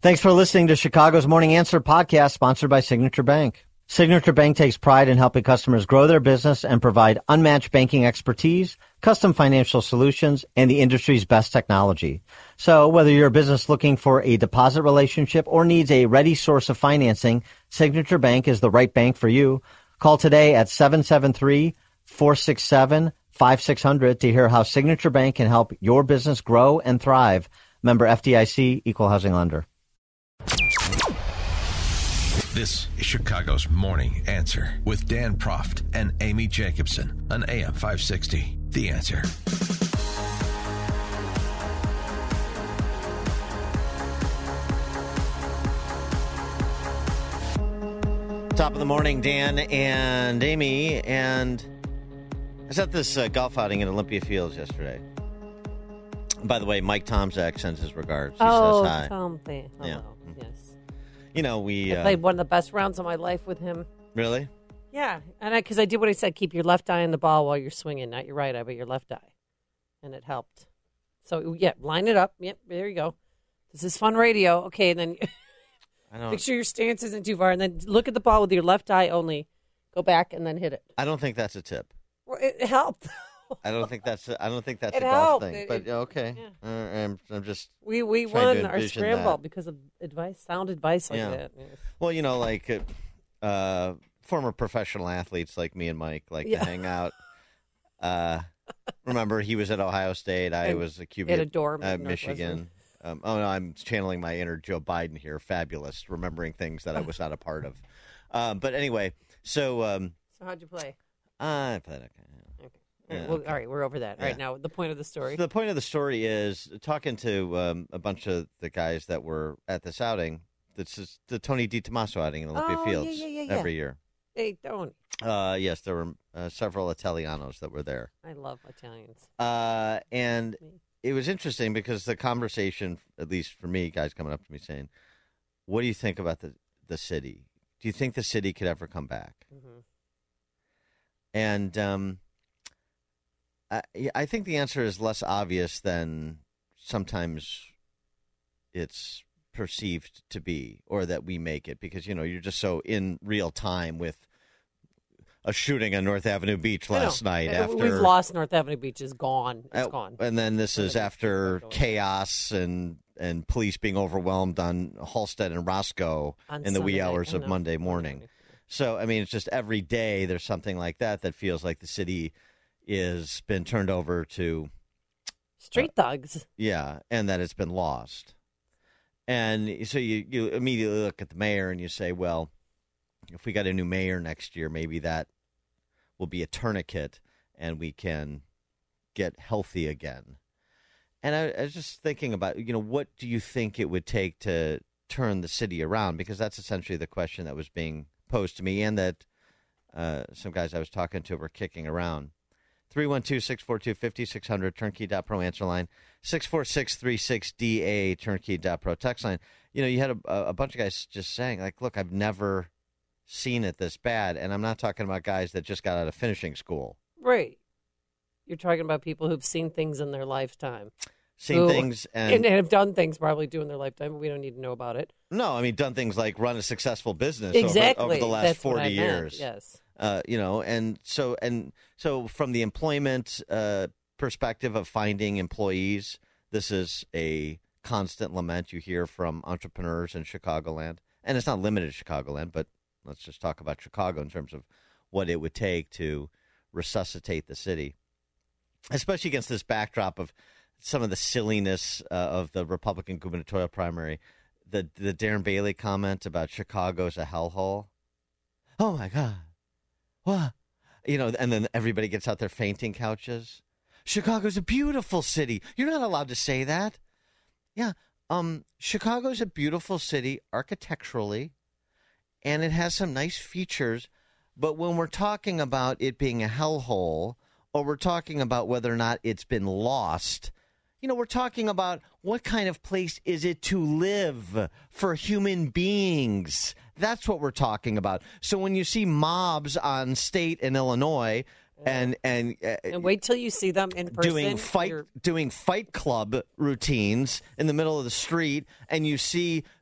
Thanks for listening to Chicago's Morning Answer podcast, sponsored by Signature Bank. Signature Bank takes pride in helping customers grow their business and provide unmatched banking expertise, custom financial solutions, and the industry's best technology. So whether you're a business looking for a deposit relationship or needs a ready source of financing, Signature Bank is the right bank for you. Call today at 773-467-5600 to hear how Signature Bank can help your business grow and thrive. Member FDIC, Equal Housing Lender. This is Chicago's Morning Answer with Dan Proft and Amy Jacobson on AM 560. The Answer. Top of the morning, Dan and Amy. And I was at this golf outing in Olympia Fields yesterday. By the way, Mike Tomczak sends his regards. He says hi. Tom, hello. Yeah. Yes. You know, we I played one of the best rounds of my life with him. Really? Yeah, and because I did what I said, keep your left eye on the ball while you're swinging, not your right eye, but your left eye, and it helped. So yeah, line it up. Yep, there you go. This is fun radio. Okay, and then make sure your stance isn't too far, and then look at the ball with your left eye only. Go back and then hit it. I don't think that's a tip. Well, it helped. I don't think that's a It golf helped. thing. But okay, Yeah. I'm just We trying won to our envision scramble that. because of sound advice like Yeah. that. Yeah. Well, you know, like former professional athletes like me and Mike like to hang out. Remember, he was at Ohio State. I was a QB at a dorm at in Michigan. Oh no, I'm channeling my inner Joe Biden here. Fabulous, remembering things that I was not a part of. But anyway, so So how'd you play? I played okay. Okay. Yeah, Well, okay. all right, we're over that. All right, Yeah. now the point of the story. So the point of the story is talking to a bunch of the guys that were at this outing. This is the Tony DiTomaso outing in Olympia Fields every year. Hey, don't. Yes, there were several Italianos that were there. I love Italians. And it was interesting because the conversation, at least for me, guys coming up to me saying, what do you think about the city? Do you think the city could ever come back? Mm-hmm. And I think the answer is less obvious than sometimes it's perceived to be, or that we make it, because, you know, you're just so in real time with a shooting on North Avenue Beach last night. We've lost North Avenue Beach. Is gone. It's gone. And then this is after chaos and police being overwhelmed on Halstead and Roscoe in the wee hours of Monday morning. So, I mean, it's just every day there's something like that feels like the city is been turned over to street thugs. Yeah, and that it's been lost. And so you immediately look at the mayor and you say, well, if we got a new mayor next year, maybe that will be a tourniquet and we can get healthy again. And I was just thinking about, you know, what do you think it would take to turn the city around? Because that's essentially the question that was being posed to me, and that some guys I was talking to were kicking around. 312-642-5600, turnkey.pro answer line, 64636DA, turnkey.pro text line. You know, you had a bunch of guys just saying, like, look, I've never seen it this bad. And I'm not talking about guys that just got out of finishing school. Right. You're talking about people who've seen things in their lifetime. Things and have done things probably too in their lifetime, but we don't need to know about it. No, I mean, done things like run a successful business over the last That's 40 what I years. meant. Yes. You know, and so from the employment perspective of finding employees, this is a constant lament you hear from entrepreneurs in Chicagoland. And it's not limited to Chicagoland, but let's just talk about Chicago in terms of what it would take to resuscitate the city, especially against this backdrop of some of the silliness of the Republican gubernatorial primary. The Darren Bailey comment about Chicago's a hellhole. Oh, my God. What? You know, and then everybody gets out their fainting couches. Chicago's a beautiful city. You're not allowed to say that. Yeah. Chicago's a beautiful city architecturally, and it has some nice features. But when we're talking about it being a hellhole, or we're talking about whether or not it's been lost, you know, we're talking about what kind of place is it to live for human beings. That's what we're talking about. So when you see mobs on State in Illinois and wait till you see them in person doing fight club routines in the middle of the street, and you see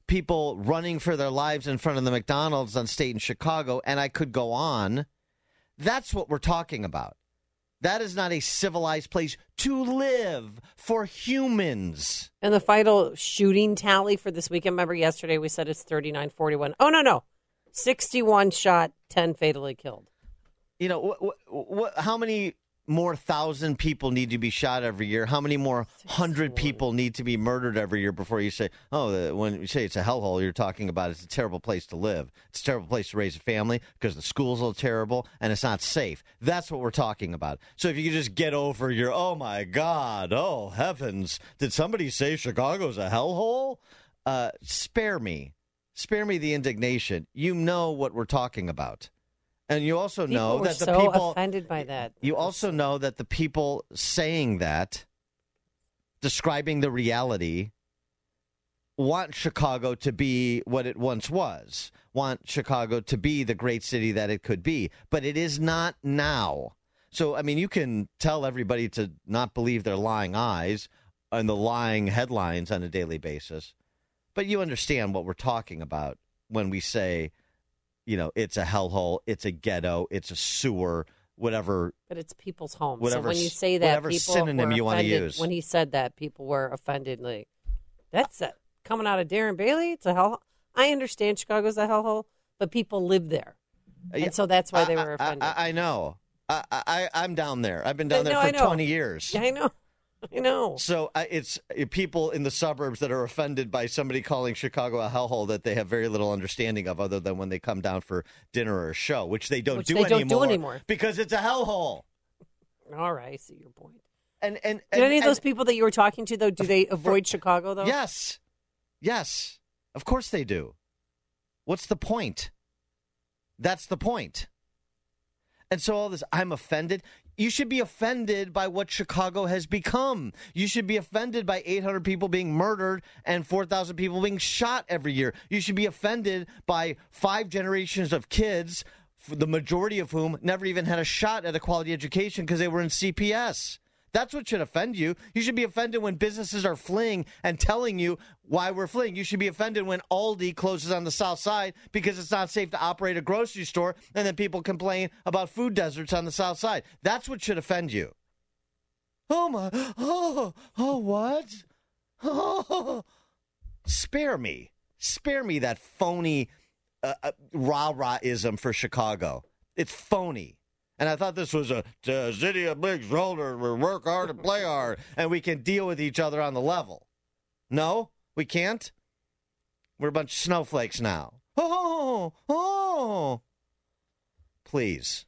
people running for their lives in front of the McDonald's on State in Chicago, and I could go on. That's what we're talking about. That is not a civilized place to live for humans. And the final shooting tally for this weekend, remember yesterday we said it's 39-41. Oh, no. 61 shot, 10 fatally killed. You know, how many more 1,000 people need to be shot every year? How many more 100 people need to be murdered every year before you say, when you say it's a hellhole, you're talking about it's a terrible place to live. It's a terrible place to raise a family because the schools are terrible and it's not safe. That's what we're talking about. So if you could just get over your, oh, my God, oh, heavens, did somebody say Chicago's a hellhole? Spare me. Spare me the indignation. You know what we're talking about. And you also know that the people offended by that. You also know that the people saying that, describing the reality, want Chicago to be what it once was, want Chicago to be the great city that it could be, but it is not now. So, I mean, you can tell everybody to not believe their lying eyes and the lying headlines on a daily basis, but you understand what we're talking about when we say, you know, it's a hellhole, it's a ghetto, it's a sewer, whatever. But it's people's homes. Whatever, so when you say that, whatever people synonym were you want to offended. use. When he said that, people were offended. Like, that's coming out of Darren Bailey? It's a hellhole. I understand Chicago's a hellhole, but people live there. And so that's why they were offended. I know. I'm down there. I've been down there for 20 years. Yeah, I know. So it's people in the suburbs that are offended by somebody calling Chicago a hellhole that they have very little understanding of, other than when they come down for dinner or a show, which they don't do anymore because it's a hellhole. All right, I see your point. And do any of those people that you were talking to, though, do they avoid Chicago, though? Yes, of course they do. What's the point? That's the point. And so all this, I'm offended. You should be offended by what Chicago has become. You should be offended by 800 people being murdered and 4,000 people being shot every year. You should be offended by 5 generations of kids, the majority of whom never even had a shot at a quality education because they were in CPS. That's what should offend you. You should be offended when businesses are fleeing and telling you why we're fleeing. You should be offended when Aldi closes on the south side because it's not safe to operate a grocery store, and then people complain about food deserts on the south side. That's what should offend you. What? Spare me that phony rah-rah-ism for Chicago. It's phony. And I thought this was a city of big shoulders. We work hard and play hard, and we can deal with each other on the level. No, we can't. We're a bunch of snowflakes now. Please.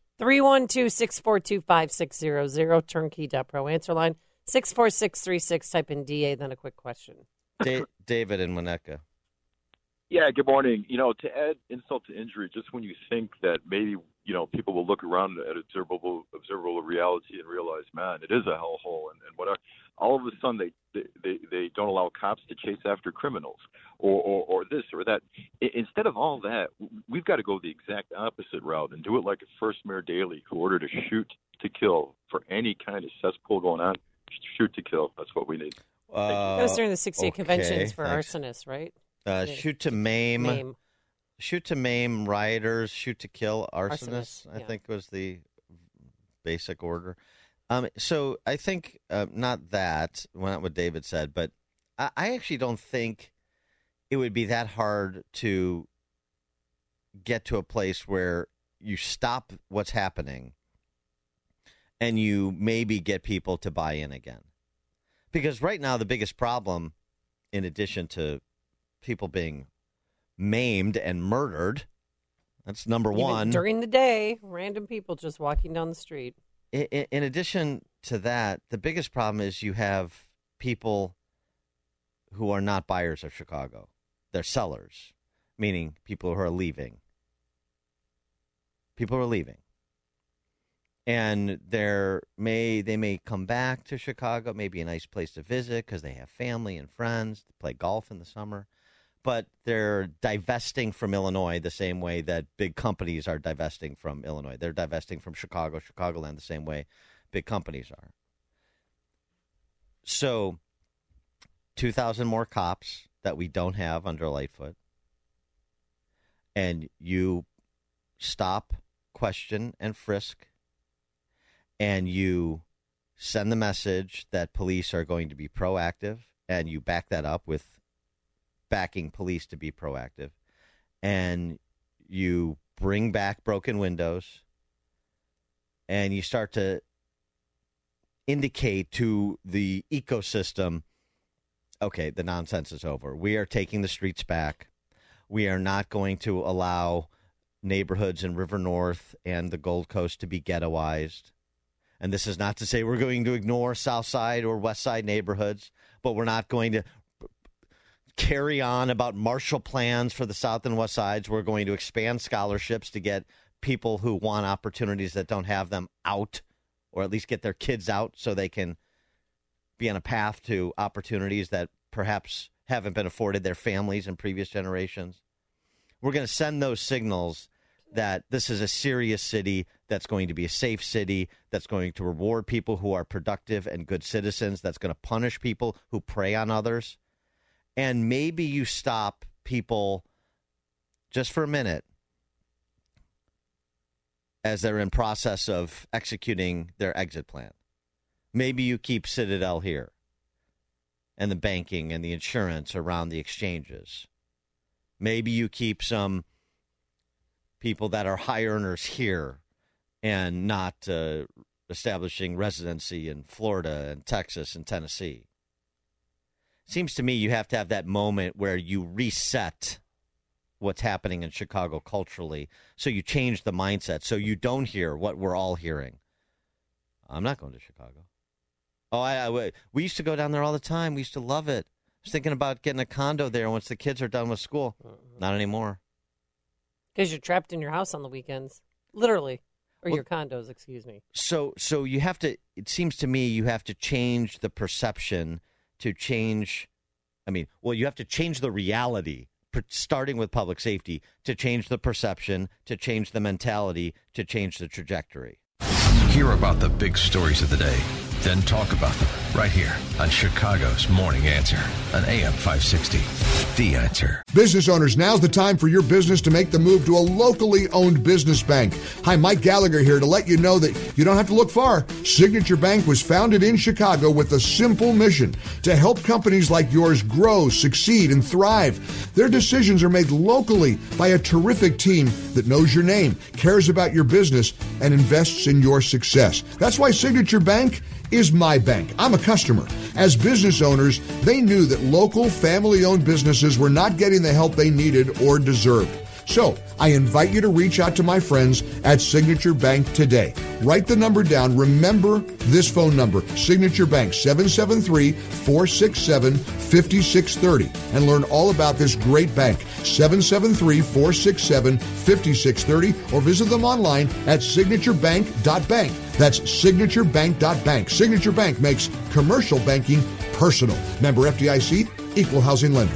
312-642-5600, turnkey.pro. Answer line 64636. Type in DA, then a quick question. David in Winnetka. Yeah, good morning. You know, to add insult to injury, just when you think that maybe, you know, people will look around at observable reality and realize, man, it is a hellhole and whatever, all of a sudden they don't allow cops to chase after criminals or this or that. Instead of all that, we've got to go the exact opposite route and do it like First Mayor Daley, who ordered a shoot to kill for any kind of cesspool going on. Shoot to kill. That's what we need. That was during the 68 conventions for arsonists, right? Shoot to maim. Shoot to maim rioters, shoot to kill arsonists, I think was the basic order. So I think not what David said, but I actually don't think it would be that hard to get to a place where you stop what's happening and you maybe get people to buy in again. Because right now the biggest problem, in addition to people being maimed and murdered, that's number one. During the day, random people just walking down the street. In addition to that, the biggest problem is you have people who are not buyers of Chicago. They're sellers, meaning people who are leaving. People are leaving. And they may come back to Chicago, maybe a nice place to visit because they have family and friends, to play golf in the summer. But they're divesting from Illinois the same way that big companies are divesting from Illinois. They're divesting from Chicagoland the same way big companies are. So 2,000 more cops, that we don't have under Lightfoot, and you stop, question, and frisk, and you send the message that police are going to be proactive, and you back that up with backing police to be proactive, and you bring back broken windows, and you start to indicate to the ecosystem, okay, the nonsense is over. We are taking the streets back. We are not going to allow neighborhoods in River North and the Gold Coast to be ghettoized. And this is not to say we're going to ignore South Side or West Side neighborhoods, but we're not going to carry on about Marshall plans for the South and West Sides. We're going to expand scholarships to get people who want opportunities that don't have them out, or at least get their kids out so they can be on a path to opportunities that perhaps haven't been afforded their families in previous generations. We're going to send those signals that this is a serious city, that's going to be a safe city, that's going to reward people who are productive and good citizens, that's going to punish people who prey on others. And maybe you stop people just for a minute as they're in process of executing their exit plan. Maybe you keep Citadel here and the banking and the insurance around the exchanges. Maybe you keep some people that are high earners here and not establishing residency in Florida and Texas and Tennessee. Seems to me you have to have that moment where you reset what's happening in Chicago culturally, so you change the mindset, so you don't hear what we're all hearing. I'm not going to Chicago. Oh, we used to go down there all the time. We used to love it. I was thinking about getting a condo there once the kids are done with school. Not anymore. Because you're trapped in your house on the weekends, literally, or your condos, excuse me. So you have to, it seems to me you have to change the perception to change, you have to change the reality, starting with public safety, to change the perception, to change the mentality, to change the trajectory. Hear about the big stories of the day, then talk about them right here on Chicago's Morning Answer on AM 560. The Answer. Business owners, now's the time for your business to make the move to a locally owned business bank. Hi, Mike Gallagher here to let you know that you don't have to look far. Signature Bank was founded in Chicago with a simple mission: to help companies like yours grow, succeed, and thrive. Their decisions are made locally by a terrific team that knows your name, cares about your business, and invests in your success. That's why Signature Bank is my bank. I'm a customer. As business owners, they knew that local family-owned businesses were not getting the help they needed or deserved. So I invite you to reach out to my friends at Signature Bank today. Write the number down. Remember this phone number, Signature Bank, 773-467-5630, and learn all about this great bank, 773-467-5630, or visit them online at signaturebank.bank. That's signaturebank.bank. Signature Bank makes commercial banking personal. Member FDIC, equal housing lender.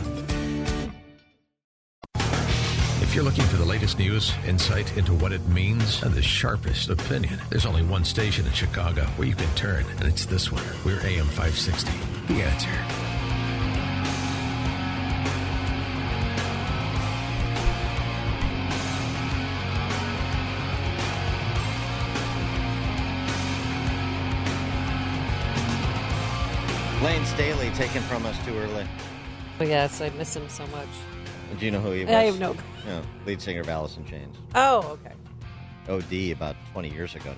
If you're looking for the latest news, insight into what it means, and the sharpest opinion, there's only one station in Chicago where you can turn, and it's this one. We're AM 560. The Answer. Lane Staley taken from us too early. Oh, yes, I miss him so much. Do you know who he was? I have no. No, lead singer of Alice in Chains. Oh, okay. OD about 20 years ago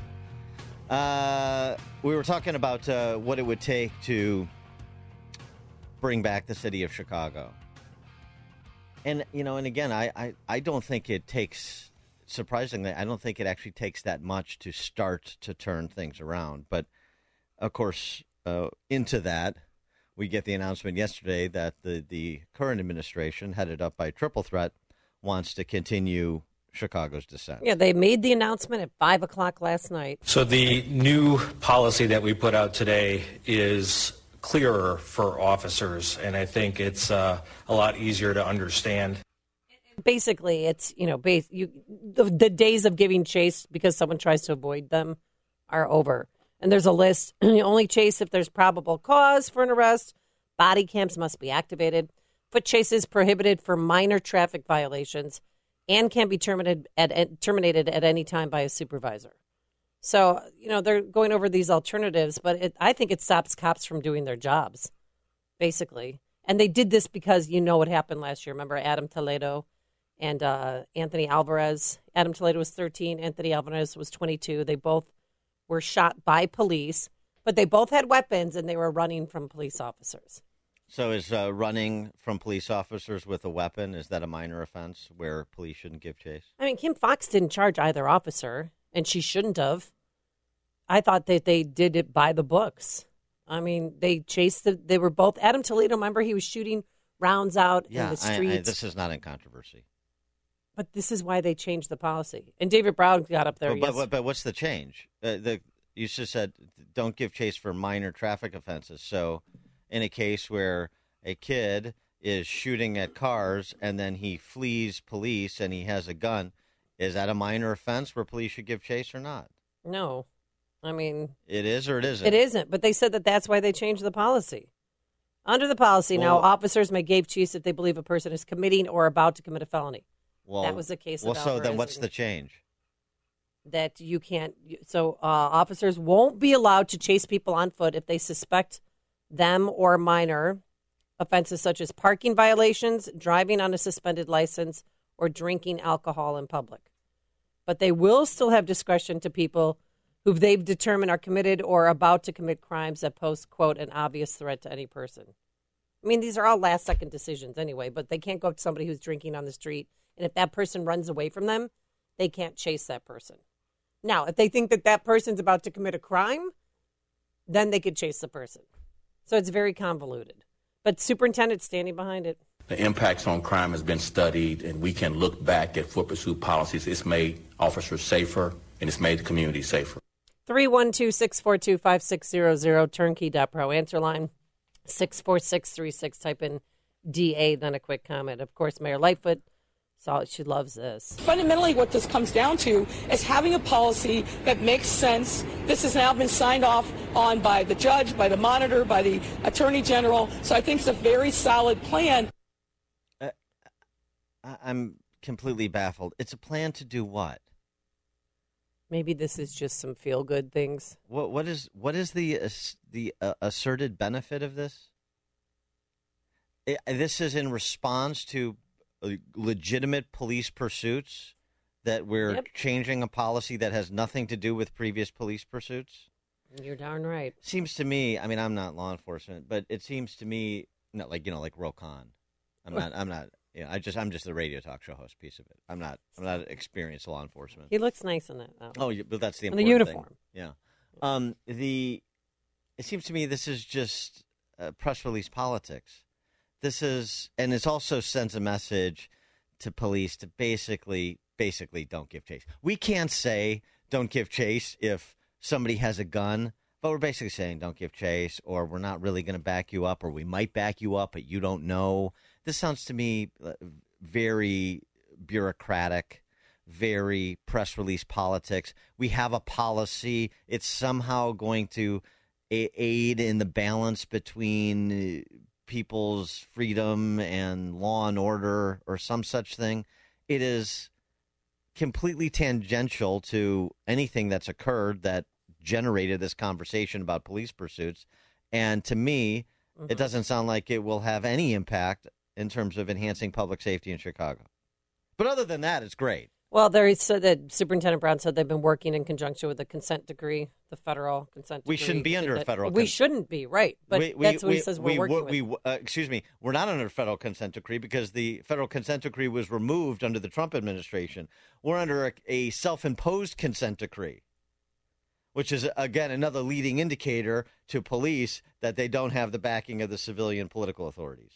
now. We were talking about what it would take to bring back the city of Chicago. And, and again, I don't think it takes, surprisingly, I don't think it actually takes that much to start to turn things around. But, of course, into that, we get the announcement yesterday that the current administration, headed up by Triple Threat, wants to continue Chicago's descent. Yeah, they made the announcement at 5 o'clock last night. So the new policy that we put out today is clearer for officers, and I think it's a lot easier to understand. Basically, it's, the days of giving chase because someone tries to avoid them are over. And there's a list. You only chase if there's probable cause for an arrest. Body cams must be activated. Foot chase is prohibited for minor traffic violations and can be terminated at any time by a supervisor. So, they're going over these alternatives, but I think it stops cops from doing their jobs, basically. And they did this because what happened last year. Remember Adam Toledo and Anthony Alvarez? Adam Toledo was 13. Anthony Alvarez was 22. They both were shot by police, but they both had weapons, and they were running from police officers. So is running from police officers with a weapon, is that a minor offense where police shouldn't give chase? I mean, Kim Foxx didn't charge either officer, and she shouldn't have. I thought that they did it by the books. I mean, they they were both, Adam Toledo, remember, he was shooting rounds out in the streets. This is not in controversy. But this is why they changed the policy. And David Brown got up there. But what's the change? You just said don't give chase for minor traffic offenses. So in a case where a kid is shooting at cars and then he flees police and he has a gun, is that a minor offense where police should give chase or not? No. I mean, it is or it isn't? It isn't, but they said that's why they changed the policy. Under the policy now, officers may give chase if they believe a person is committing or about to commit a felony. Well, that was the case. Well, so then what's the change? That you can't. So officers won't be allowed to chase people on foot if they suspect them or minor offenses such as parking violations, driving on a suspended license, or drinking alcohol in public. But they will still have discretion to people who they've determined are committed or about to commit crimes that pose, quote, an obvious threat to any person. I mean, these are all last-second decisions anyway, but they can't go up to somebody who's drinking on the street, and if that person runs away from them, they can't chase that person. Now, if they think that person's about to commit a crime, then they could chase the person. So it's very convoluted. But superintendent's standing behind it. The impacts on crime has been studied, and we can look back at foot pursuit policies. It's made officers safer, and it's made the community safer. 312-642-5600, turnkey.pro. Answer line 64636. Type in DA, then a quick comment. Of course, Mayor Lightfoot, she loves this. Fundamentally, what this comes down to is having a policy that makes sense. This has now been signed off on by the judge, by the monitor, by the attorney general. So I think it's a very solid plan. I'm completely baffled. It's a plan to do what? Maybe this is just some feel-good things. What is the asserted benefit of this? This is in response to legitimate police pursuits that we're changing a policy that has nothing to do with previous police pursuits? You're darn right. Seems to me, I mean, I'm not law enforcement, but it seems to me, like Ro Khan. I'm not. I'm just the radio talk show host piece of it. I'm not experienced law enforcement. He looks nice in that. But that's the important thing. The uniform. Yeah. It seems to me this is just press release politics. And it also sends a message to police to basically don't give chase. We can't say don't give chase if somebody has a gun, but we're basically saying don't give chase, or we're not really going to back you up, or we might back you up, but you don't know. This sounds to me very bureaucratic, very press release politics. We have a policy. It's somehow going to aid in the balance between people's freedom and law and order or some such thing. It is completely tangential to anything that's occurred that generated this conversation about police pursuits. And to me, it doesn't sound like it will have any impact in terms of enhancing public safety in Chicago. But other than that, it's great. Well, there said that Superintendent Brown said they've been working in conjunction with the consent decree, the federal consent decree. We shouldn't be under a federal We shouldn't be, right. But that's what he says we're working with. Excuse me, we're not under a federal consent decree because the federal consent decree was removed under the Trump administration. We're under a self-imposed consent decree, which is, again, another leading indicator to police that they don't have the backing of the civilian political authorities.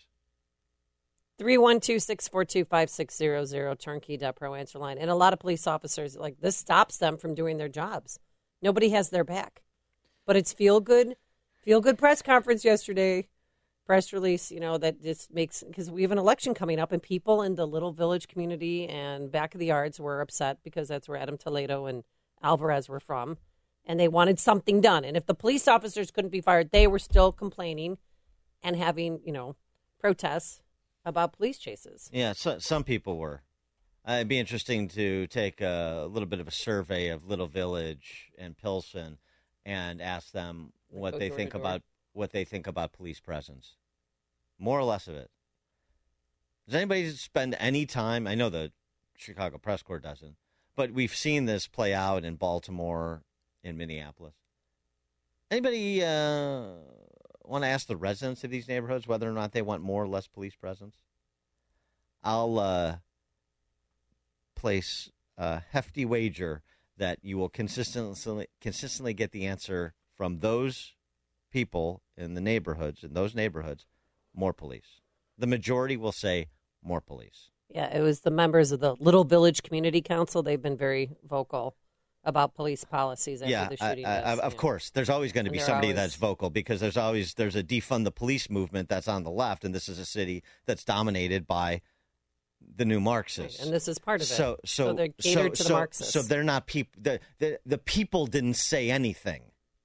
312-642-5600, turnkey.pro. Answer line. And a lot of police officers, this stops them from doing their jobs. Nobody has their back. But it's feel good press conference yesterday, press release, that just makes, because we have an election coming up, and people in the Little Village community and back of the yards were upset because that's where Adam Toledo and Alvarez were from, and they wanted something done. And if the police officers couldn't be fired, they were still complaining and having, protests. about police chases. Yeah, so, some people were. It'd be interesting to take a little bit of a survey of Little Village and Pilsen and ask them what they think about police presence. More or less of it. Does anybody spend any time? I know the Chicago Press Corps doesn't, but we've seen this play out in Baltimore, in Minneapolis. Anybody want to ask the residents of these neighborhoods whether or not they want more or less police presence? I'll place a hefty wager that you will consistently get the answer from those people in those neighborhoods, more police. The majority will say more police. Yeah, it was the members of the Little Village Community Council. They've been very vocal about police policies after the shooting. Of course. There's always going to be somebody that's vocal because there's a defund the police movement that's on the left, and this is a city that's dominated by the new Marxists. Right, and this is part of it. So they're catered to the Marxists. So they're not people. The people didn't say anything.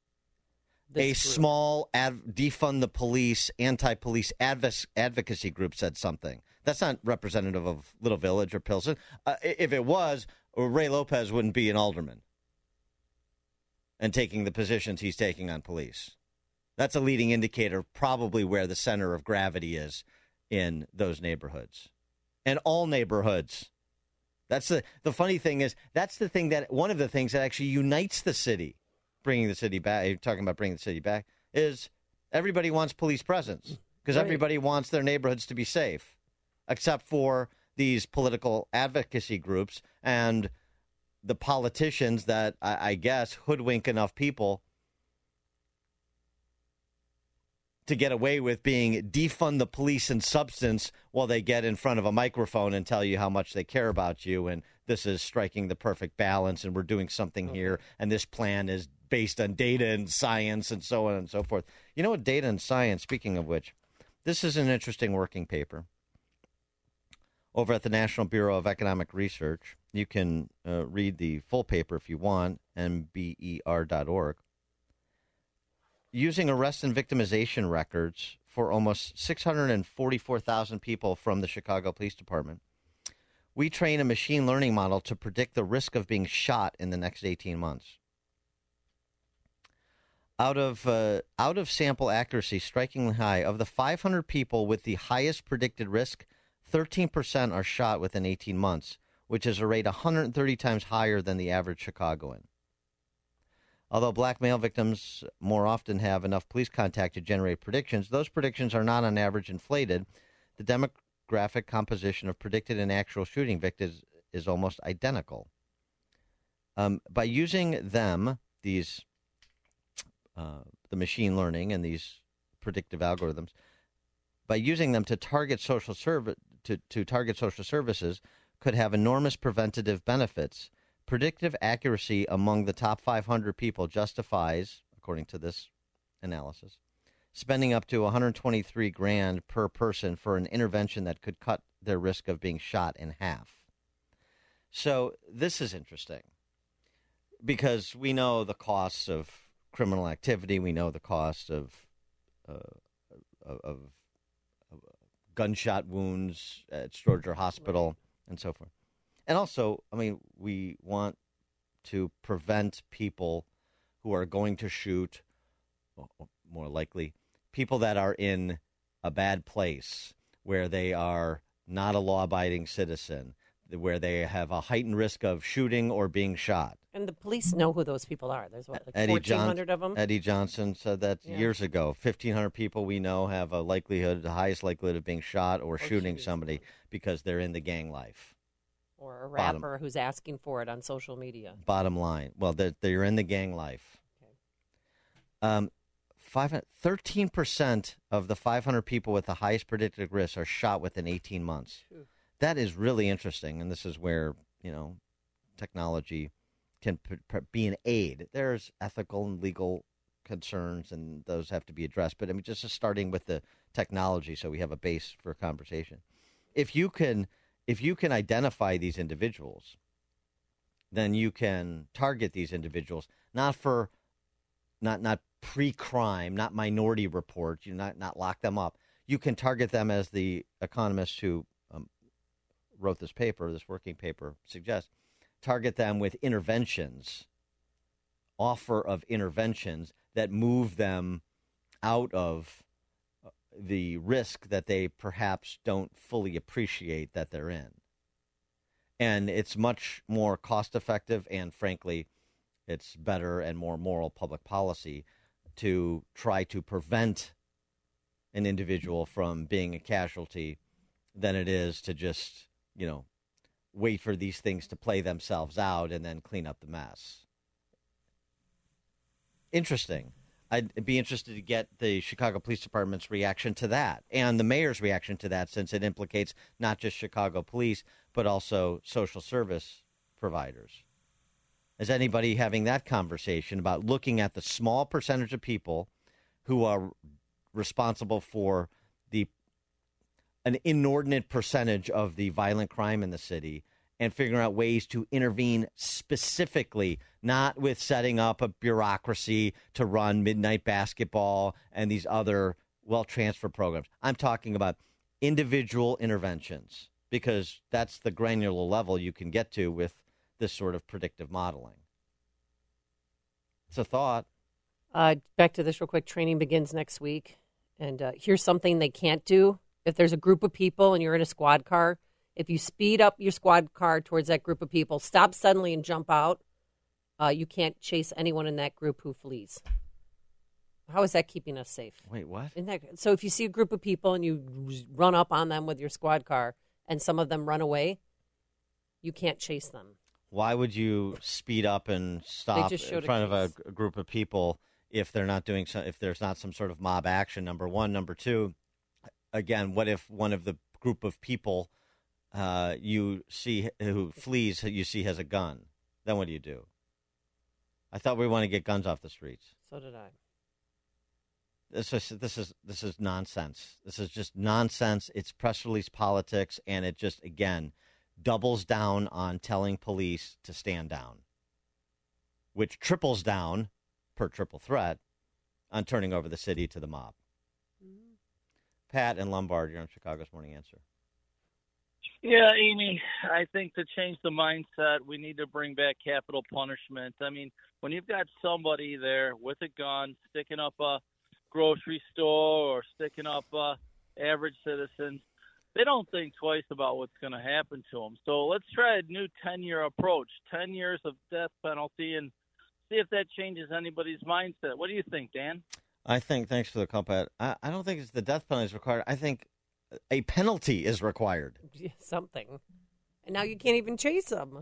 Small defund the police, anti-police advocacy group said something. That's not representative of Little Village or Pilsen. If it was, Ray Lopez wouldn't be an alderman and taking the positions he's taking on police. That's a leading indicator of probably where the center of gravity is in those neighborhoods. And all neighborhoods. That's the funny thing is, that's the thing that one of the things that actually unites the city, bringing the city back. You're talking about bringing the city back, is everybody wants police presence because everybody wants their neighborhoods to be safe, except for these political advocacy groups and the politicians that I guess hoodwink enough people to get away with being defund the police in substance while they get in front of a microphone and tell you how much they care about you and this is striking the perfect balance and we're doing something here and this plan is based on data and science and so on and so forth. You know what, data and science, speaking of which, this is an interesting working paper. Over at the National Bureau of Economic Research, you can read the full paper if you want, nber.org. Using arrest and victimization records for almost 644,000 people from the Chicago Police Department, we train a machine learning model to predict the risk of being shot in the next 18 months. Out of sample accuracy strikingly high, of the 500 people with the highest predicted risk, 13% are shot within 18 months, which is a rate 130 times higher than the average Chicagoan. Although black male victims more often have enough police contact to generate predictions, those predictions are not on average inflated. The demographic composition of predicted and actual shooting victims is almost identical. By using them, the machine learning and these predictive algorithms, by using them to target social services could have enormous preventative benefits. Predictive accuracy among the top 500 people justifies, according to this analysis, spending up to $123,000 per person for an intervention that could cut their risk of being shot in half. So this is interesting because we know the costs of criminal activity. We know the cost of gunshot wounds at Stroger Hospital and so forth. And also, I mean, we want to prevent people who are going to shoot, more likely, people that are in a bad place where they are not a law-abiding citizen, where they have a heightened risk of shooting or being shot. And the police know who those people are. There's what, like 1,400 of them? Eddie Johnson said that years ago. 1,500 people we know have the highest likelihood of being shot or shooting somebody because they're in the gang life. Or a rapper who's asking for it on social media. Bottom line. Well, they're in the gang life. Okay. 13% of the 500 people with the highest predicted risk are shot within 18 months. That is really interesting, and this is where, technology can be an aid. There's ethical and legal concerns, and those have to be addressed. But I mean, just starting with the technology so we have a base for a conversation. If you can identify these individuals, then you can target these individuals not pre-crime, not minority report, not lock them up. you can target them, as the economist who wrote this working paper suggests, target them with offer of interventions that move them out of the risk that they perhaps don't fully appreciate that they're in. And it's much more cost effective, and frankly, it's better and more moral public policy to try to prevent an individual from being a casualty than it is to just, wait for these things to play themselves out and then clean up the mess. Interesting. I'd be interested to get the Chicago Police Department's reaction to that and the mayor's reaction to that, since it implicates not just Chicago police, but also social service providers. Is anybody having that conversation about looking at the small percentage of people who are responsible for an inordinate percentage of the violent crime in the city, and figuring out ways to intervene specifically, not with setting up a bureaucracy to run midnight basketball and these other transfer programs. I'm talking about individual interventions, because that's the granular level you can get to with this sort of predictive modeling. It's a thought. Back to this real quick. Training begins next week. And here's something they can't do. If there's a group of people and you're in a squad car, if you speed up your squad car towards that group of people, stop suddenly and jump out, you can't chase anyone in that group who flees. How is that keeping us safe? Wait, what? So if you see a group of people and you run up on them with your squad car and some of them run away, you can't chase them. Why would you speed up and stop in front of a group of people if they're not doing if there's not some sort of mob action? Number one. Number two, again, what if one of the group of people you see who flees, you see has a gun? Then what do you do? I thought we want to get guns off the streets. So did I. This is nonsense. This is just nonsense. It's press release politics, and it just, again, doubles down on telling police to stand down, which triples down, per triple threat, on turning over the city to the mob. Mm-hmm. Pat and Lombard, you're on Chicago's Morning Answer. Yeah, Amy, I think to change the mindset, we need to bring back capital punishment. I mean, when you've got somebody there with a gun sticking up a grocery store or sticking up average citizens, they don't think twice about what's going to happen to them. So let's try a new 10-year approach, 10 years of death penalty, and see if that changes anybody's mindset. What do you think, Dan? I think, thanks for the call, Pat. I don't think it's the death penalty is required. I think a penalty is required. Yeah, something. And now you can't even chase them.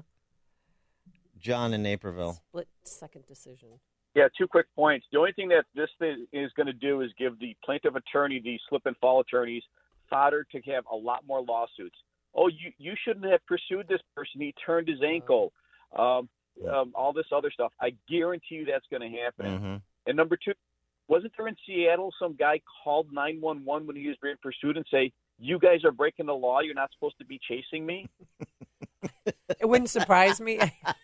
John in Naperville. Split-second decision. Yeah, 2 quick points. The only thing that this thing is going to do is give the plaintiff attorney, the slip and fall attorneys, fodder to have a lot more lawsuits. Oh, you shouldn't have pursued this person. He turned his ankle. All this other stuff. I guarantee you that's going to happen. Mm-hmm. And number 2, wasn't there in Seattle some guy called 911 when he was being pursued and say, "You guys are breaking the law. You're not supposed to be chasing me"? It wouldn't surprise me.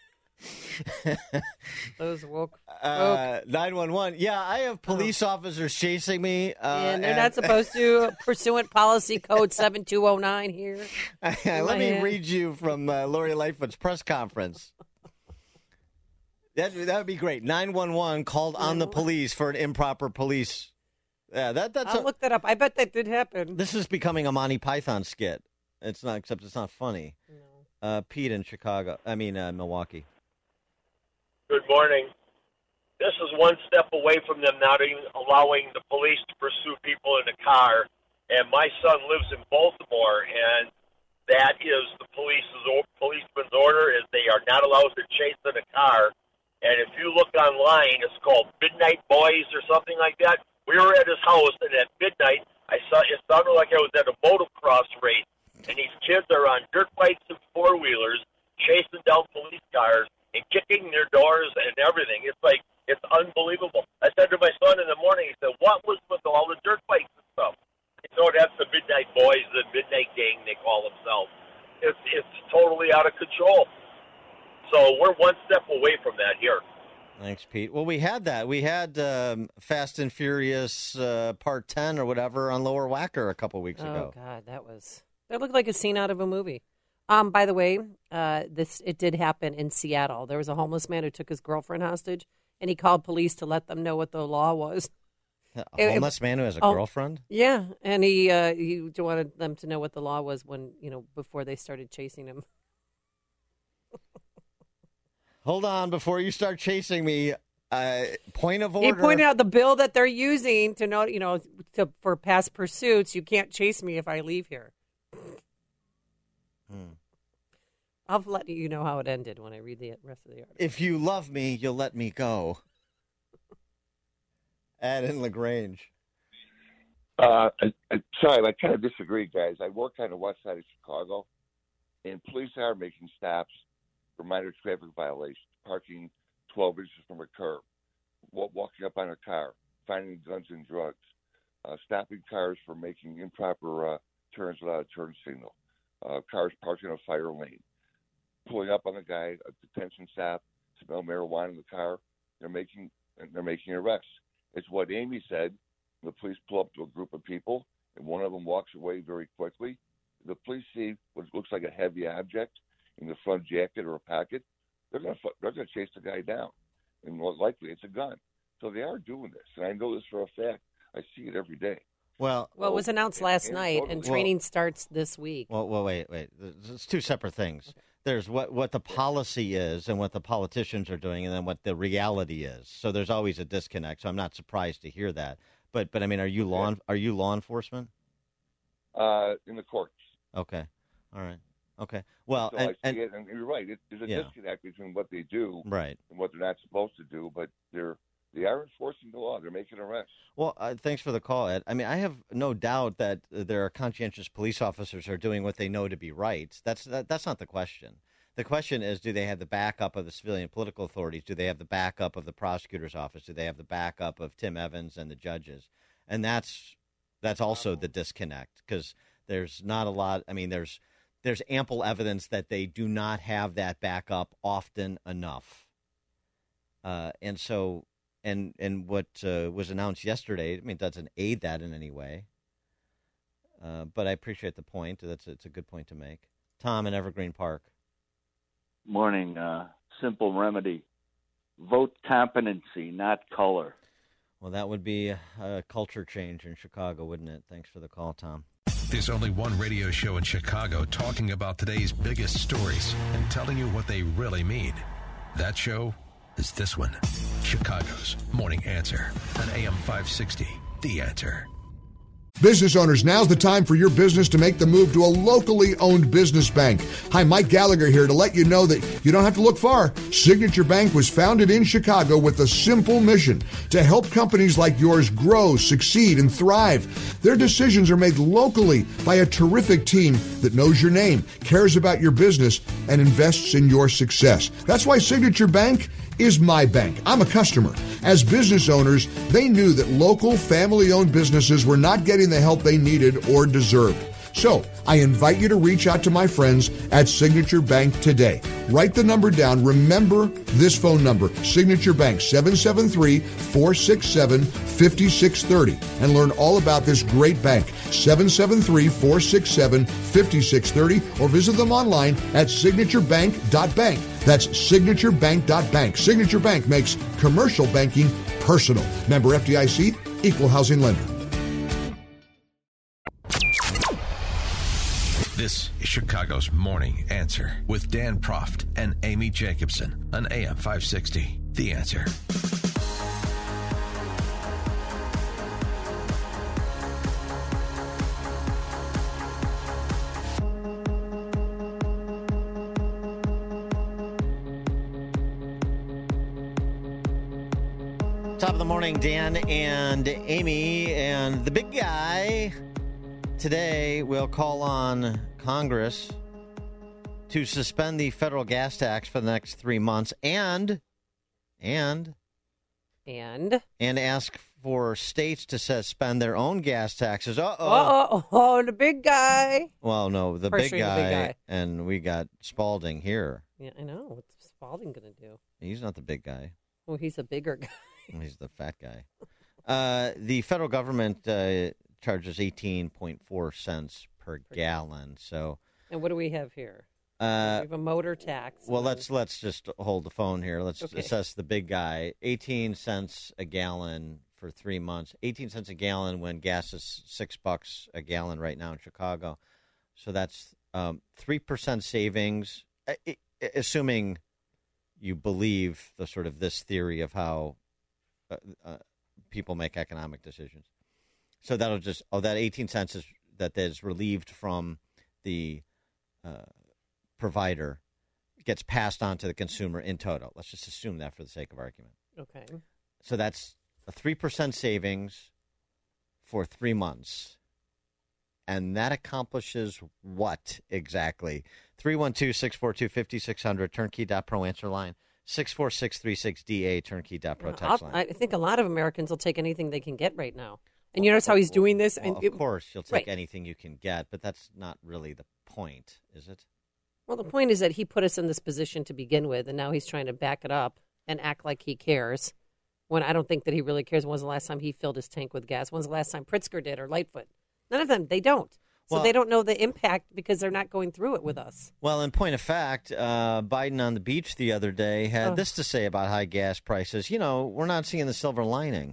Those woke. 911. Yeah, I have police officers chasing me. And they're not supposed to. Pursuant policy code 7209 here. Let me read you from Lori Lightfoot's press conference. That would be great. 911 called on the police for an improper police. Yeah, I'll look that up. I bet that did happen. This is becoming a Monty Python skit. It's not, except it's not funny. No. Pete in Milwaukee. Good morning. This is one step away from them not even allowing the police to pursue people in a car. And my son lives in Baltimore, and that is the policeman's order is they are not allowed to chase in a car. And if you look online, it's called Midnight Boys or something like that. We were at his house, and at midnight, it sounded like I was at a motocross race. And these kids are on dirt bikes and four-wheelers chasing down police cars and kicking their doors and everything. It's unbelievable. I said to my son in the morning, he said, "What was with all the dirt bikes and stuff?" So that's the Midnight Boys, the Midnight Gang, they call themselves. It's totally out of control. So we're one step away from that here. Thanks, Pete. Well, we had that. We had Fast and Furious Part 10 or whatever on Lower Wacker a couple weeks ago. Oh, God, that looked like a scene out of a movie. By the way, it did happen in Seattle. There was a homeless man who took his girlfriend hostage, and he called police to let them know what the law was. A homeless man who has a girlfriend? Yeah, and he wanted them to know what the law was before they started chasing him. Hold on, before you start chasing me, point of order. He pointed out the bill that they're using to know, for past pursuits. You can't chase me if I leave here. I'll let you know how it ended when I read the rest of the article. If you love me, you'll let me go. Ed in LaGrange. Sorry, I kind of disagree, guys. I work on the west side of Chicago, and police are making stops for minor traffic violations, parking 12 inches from a curb, walking up on a car, finding guns and drugs, stopping cars for making improper turns without a turn signal, cars parking in a fire lane, pulling up on a guy, a detention stop, smell marijuana in the car. They're making arrests. It's what Amy said. The police pull up to a group of people, and one of them walks away very quickly. The police see what looks like a heavy object in the front jacket or a pocket. They're going to chase the guy down, and more likely it's a gun. So they are doing this, and I know this for a fact. I see it every day. Well, it was announced last night, and training starts this week. Well, wait. It's two separate things. Okay. There's what the policy is and what the politicians are doing, and then what the reality is. So there's always a disconnect. So I'm not surprised to hear that. But I mean, are you law enforcement? In the courts. Okay. All right. Okay. Well, so and you're right. There's a disconnect between what they do and what they're not supposed to do, but they are enforcing the law. They're making arrests. Well, thanks for the call, Ed. I mean, I have no doubt that there are conscientious police officers who are doing what they know to be right. That's not the question. The question is, do they have the backup of the civilian political authorities? Do they have the backup of the prosecutor's office? Do they have the backup of Tim Evans and the judges? And that's also the disconnect, because there's not a lot. I mean, there's ample evidence that they do not have that backup often enough. And so. And what was announced yesterday, I mean, doesn't aid that in any way. But I appreciate the point. It's a good point to make. Tom in Evergreen Park. Morning. Simple remedy. Vote competency, not color. Well, that would be a culture change in Chicago, wouldn't it? Thanks for the call, Tom. There's only one radio show in Chicago talking about today's biggest stories and telling you what they really mean. That show is this one. Chicago's Morning Answer on AM 560. The Answer. Business owners, now's the time for your business to make the move to a locally owned business bank. Hi, Mike Gallagher here to let you know that you don't have to look far. Signature Bank was founded in Chicago with a simple mission to help companies like yours grow, succeed, and thrive. Their decisions are made locally by a terrific team that knows your name, cares about your business, and invests in your success. That's why Signature Bank is my bank. I'm a customer. As business owners, they knew that local family-owned businesses were not getting the help they needed or deserved. So I invite you to reach out to my friends at Signature Bank today. Write the number down. Remember this phone number, Signature Bank, 773-467-5630, and learn all about this great bank, 773-467-5630, or visit them online at signaturebank.bank. That's signaturebank.bank. Signature Bank makes commercial banking personal. Member FDIC, equal housing lender. This is Chicago's Morning Answer with Dan Proft and Amy Jacobson on AM 560. The Answer. Top of the morning, Dan and Amy and the big guy. Today, we'll call on Congress to suspend the federal gas tax for the next 3 months and ask for states to suspend their own gas taxes. Oh, the big guy. Well, no, the big guy, and we got Spalding here. Yeah, I know. What's Spalding going to do? He's not the big guy. Oh, he's a bigger guy. He's the fat guy. The federal government charges 18.4 cents per gallon. So, and what do we have here? We have a motor tax. Well, let's just hold the phone here. Let's Okay. assess the big guy. 18 cents a gallon for 3 months. 18 cents a gallon when gas is $6 a gallon right now in Chicago. So that's 3% savings, assuming you believe the sort of this theory of how people make economic decisions. So that'll just that 18 cents is relieved from the provider gets passed on to the consumer in total. Let's just assume that for the sake of argument. Okay. So that's a 3% savings for 3 months. And that accomplishes what exactly? 312-642-5600, turnkey.pro answer line, 64636DA, turnkey.pro text line. I think a lot of Americans will take anything they can get right now. And you notice how he's doing this? Well, of course, you'll take right. anything you can get, but that's not really the point, is it? Well, the point is that he put us in this position to begin with, and now he's trying to back it up and act like he cares, when I don't think that he really cares. When was the last time he filled his tank with gas? When was the last time Pritzker did or Lightfoot? None of them. They don't. So they don't know the impact because they're not going through it with us. Well, in point of fact, Biden on the beach the other day had this to say about high gas prices. You know, we're not seeing the silver lining.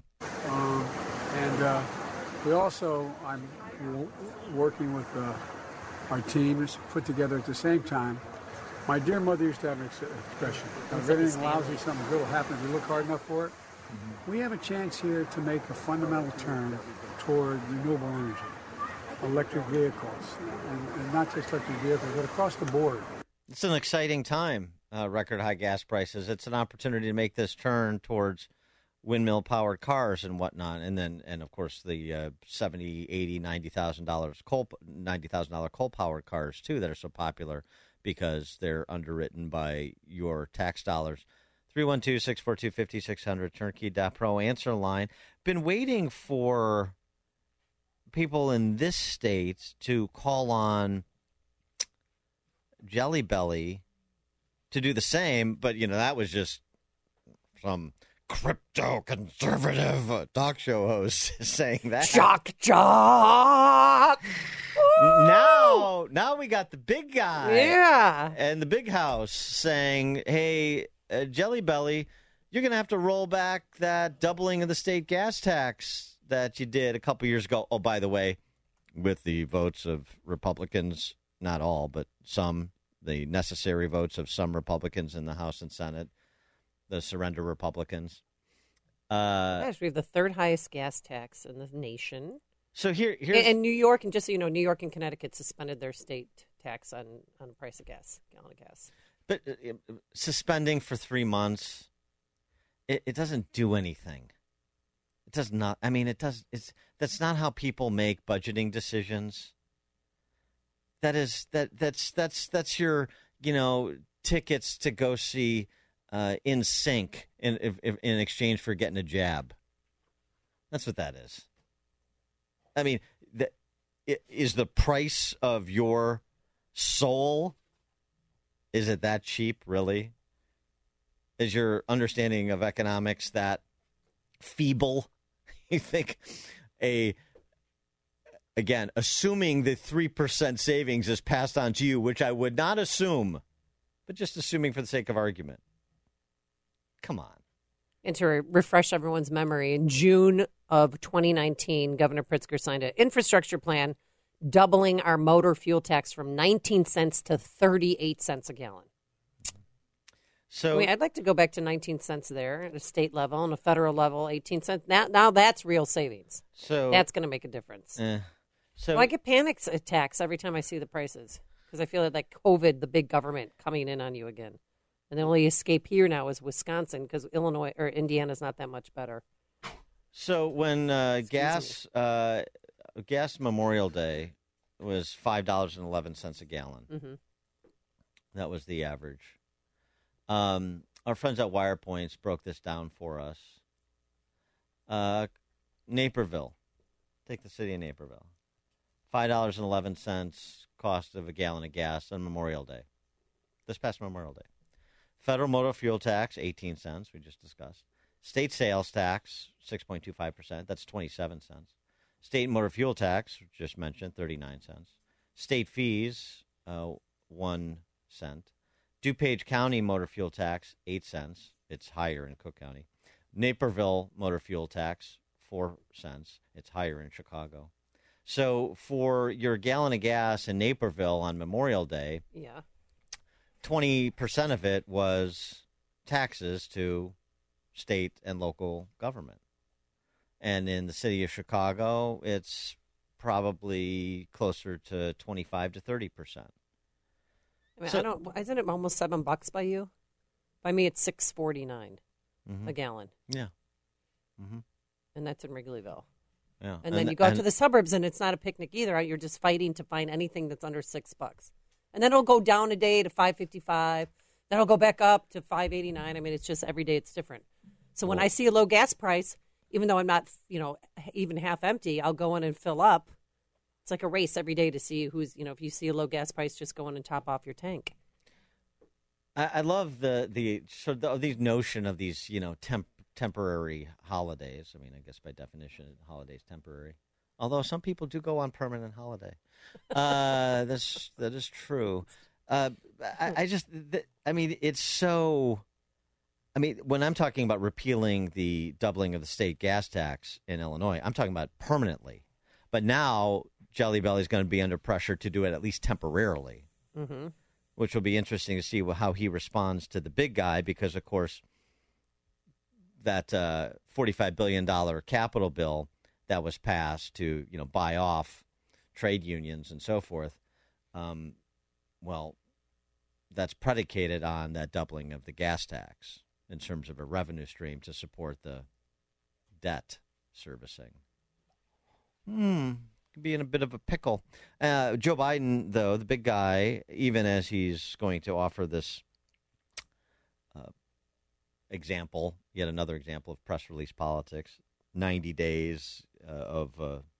And we also, I'm working with our teams put together at the same time. My dear mother used to have an expression, if everything lousy, something good will happen if you look hard enough for it. Mm-hmm. We have a chance here to make a fundamental turn toward renewable energy, electric vehicles, and not just electric vehicles, but across the board. It's an exciting time, record high gas prices. It's an opportunity to make this turn towards windmill-powered cars and whatnot, and of course the $70,000, $80,000, $90,000 coal-powered cars too that are so popular because they're underwritten by your tax dollars. 312-642-5600, turnkey.pro answer line. Been waiting for people in this state to call on Jelly Belly to do the same, but that was just some crypto conservative talk show host saying that. Jock. Now we got the big guy, and the big house saying, "Hey, Jelly Belly, you're going to have to roll back that doubling of the state gas tax that you did a couple years ago." Oh, by the way, with the votes of Republicans, not all, but some, the necessary votes of some Republicans in the House and Senate, the surrender Republicans. Gosh, we have the third highest gas tax in the nation. So here's and New York, and just so you know, New York and Connecticut suspended their state tax on the price of gas, gallon of gas. But suspending for 3 months, it doesn't do anything. It does not. I mean, it does. That's not how people make budgeting decisions. That's your tickets to go see In Sync in exchange for getting a jab. That's what that is. I mean, is the price of your soul, is it that cheap, really? Is your understanding of economics that feeble? You think again, assuming the 3% savings is passed on to you, which I would not assume, but just assuming for the sake of argument. Come on. And to refresh everyone's memory, in June of 2019, Governor Pritzker signed an infrastructure plan doubling our motor fuel tax from 19 cents to 38 cents a gallon. So I'd like to go back to 19 cents there at a state level and a federal level, 18 cents. Now that's real savings. So that's going to make a difference. So I get panic attacks every time I see the prices because I feel like COVID, the big government, coming in on you again. And the only escape here now is Wisconsin because Illinois or Indiana's not that much better. So when gas Memorial Day was $5.11 a gallon, mm-hmm. That was the average. Our friends at WirePoints broke this down for us. Naperville, take the city of Naperville, $5.11 cost of a gallon of gas on Memorial Day, this past Memorial Day. Federal motor fuel tax, 18 cents, we just discussed. State sales tax, 6.25%, that's 27 cents. State motor fuel tax, just mentioned, 39 cents. State fees, 1 cent. DuPage County motor fuel tax, 8 cents. It's higher in Cook County. Naperville motor fuel tax, 4 cents. It's higher in Chicago. So for your gallon of gas in Naperville on Memorial Day, 20% of it was taxes to state and local government. And in the city of Chicago, it's probably closer to 25 to 30%. I mean, isn't it almost $7 by you? By me, it's $6.49 a gallon. Yeah. And that's in Wrigleyville. Yeah. And then you go out to the suburbs, and it's not a picnic either. You're just fighting to find anything that's under $6. And then it'll go down a day to $5.55. Then it'll go back up to $5.89. I mean, it's just every day it's different. So when I see a low gas price, even though I'm not, even half empty, I'll go in and fill up. It's like a race every day to see who's, if you see a low gas price, just go in and top off your tank. I love the notion of these, temporary holidays. I mean, I guess by definition, holidays temporary. Although some people do go on permanent holiday. That is true. It's so. I mean, when I'm talking about repealing the doubling of the state gas tax in Illinois, I'm talking about permanently. But now Jelly Belly is going to be under pressure to do it at least temporarily, which will be interesting to see how he responds to the big guy because, of course, that $45 billion capital bill that was passed to buy off trade unions and so forth, that's predicated on that doubling of the gas tax in terms of a revenue stream to support the debt servicing. Could be in a bit of a pickle. Joe Biden, though, the big guy, even as he's going to offer this yet another example of press release politics, 90 days of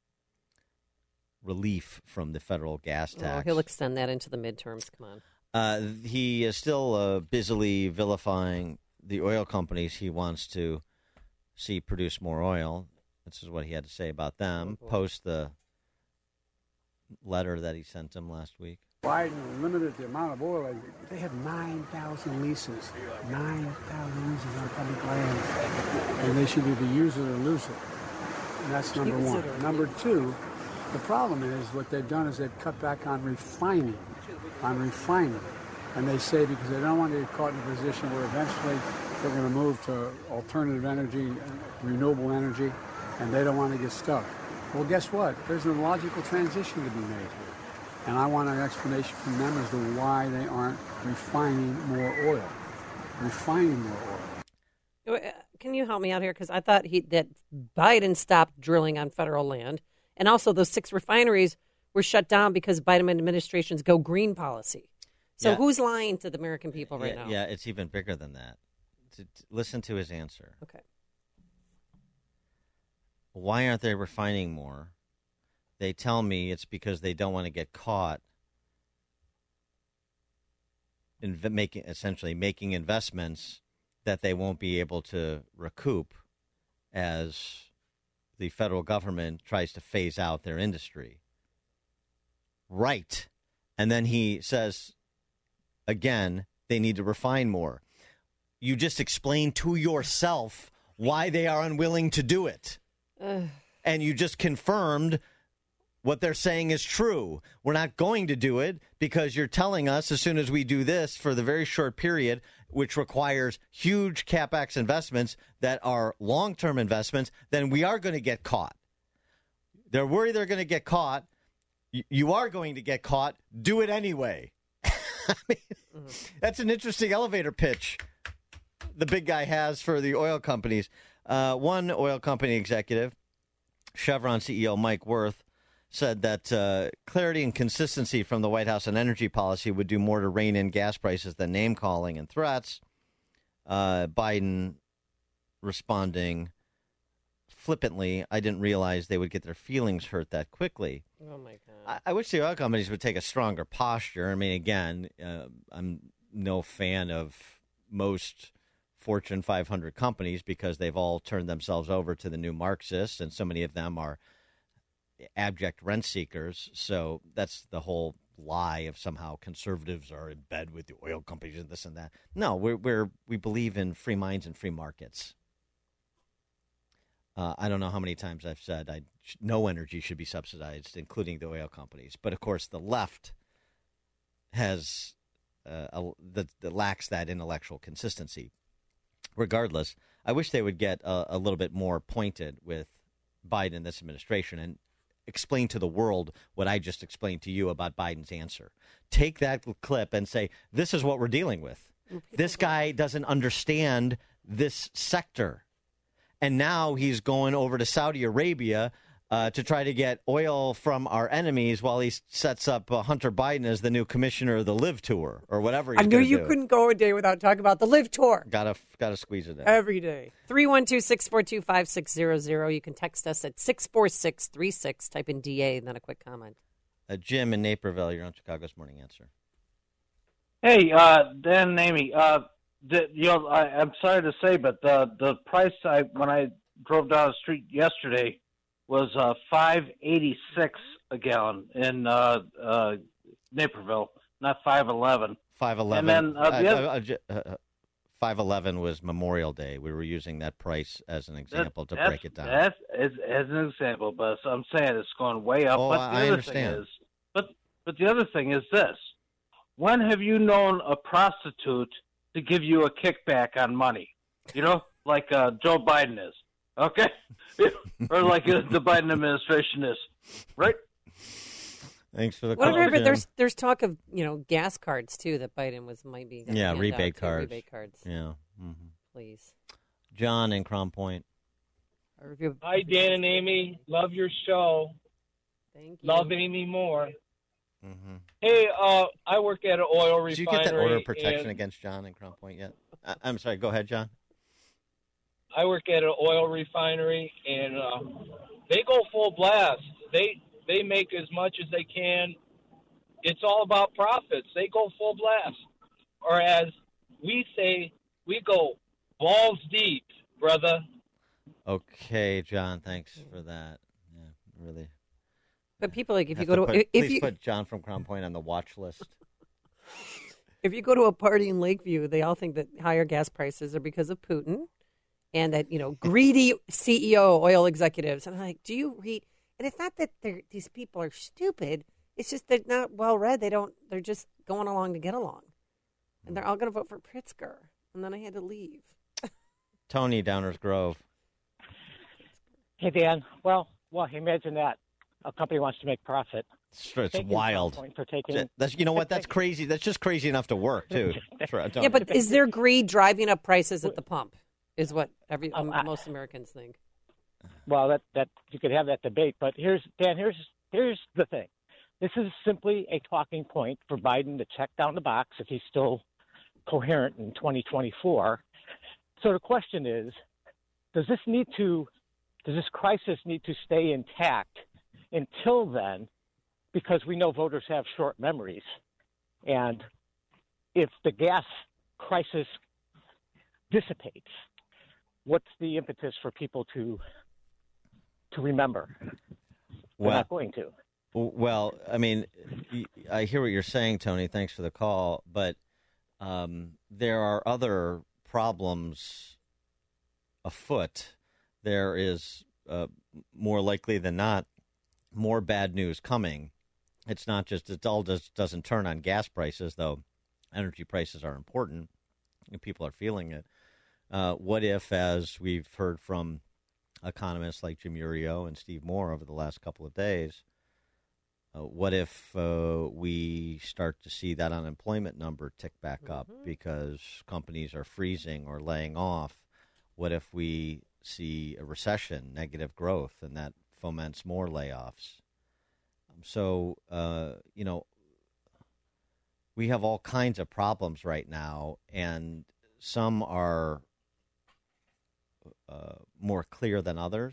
relief from the federal gas tax. He'll extend that into the midterms. Come on. He is still busily vilifying the oil companies he wants to see produce more oil. This is what he had to say about them post the letter that he sent them last week. Biden limited the amount of oil. They have 9,000 leases. 9,000 leases on public land. And they should either use it or lose it. And that's number one. Number two, the problem is what they've done is they've cut back on refining. And they say because they don't want to get caught in a position where eventually they're going to move to alternative energy, renewable energy, and they don't want to get stuck. Well, guess what? There's a logical transition to be made here. And I want an explanation from them as to why they aren't refining more oil. Can you help me out here? Because I thought that Biden stopped drilling on federal land. And also those 6 refineries were shut down because Biden administration's go green policy. So who's lying to the American people right now? Yeah, it's even bigger than that. Listen to his answer. Okay. Why aren't they refining more? They tell me it's because they don't want to get caught in making investments that they won't be able to recoup as the federal government tries to phase out their industry. Right. And then he says, again, they need to refine more. You just explained to yourself why they are unwilling to do it. And you just confirmed what they're saying is true. We're not going to do it because you're telling us as soon as we do this for the very short period, which requires huge CapEx investments that are long-term investments, then we are going to get caught. They're worried they're going to get caught. You are going to get caught. Do it anyway. I mean, that's an interesting elevator pitch the big guy has for the oil companies. One oil company executive, Chevron CEO Mike Wirth, said that clarity and consistency from the White House on energy policy would do more to rein in gas prices than name-calling and threats. Biden responding flippantly, I didn't realize they would get their feelings hurt that quickly. Oh, my God. I wish the oil companies would take a stronger posture. I mean, again, I'm no fan of most Fortune 500 companies because they've all turned themselves over to the new Marxists, and so many of them are abject rent seekers. So that's the whole lie of somehow conservatives are in bed with the oil companies and this and that. No, we believe in free minds and free markets. I don't know how many times I've said no energy should be subsidized, including the oil companies. But of course, the left has lacks that intellectual consistency. Regardless, I wish they would get a little bit more pointed with Biden and this administration and explain to the world what I just explained to you about Biden's answer. Take that clip and say, this is what we're dealing with. This guy doesn't understand this sector. And now he's going over to Saudi Arabia to try to get oil from our enemies while he sets up Hunter Biden as the new commissioner of the Live Tour or whatever he's I knew you do. couldn't go a day without talking about the Live Tour. Gotta squeeze it in. Every day. 312-642-5600. You can text us at 64636. Type in DA and then a quick comment. Jim in Naperville, you're on Chicago's Morning Answer. Hey, Dan and Amy. I'm sorry to say, but the price when I drove down the street yesterday was $5.86 a gallon in Naperville, not $5.11. $5.11. And then $5.11 was Memorial Day. We were using that price as an example to break it down. That's as an example, but I'm saying it's going way up. Oh, but I understand. But the other thing is this: when have you known a prostitute to give you a kickback on money? You know, like Joe Biden is, okay, or like the Biden administration is, right? Thanks for the call. Jim. But there's talk of gas cards too that Biden might be rebate cards. Rebate cards. Yeah, please. John in Crown Point. Hi, Dan and Amy. Love your show. Thank you. Love Amy more. Mm-hmm. Hey, I work at an oil refinery. Did you get that order of protection against John in Crown Point yet? I'm sorry. Go ahead, John. I work at an oil refinery, and they go full blast. They make as much as they can. It's all about profits. They go full blast. Or as we say, we go balls deep, brother. Okay, John, thanks for that. Yeah, really. But people, like, if you Have go to to... please put John from Crown Point on the watch list. If you go to a party in Lakeview, they all think that higher gas prices are because of Putin and that, greedy CEO oil executives. And I'm like, do you read... And it's not that these people are stupid. It's just they're not well read. They're just going along to get along. And they're all going to vote for Pritzker. And then I had to leave. Tony, Downers Grove. Hey, Dan. Well, imagine that. A company wants to make profit. It's wild. For taking... You know what? That's crazy. That's just crazy enough to work, too. Yeah, but is there greed driving up prices at the pump? Is what most Americans think. Well, that you could have that debate, but here's the thing. This is simply a talking point for Biden to check down the box if he's still coherent in 2024. So the question is, does this crisis need to stay intact until then? Because we know voters have short memories, and if the gas crisis dissipates, what's the impetus for people to remember? We're not going to. Well, I mean, I hear what you're saying, Tony. Thanks for the call. But there are other problems afoot. There is, more likely than not, more bad news coming. It all just doesn't turn on gas prices, though energy prices are important and people are feeling it. What if, as we've heard from economists like Jim Urio and Steve Moore over the last couple of days, what if we start to see that unemployment number tick back up because companies are freezing or laying off? What if we see a recession, negative growth, and that foments more layoffs? So, we have all kinds of problems right now, and some are more clear than others.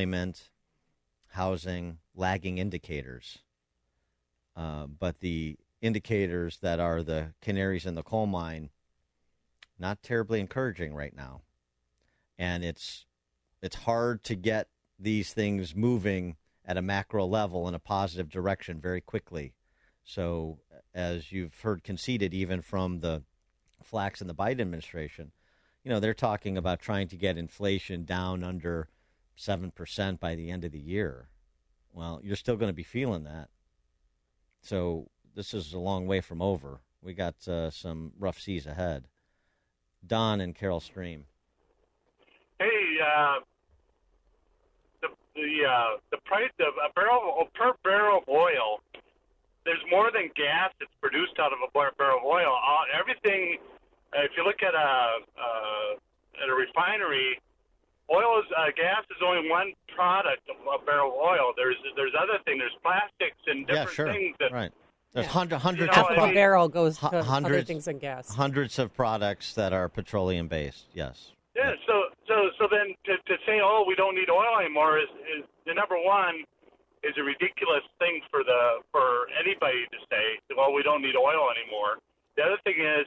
Employment, housing, lagging indicators. But the indicators that are the canaries in the coal mine, not terribly encouraging right now. And it's hard to get these things moving at a macro level in a positive direction very quickly. So as you've heard conceded even from the Flax and the Biden administration, they're talking about trying to get inflation down under 7% by the end of the year. Well, you're still going to be feeling that. So this is a long way from over. We got some rough seas ahead. Don and Carol Stream. Hey, the price of per barrel of oil. There's more than gas that's produced out of a barrel of oil. Everything. If you look at a refinery, gas is only one product of a barrel of oil. There's other things. There's plastics and different things that. Right. There's hundreds of a barrel goes to hundreds, other things than gas. Hundreds of products that are petroleum based. Yes. Yeah. So then to say, we don't need oil anymore is the number one is a ridiculous thing for anybody to say. Well, we don't need oil anymore. The other thing is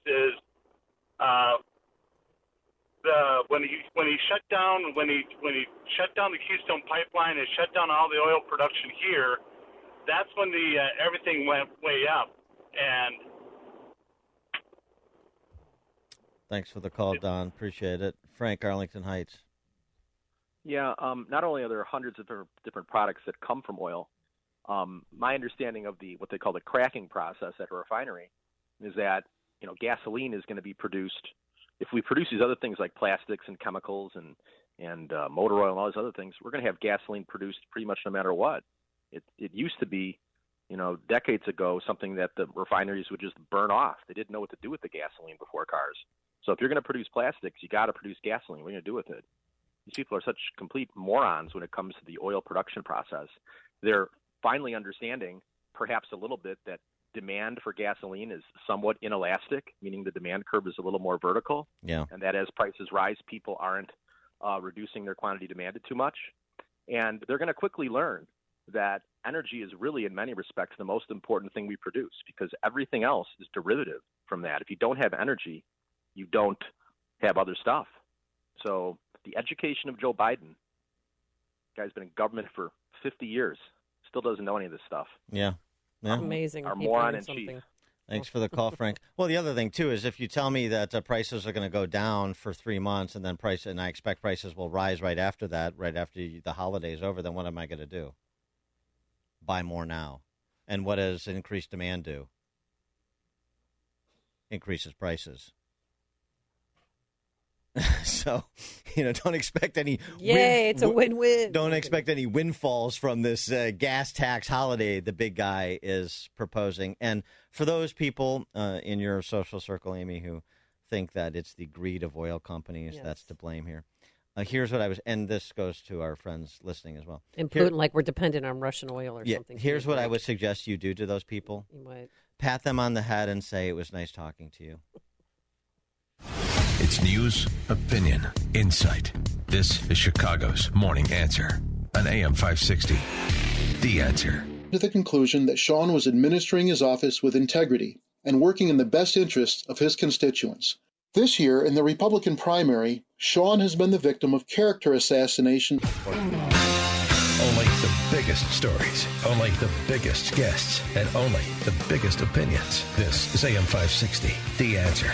when he shut down the Keystone Pipeline and shut down all the oil production here. That's when everything went way up. And thanks for the call, Don. Appreciate it. Frank, Arlington Heights. Yeah, not only are there hundreds of different products that come from oil, my understanding of what they call the cracking process at a refinery is that gasoline is going to be produced. If we produce these other things like plastics and chemicals and motor oil and all these other things, we're going to have gasoline produced pretty much no matter what. It used to be, decades ago, something that the refineries would just burn off. They didn't know what to do with the gasoline before cars. So if you're going to produce plastics, you got to produce gasoline. What are you going to do with it? These people are such complete morons when it comes to the oil production process. They're finally understanding, perhaps a little bit, that demand for gasoline is somewhat inelastic, meaning the demand curve is a little more vertical. Yeah. And that as prices rise, people aren't reducing their quantity demanded too much. And they're going to quickly learn that energy is really, in many respects, the most important thing we produce, because everything else is derivative from that. If you don't have energy, you don't have other stuff. So the education of Joe Biden, guy's been in government for 50 years, still doesn't know any of this stuff. Yeah. Amazing. Our moron in chief. Thanks for the call, Frank. Well, the other thing, too, is if you tell me that prices are going to go down for 3 months and I expect prices will rise right after that, right after the holiday's over, then what am I going to do? Buy more now. And what does increased demand do? Increases prices. So, don't expect any. Yay, it's a win-win. Don't expect any windfalls from this gas tax holiday the big guy is proposing. And for those people in your social circle, Amy, who think that it's the greed of oil companies that's to blame here, here's what and this goes to our friends listening as well. And Putin, like we're dependent on Russian oil or something. Here's what I would suggest you do to those people. You might pat them on the head and say, it was nice talking to you. It's news, opinion, insight. This is Chicago's Morning Answer on AM 560. The Answer. To the conclusion that Sean was administering his office with integrity and working in the best interests of his constituents. This year, in the Republican primary, Sean has been the victim of character assassination. Only the biggest stories, only the biggest guests, and only the biggest opinions. This is AM 560, The Answer.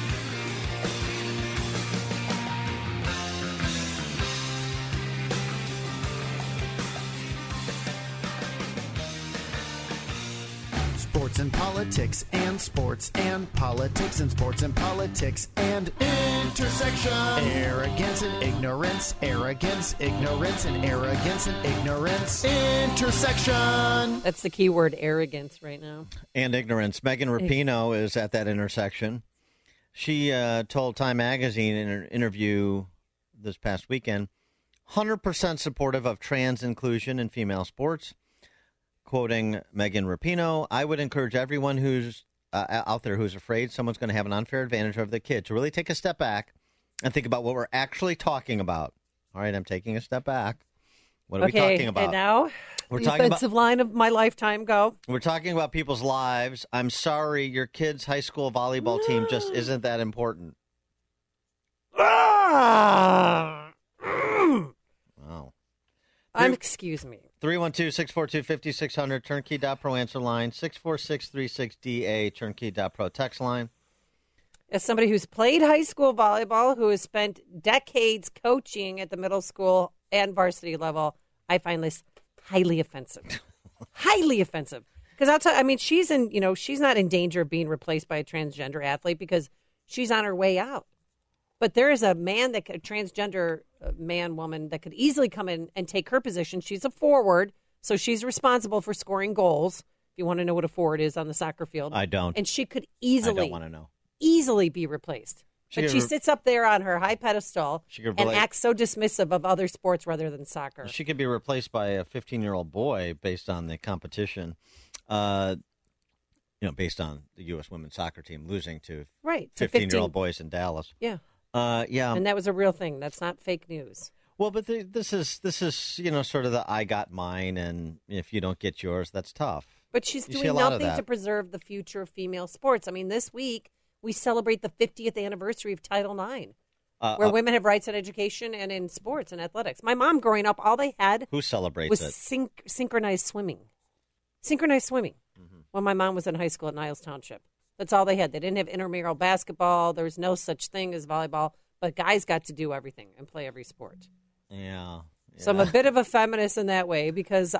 Sports and politics and sports and politics and sports and politics and intersection. Arrogance and ignorance, arrogance, ignorance and arrogance and ignorance. Intersection. That's the key word, arrogance, right now. And ignorance. Megan Rapinoe is at that intersection. She told Time Magazine in an interview this past weekend, 100% supportive of trans inclusion in female sports. Quoting Megan Rapinoe, I would encourage everyone who's out there who's afraid someone's going to have an unfair advantage over the kid to really take a step back and think about what we're actually talking about. All right, I'm taking a step back. What are we talking about? And now, We're the talking offensive line of my lifetime, go. We're talking about people's lives. I'm sorry, your kid's high school volleyball team just isn't that important. Wow. Excuse me. 312-642-5600, turnkey.pro answer line, 64636DA, turnkey.pro text line. As somebody who's played high school volleyball, who has spent decades coaching at the middle school and varsity level, I find this highly offensive. Highly offensive. Because I'll tell you, I mean, she's not in danger of being replaced by a transgender athlete because she's on her way out. But there is a transgender man, woman that could easily come in and take her position. She's a forward, so she's responsible for scoring goals. If you want to know what a forward is on the soccer field. I don't. And she could easily. I don't want to know. Easily be replaced. But she sits up there on her high pedestal and acts so dismissive of other sports rather than soccer. She could be replaced by a 15-year-old boy based on the competition, based on the U.S. women's soccer team losing to 15-year-old boys in Dallas. Yeah. Yeah. And that was a real thing. That's not fake news. Well, but this is sort of the I got mine, and if you don't get yours, that's tough. But she's doing nothing to preserve the future of female sports. I mean, this week we celebrate the 50th anniversary of Title IX, where women have rights in education and in sports and athletics. My mom, growing up, all they had who celebrates was it? Synchronized swimming. Synchronized swimming. Mm-hmm. When my mom was in high school at Niles Township. That's all they had. They didn't have intramural basketball. There was no such thing as volleyball. But guys got to do everything and play every sport. Yeah. So I'm a bit of a feminist in that way because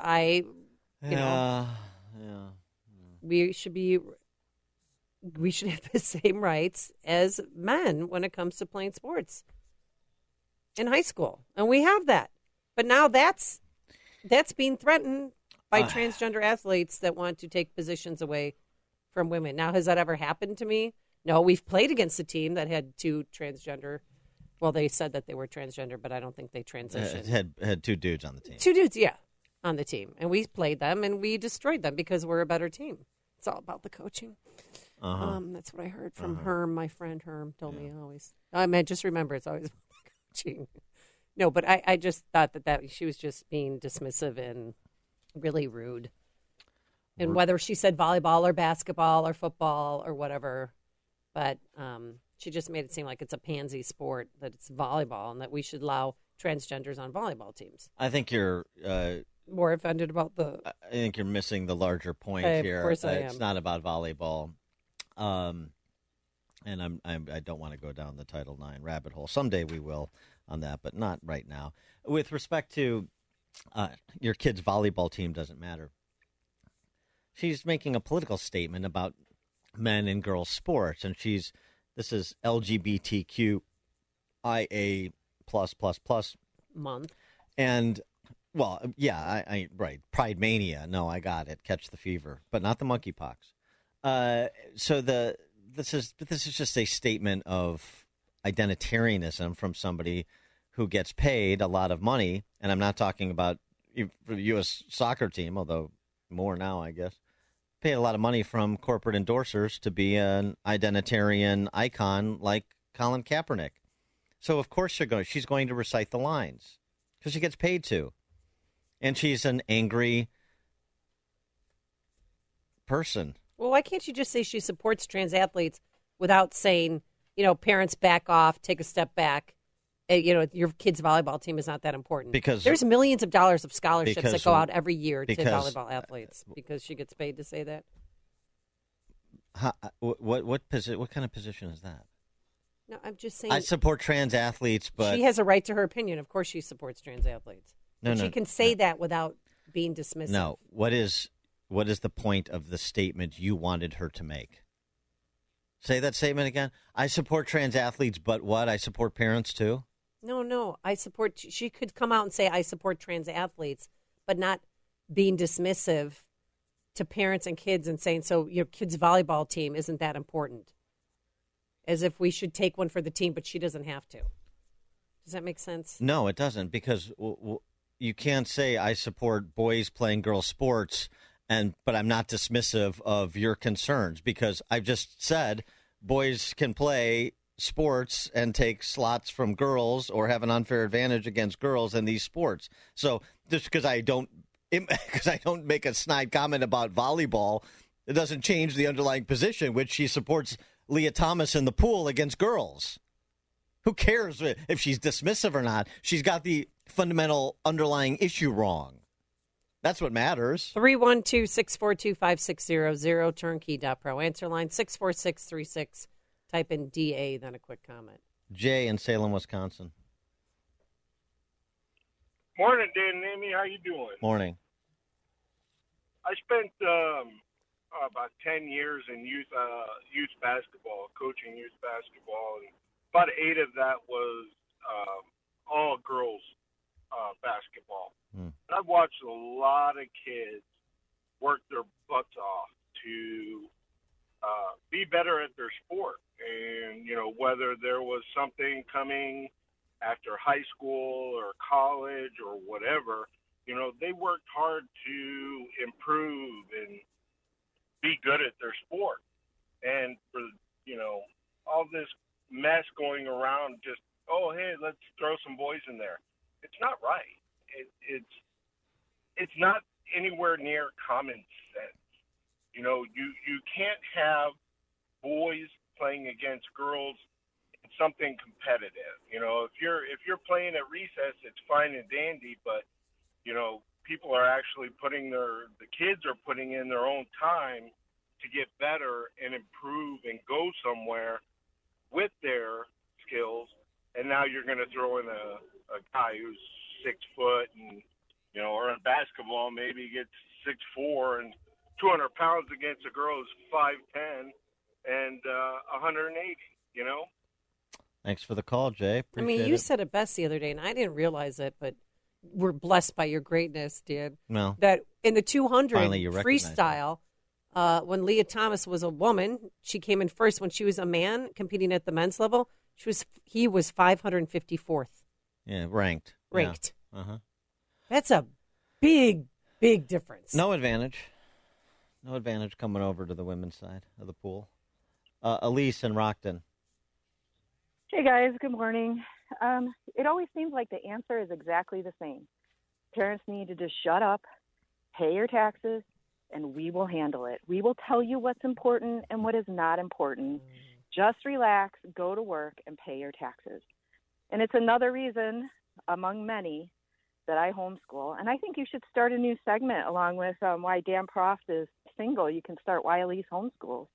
we should have the same rights as men when it comes to playing sports in high school. And we have that. But now that's being threatened by transgender athletes that want to take positions away from women. Now, has that ever happened to me? No, we've played against a team that had two transgender. Well, they said that they were transgender, but I don't think they transitioned. Had two dudes on the team. Two dudes, yeah, on the team. And we played them, and we destroyed them because we're a better team. It's all about the coaching. That's what I heard from Herm. My friend Herm told me always. Just remember, it's always about the coaching. No, but I just thought that she was just being dismissive and really rude. And whether she said volleyball or basketball or football or whatever, but she just made it seem like it's a pansy sport, that it's volleyball, and that we should allow transgenders on volleyball teams. I think you're more offended about the. I think you're missing the larger point here. Of course I am. It's not about volleyball, and I don't want to go down the Title IX rabbit hole. Someday we will on that, but not right now. With respect to your kid's volleyball team, doesn't matter. She's making a political statement about men and girls sports, and this is LGBTQIA++ month. And well, yeah, I right. Pride Mania. No, I got it. Catch the fever, but not the monkeypox. So this is just a statement of identitarianism from somebody who gets paid a lot of money, and I'm not talking about the U.S. soccer team, although more now, I guess. Paid a lot of money from corporate endorsers to be an identitarian icon like Colin Kaepernick. So of course she's going to recite the lines because she gets paid to, and she's an angry person. Well, why can't you just say she supports trans athletes without saying, parents back off, take a step back? Your kid's volleyball team is not that important. Because there's millions of dollars of scholarships that go out every year to volleyball athletes. Because she gets paid to say that. What kind of position is that? No, I'm just saying. I support trans athletes, but she has a right to her opinion. Of course, she supports trans athletes. She can say that without being dismissive. No, what is the point of the statement you wanted her to make? Say that statement again. I support trans athletes, but what? I support parents too. No, I support. She could come out and say I support trans athletes, but not being dismissive to parents and kids and saying, so your kid's volleyball team isn't that important. As if we should take one for the team, but she doesn't have to. Does that make sense? No, it doesn't, because you can't say I support boys playing girls sports, but I'm not dismissive of your concerns, because I've just said boys can play sports and take slots from girls or have an unfair advantage against girls in these sports. So just because I don't make a snide comment about volleyball, it doesn't change the underlying position, which she supports Leah Thomas in the pool against girls. Who cares if she's dismissive or not? She's got the fundamental underlying issue wrong. That's what matters. 312-642-5600, turnkey.pro. Answer line 64636. Type in DA, then a quick comment. Jay in Salem, Wisconsin. Morning, Dan and Amy. How you doing? Morning. I spent about 10 years in youth basketball, coaching youth basketball, and about 8 of that was all girls basketball. I've watched a lot of kids work their butts off to be better at their sport. And, whether there was something coming after high school or college or whatever, they worked hard to improve and be good at their sport. And for, all this mess going around, just, oh, hey, let's throw some boys in there. It's not right. It's not anywhere near common sense. You can't have boys playing against girls in something competitive. If you're playing at recess, it's fine and dandy, but people are actually the kids are putting in their own time to get better and improve and go somewhere with their skills. And now you're going to throw in a guy who's 6 foot and, or in basketball, maybe gets 6'4" and 200 pounds against a girl who's 5'10" and 180, Thanks for the call, Jay. Appreciate you it. said it best the other day, and I didn't realize it, but we're blessed by your greatness, Dan. No. That in the 200 Finally you recognize freestyle, when Leah Thomas was a woman, she came in first. When she was a man competing at the men's level, he was 554th. Yeah, ranked. Yeah. Uh-huh. That's a big, big difference. No advantage. No advantage coming over to the women's side of the pool. Elise in Rockton. Hey, guys. Good morning. It always seems like the answer is exactly the same. Parents need to just shut up, pay your taxes, and we will handle it. We will tell you what's important and what is not important. Just relax, go to work, and pay your taxes. And it's another reason, among many, that I homeschool. And I think you should start a new segment along with why Dan Proft is single. You can start Why Elise Homeschools.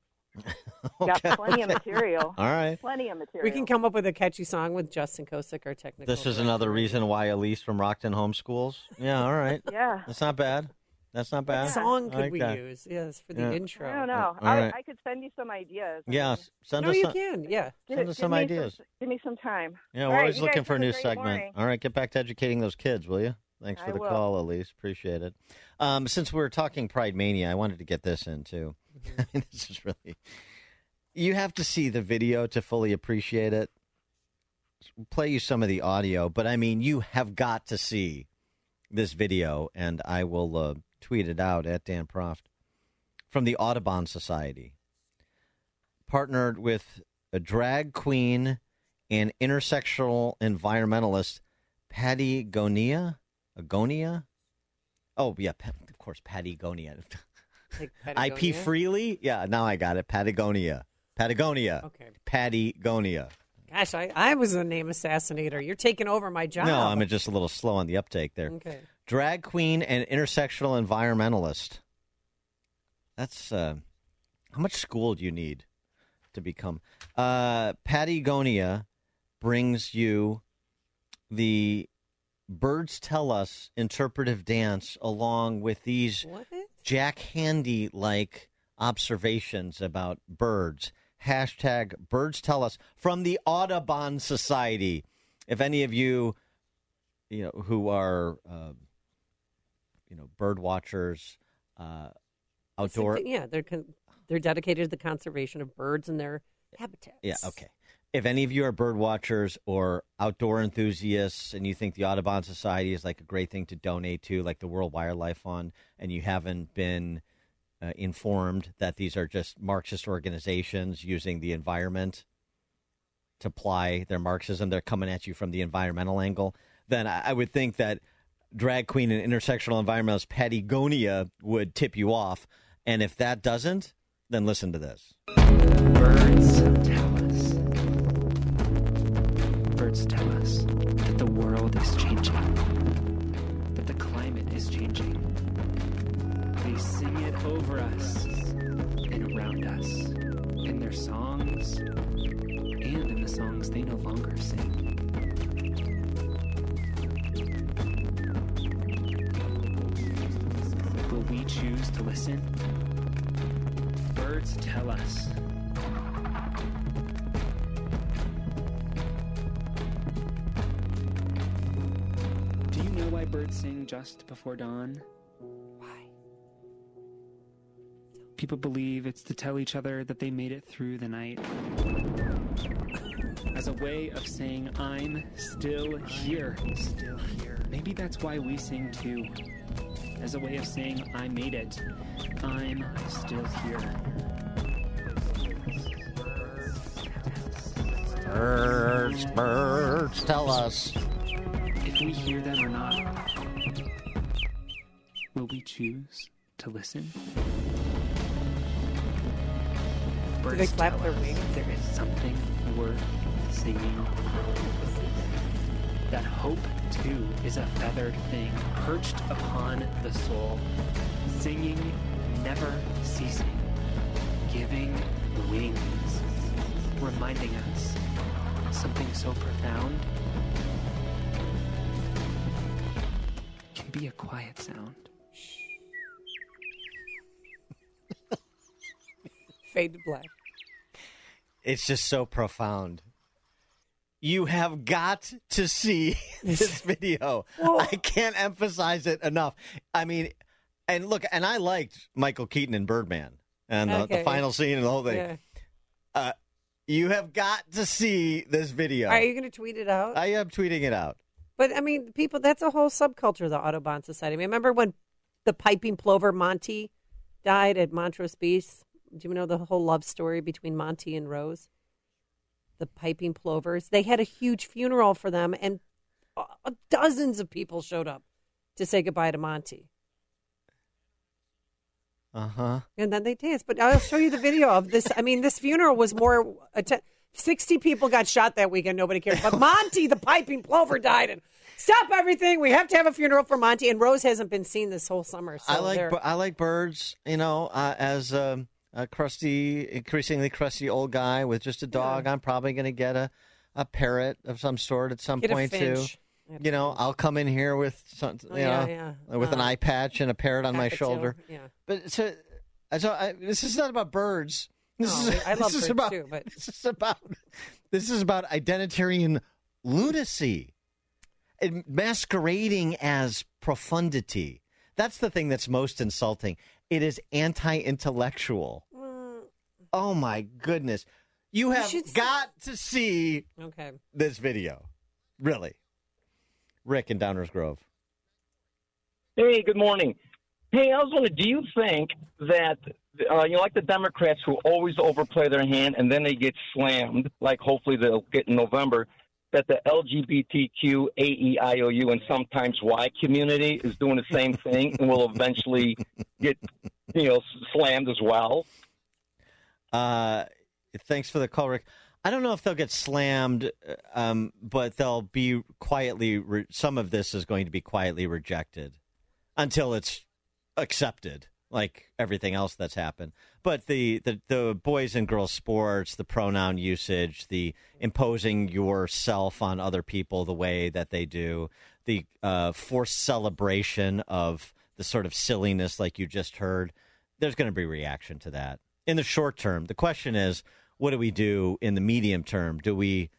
Got plenty of material. All right. Plenty of material. We can come up with a catchy song with Justin Kosick, our technical This is director. another reason why Elise from Rockton homeschools. Yeah, all right. Yeah. That's not bad. That's not bad. What song I could like we that. use? Yes, for the Yeah. intro. I don't know. All right. I could send you some ideas. Yeah, send No, us you some. can. Yeah. Send us some ideas. Give me some time. Yeah, All we're right, always you looking guys for a have new great segment. morning. All right, get back to educating those kids, will you? Thanks for I the will. call, Elise. Appreciate it. Since we're talking Pride Mania, I wanted to get this in, too. This is really... You have to see the video to fully appreciate it. Play you some of the audio, but, I mean, you have got to see this video, and I will tweet it out at Dan Proft. From the Audubon Society. Partnered with a drag queen and intersectional environmentalist, Patty Gonia? Agonia? Oh, yeah, of course, Patty Gonia. Like IP Freely? Yeah, now I got it. Patagonia. Okay. Patagonia. Gosh, I was a name assassinator. You're taking over my job. No, I'm just a little slow on the uptake there. Okay. Drag queen and intersectional environmentalist. That's, how much school do you need to become? Patagonia brings you the Birds Tell Us interpretive dance along with these Jack Handy-like observations about birds. Hashtag Birds Tell Us from the Audubon Society. If any of you, who are, bird watchers, outdoor. Yeah, they're dedicated to the conservation of birds and their habitats. Yeah, okay. If any of you are bird watchers or outdoor enthusiasts and you think the Audubon Society is like a great thing to donate to, like the World Wildlife Fund, and you haven't been informed that these are just Marxist organizations using the environment to ply their Marxism. They're coming at you from the environmental angle. Then I would think that drag queen and intersectional environmentalist Patty Gonia would tip you off. And if that doesn't, then listen to this. Birds tell us that the world is changing, that the climate is changing. They sing it over us and around us, in their songs and in the songs they no longer sing. Will we choose to listen? Birds tell us. Do you know why birds sing just before dawn? Why? People believe it's to tell each other that they made it through the night. As a way of saying, I'm still here. Maybe that's why we sing too. As a way of saying, I made it. I'm still here. Birds tell us. If we hear them or not, will we choose to listen? Do they clap their wings? There is something worth singing. That hope, too, is a feathered thing, perched upon the soul, singing, never ceasing, giving wings, reminding us something so profound can be a quiet sound. Fade to black. It's just so profound. You have got to see this video. I can't emphasize it enough. I mean, and look, and I liked Michael Keaton in Birdman and the final scene and the whole thing. Yeah. You have got to see this video. Are you going to tweet it out? I am tweeting it out. But, I mean, people, that's a whole subculture of the Audubon Society. I mean, remember when the piping plover Monty died at Montrose Beach? Do you know the whole love story between Monty and Rose? The piping plovers. They had a huge funeral for them, and dozens of people showed up to say goodbye to Monty. Uh-huh. And then they danced. But I'll show you the video of this. I mean, this funeral was more... 60 people got shot that weekend. Nobody cared. But Monty, the piping plover, died. And stop everything. We have to have a funeral for Monty. And Rose hasn't been seen this whole summer. So I like birds, as... a increasingly crusty old guy with just a dog. Yeah. I'm probably going to get a parrot of some sort at some point too. I'll come in here with with an eye patch and a parrot on my shoulder. Yeah. But this is not about birds. I love birds too. But this is about identitarian lunacy, masquerading as profundity. That's the thing that's most insulting. It is anti-intellectual. Oh, my goodness. You have got to see this video. Really. Rick in Downers Grove. Hey, good morning. Hey, I was wondering, do you think that, like the Democrats who always overplay their hand and then they get slammed, like hopefully they'll get in November, that the LGBTQ, AEIOU, and sometimes Y community is doing the same thing and will eventually get, slammed as well? Thanks for the call, Rick. I don't know if they'll get slammed, but they'll be quietly. Some of this is going to be quietly rejected until it's accepted, like everything else that's happened. But the boys and girls sports, the pronoun usage, the imposing yourself on other people the way that they do, the forced celebration of the sort of silliness like you just heard, there's going to be reaction to that. In the short term, the question is, what do we do in the medium term? Do we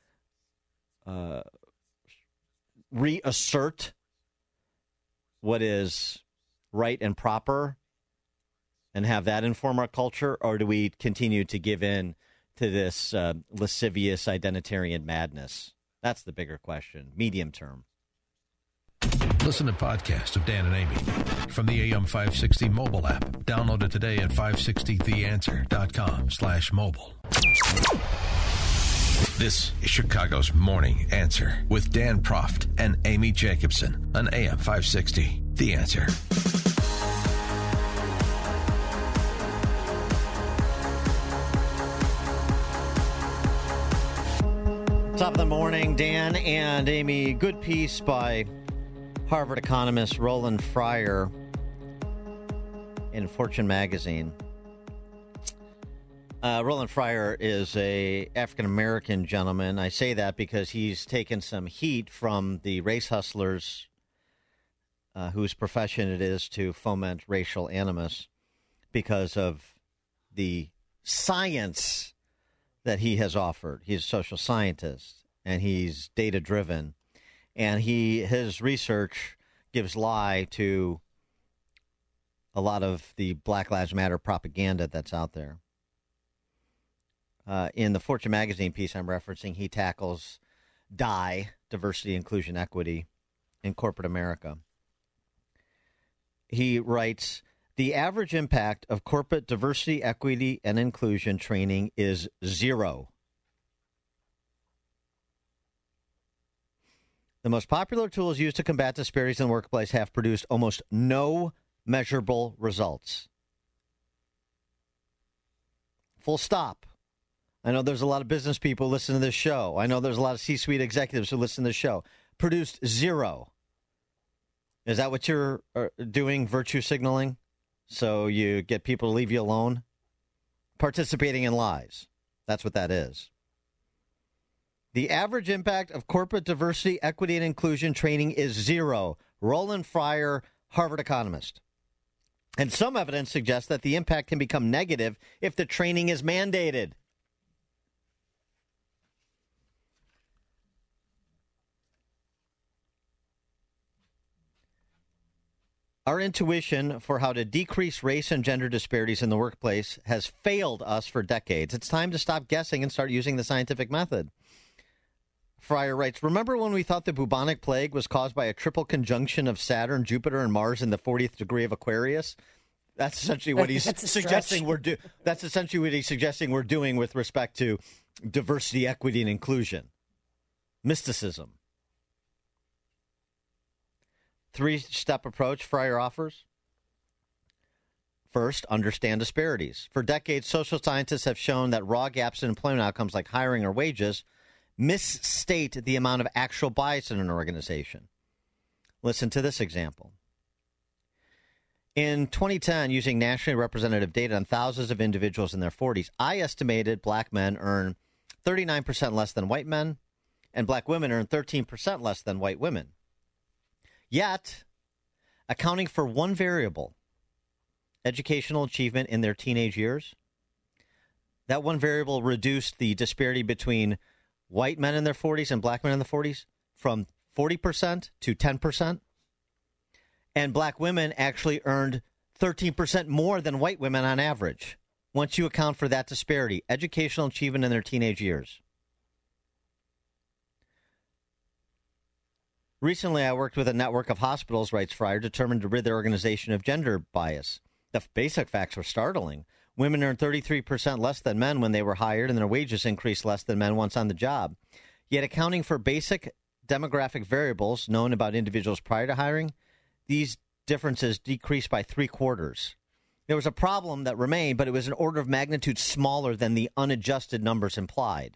reassert what is right and proper and have that inform our culture, or do we continue to give in to this lascivious identitarian madness? That's the bigger question, medium term. Listen to podcasts of Dan and Amy from the AM 560 mobile app. Download it today at 560theanswer.com/mobile. This is Chicago's Morning Answer with Dan Proft and Amy Jacobson on AM 560. The Answer. Top of the morning, Dan and Amy. Good piece by Harvard economist Roland Fryer in Fortune magazine. Roland Fryer is a African-American gentleman. I say that because he's taken some heat from the race hustlers whose profession it is to foment racial animus because of the science that he has offered. He's a social scientist, and he's data-driven. And his research gives lie to a lot of the Black Lives Matter propaganda that's out there. In the Fortune magazine piece I'm referencing, he tackles DIE, diversity, inclusion, equity, in corporate America. He writes, the average impact of corporate diversity, equity, and inclusion training is 0. The most popular tools used to combat disparities in the workplace have produced almost no measurable results. Full stop. I know there's a lot of business people listening to this show. I know there's a lot of C-suite executives who listen to this show. Produced 0. Is that what you're doing, virtue signaling? So you get people to leave you alone? Participating in lies. That's what that is. The average impact of corporate diversity, equity, and inclusion training is 0. Roland Fryer, Harvard economist. And some evidence suggests that the impact can become negative if the training is mandated. Our intuition for how to decrease race and gender disparities in the workplace has failed us for decades. It's time to stop guessing and start using the scientific method. Fryer writes, remember when we thought the bubonic plague was caused by a triple conjunction of Saturn, Jupiter, and Mars in the 40th degree of Aquarius? That's essentially what he's suggesting That's essentially what he's suggesting we're doing with respect to diversity, equity, and inclusion. Mysticism. 3-step approach Fryer offers. First, understand disparities. For decades, social scientists have shown that raw gaps in employment outcomes like hiring or wages misstate the amount of actual bias in an organization. Listen to this example. In 2010, using nationally representative data on thousands of individuals in their 40s, I estimated black men earn 39% less than white men, and black women earn 13% less than white women. Yet, accounting for one variable, educational achievement in their teenage years, that one variable reduced the disparity between white men in their 40s and black men in the 40s from 40% to 10%. And black women actually earned 13% more than white women on average, once you account for that disparity, educational achievement in their teenage years. Recently, I worked with a network of hospitals, writes Fryer, determined to rid their organization of gender bias. The basic facts were startling. Women earned 33% less than men when they were hired, and their wages increased less than men once on the job. Yet, accounting for basic demographic variables known about individuals prior to hiring, these differences decreased by 3/4. There was a problem that remained, but it was an order of magnitude smaller than the unadjusted numbers implied.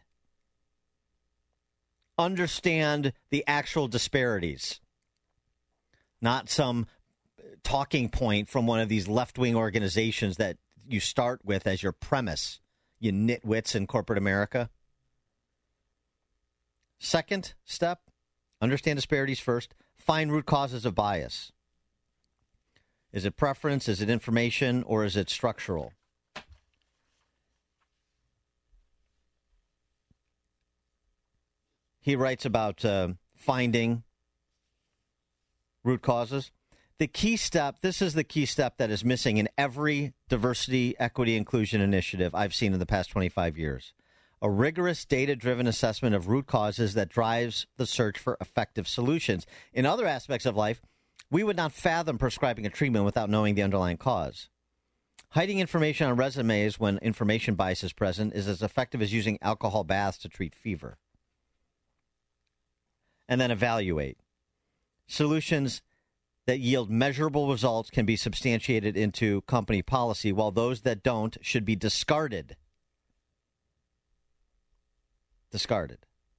Understand the actual disparities, not some talking point from one of these left-wing organizations that you start with as your premise, you nitwits in corporate America. Second step, understand disparities first. Find root causes of bias. Is it preference? Is it information? Or is it structural? He writes about finding root causes. The key step, this is the key step that is missing in every diversity, equity, inclusion initiative I've seen in the past 25 years. A rigorous data-driven assessment of root causes that drives the search for effective solutions. In other aspects of life, we would not fathom prescribing a treatment without knowing the underlying cause. Hiding information on resumes when information bias is present is as effective as using alcohol baths to treat fever. And then evaluate. Solutions that yield measurable results can be substantiated into company policy, while those that don't should be discarded. Discarded.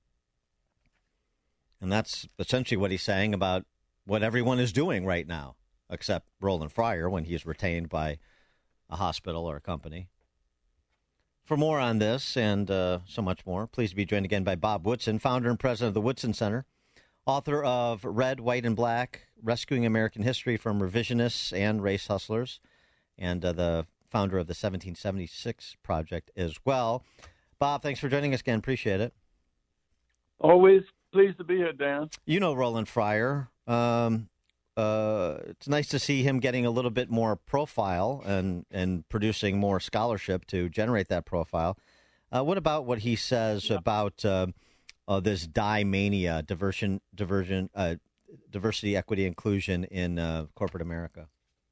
And that's essentially what he's saying about what everyone is doing right now, except Roland Fryer when he's retained by a hospital or a company. For more on this and so much more, please be joined again by Bob Woodson, founder and president of the Woodson Center, author of Red, White, and Black, Rescuing American History from Revisionists and Race Hustlers, and the founder of the 1776 Project as well. Bob, thanks for joining us again. Appreciate it. Always pleased to be here, Dan. You know Roland Fryer. It's nice to see him getting a little bit more profile and producing more scholarship to generate that profile. What about what he says about this DIE mania, diversity, equity, inclusion in corporate America?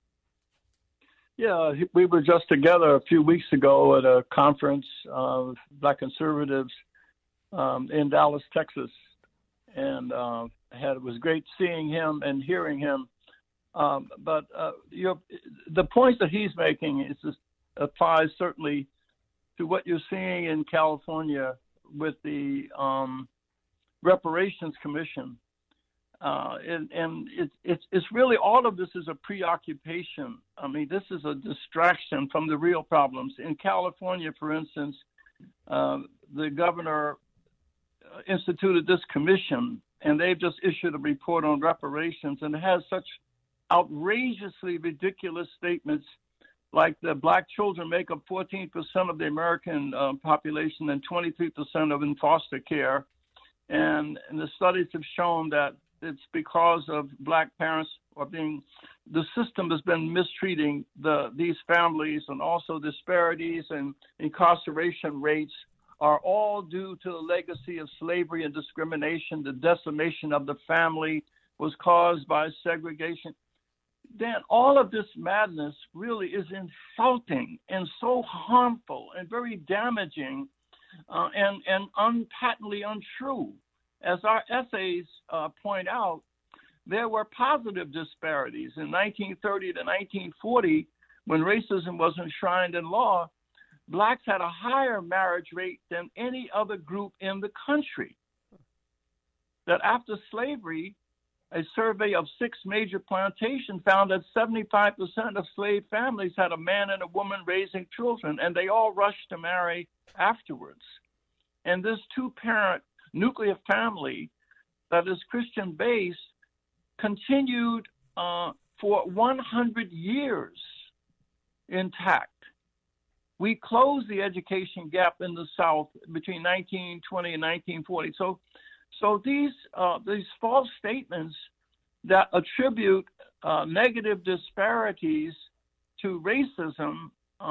Yeah, we were just together a few weeks ago at a conference of Black conservatives in Dallas, Texas, and it was great seeing him and hearing him. But the points that he's making applies certainly to what you're seeing in California with the Reparations Commission. And it's really, all of this is a preoccupation. I mean, this is a distraction from the real problems. In California, for instance, the governor instituted this commission, and they've just issued a report on reparations, and it has such outrageously ridiculous statements like the black children make up 14% of the American population and 23% of in foster care. And the studies have shown that it's because of black parents the system has been mistreating these families, and also disparities and incarceration rates are all due to the legacy of slavery and discrimination. The decimation of the family was caused by segregation. Dan, all of this madness really is insulting and so harmful and very damaging and patently untrue. As our essays point out, there were positive disparities. In 1930 to 1940, when racism was enshrined in law, blacks had a higher marriage rate than any other group in the country. That after slavery, a survey of 6 major plantations found that 75% of slave families had a man and a woman raising children, and they all rushed to marry afterwards. And this 2-parent nuclear family that is Christian-based continued for 100 years intact. We closed the education gap in the South between 1920 and 1940. So these false statements that attribute negative disparities to racism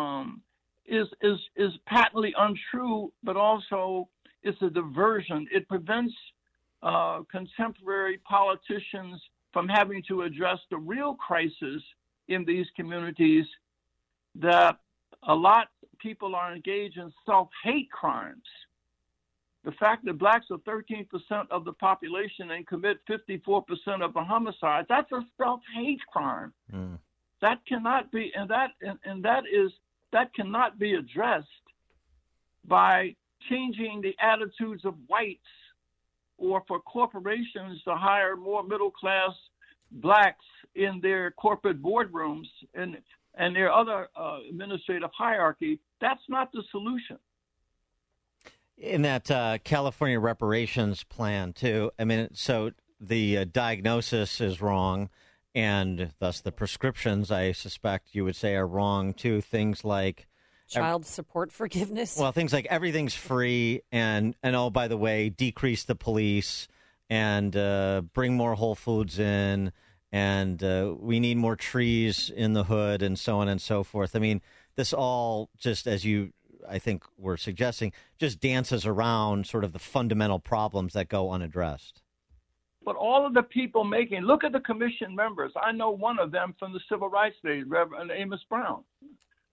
is patently untrue, but also it's a diversion. It prevents contemporary politicians from having to address the real crisis in these communities, that a lot of people are engaged in self-hate crimes. The fact that blacks are 13% of the population and commit 54% of the homicides, that's a self-hate crime. That cannot be, that cannot be addressed by changing the attitudes of whites or for corporations to hire more middle-class blacks in their corporate boardrooms and their other administrative hierarchy. That's not the solution. In that California reparations plan, too, I mean, so the diagnosis is wrong, and thus the prescriptions, I suspect you would say, are wrong, too. Things like child support forgiveness. Well, things like everything's free, and oh, by the way, decrease the police and bring more Whole Foods in, and we need more trees in the hood, and so on and so forth. I mean, this all just, as you, I think, were suggesting, just dances around sort of the fundamental problems that go unaddressed. But all of the people look at the commission members. I know one of them from the civil rights days, Reverend Amos Brown.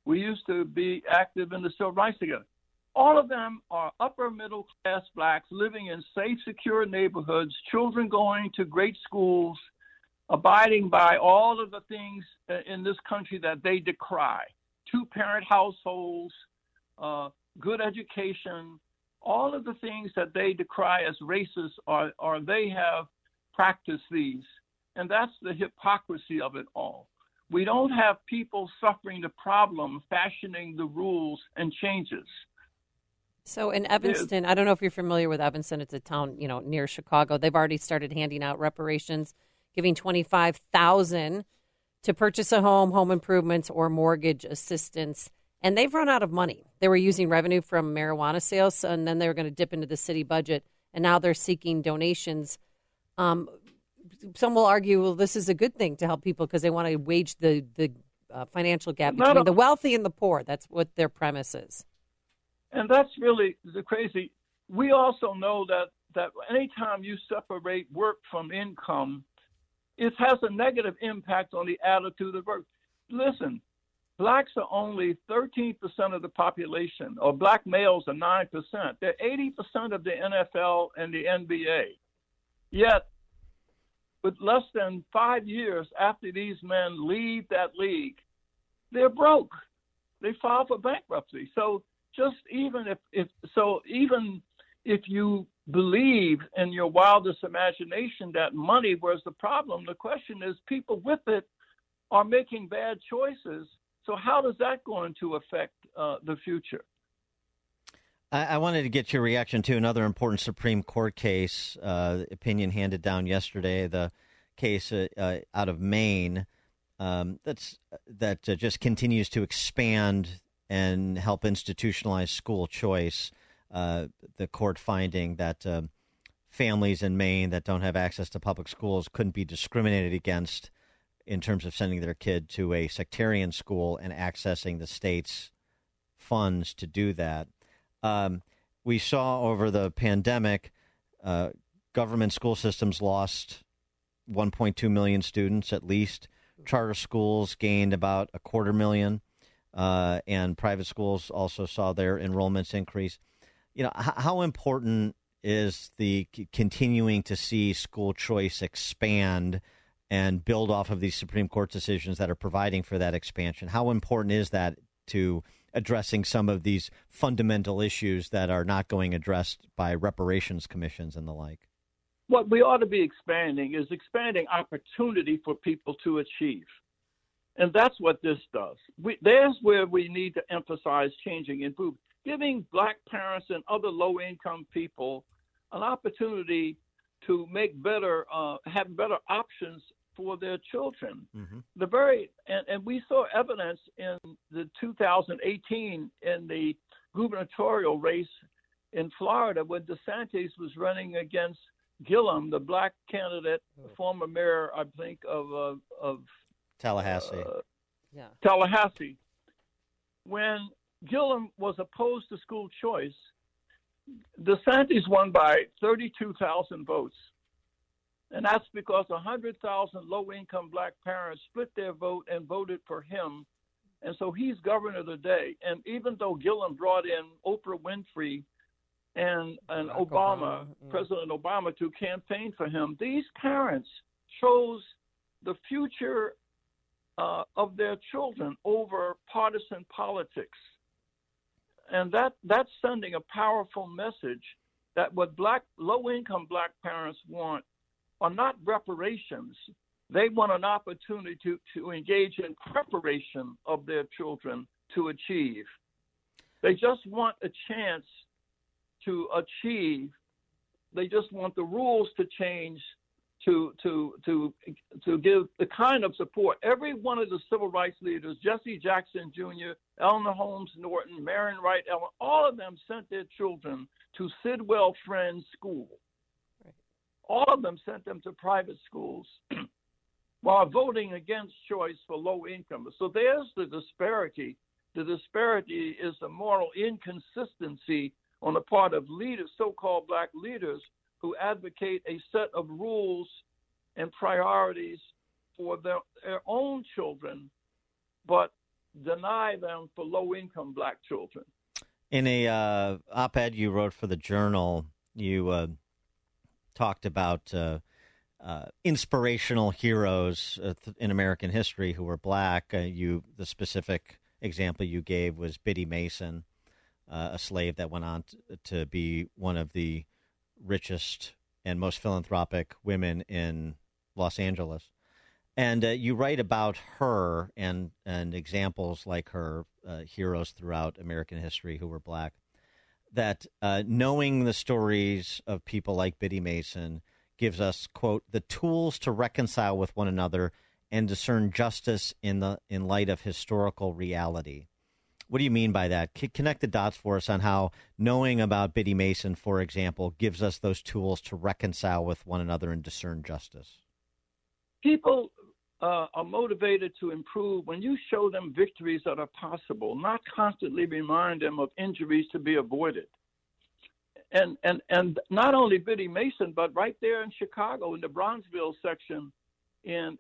We used to be active in the civil rights together. All of them are upper middle class blacks living in safe, secure neighborhoods, children going to great schools, abiding by all of the things in this country that they decry. 2-parent households, good education, all of the things that they decry as racist are they have practiced these. And that's the hypocrisy of it all. We don't have people suffering the problem, fashioning the rules and changes. So in Evanston, I don't know if you're familiar with Evanston. It's a town, near Chicago. They've already started handing out reparations, giving $25,000 to purchase a home improvements, or mortgage assistance. And they've run out of money. They were using revenue from marijuana sales, and then they were going to dip into the city budget. And now they're seeking donations. Some will argue, well, this is a good thing to help people because they want to wage the financial gap between the wealthy and the poor. That's what their premise is. And that's really the crazy. We also know that anytime you separate work from income, it has a negative impact on the attitude of work. Listen, blacks are only 13% of the population, or black males are 9%. They're 80% of the NFL and the NBA. Yet, with less than 5 years after these men leave that league, they're broke. They file for bankruptcy. So just even if you believe in your wildest imagination that money was the problem, the question is people with it are making bad choices. So how does that going to affect the future? I wanted to get your reaction to another important Supreme Court case, opinion handed down yesterday, the case out of Maine that just continues to expand and help institutionalize school choice. The court finding that families in Maine that don't have access to public schools couldn't be discriminated against in terms of sending their kid to a sectarian school and accessing the state's funds to do that. We saw over the pandemic, government school systems lost 1.2 million students at least. Charter schools gained about 250,000, and private schools also saw their enrollments increase. How important is the continuing to see school choice expand and build off of these Supreme Court decisions that are providing for that expansion? How important is that to addressing some of these fundamental issues that are not going addressed by reparations commissions and the like? What we ought to be expanding is expanding opportunity for people to achieve. And that's what this does. There's where we need to emphasize changing, improve, giving black parents and other low-income people an opportunity to make better, have better options for their children. Mm-hmm. And we saw evidence in the 2018 in the gubernatorial race in Florida when DeSantis was running against Gillum, the black candidate, former mayor, I think, of Tallahassee. Tallahassee. When Gillum was opposed to school choice, DeSantis won by 32,000 votes. And that's because 100,000 low-income black parents split their vote and voted for him. And so he's governor today. And even though Gillum brought in Oprah Winfrey and Obama, President Obama, to campaign for him, these parents chose the future of their children over partisan politics. And that's sending a powerful message that what low-income black parents want are not reparations. They want an opportunity to engage in preparation of their children to achieve. They just want a chance to achieve. They just want the rules to change to give the kind of support. Every one of the civil rights leaders, Jesse Jackson Jr., Eleanor Holmes Norton, Marion Wright Ellen, all of them sent their children to Sidwell Friends School. All of them sent them to private schools while voting against choice for low income. So there's the disparity. The disparity is the moral inconsistency on the part of leaders, so-called black leaders, who advocate a set of rules and priorities for their own children, but deny them for low-income black children. In a op-ed you wrote for the Journal, you talked about inspirational heroes in American history who were black. The specific example you gave was Biddy Mason, a slave that went on to be one of the richest and most philanthropic women in Los Angeles. And you write about her and examples like her, heroes throughout American history who were black, that knowing the stories of people like Biddy Mason gives us, quote, the tools to reconcile with one another and discern justice in light of historical reality. What do you mean by that? Connect the dots for us on how knowing about Biddy Mason, for example, gives us those tools to reconcile with one another and discern justice. People are motivated to improve when you show them victories that are possible, not constantly remind them of injuries to be avoided. And not only Biddy Mason, but right there in Chicago, in the Bronzeville section, in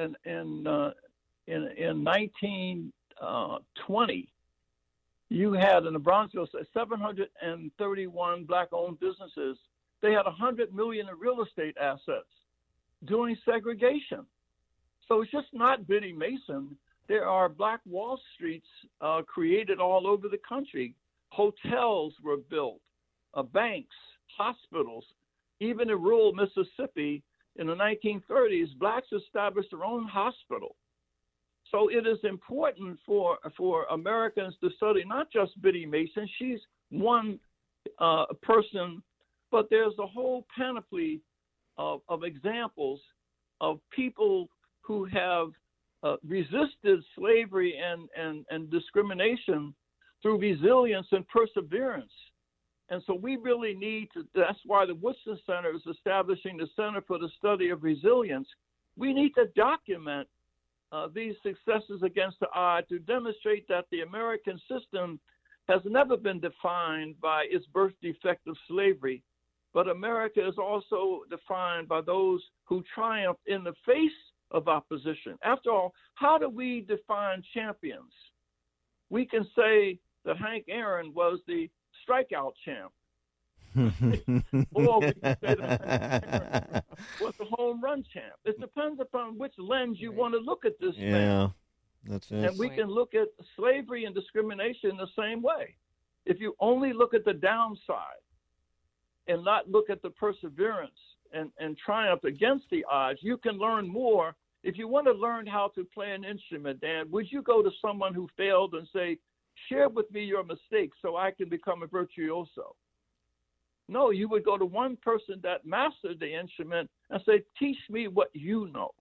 1920, you had in the Bronzeville 731 black-owned businesses. They had $100 million in real estate assets during segregation. So it's just not Biddy Mason. There are Black Wall Streets created all over the country. Hotels were built, banks, hospitals. Even in rural Mississippi in the 1930s, blacks established their own hospital. So it is important for Americans to study not just Biddy Mason. She's one person, but there's a whole panoply of examples of people who have resisted slavery and discrimination through resilience and perseverance. And so we really need to, that's why the Woodson Center is establishing the Center for the Study of Resilience. We need to document these successes against the odds to demonstrate that the American system has never been defined by its birth defect of slavery, but America is also defined by those who triumphed in the face of opposition. After all, how do we define champions? We can say that Hank Aaron was the strikeout champ. Or we can say that Hank Aaron was the home run champ. It depends upon which lens you want to look at this thing. Yeah, that's it. And we can look at slavery and discrimination the same way. If you only look at the downside and not look at the perseverance and triumph against the odds, you can learn more. If you want to learn how to play an instrument, Dan, would you go to someone who failed and say, share with me your mistakes so I can become a virtuoso? No, you would go to one person that mastered the instrument and say, teach me what you know.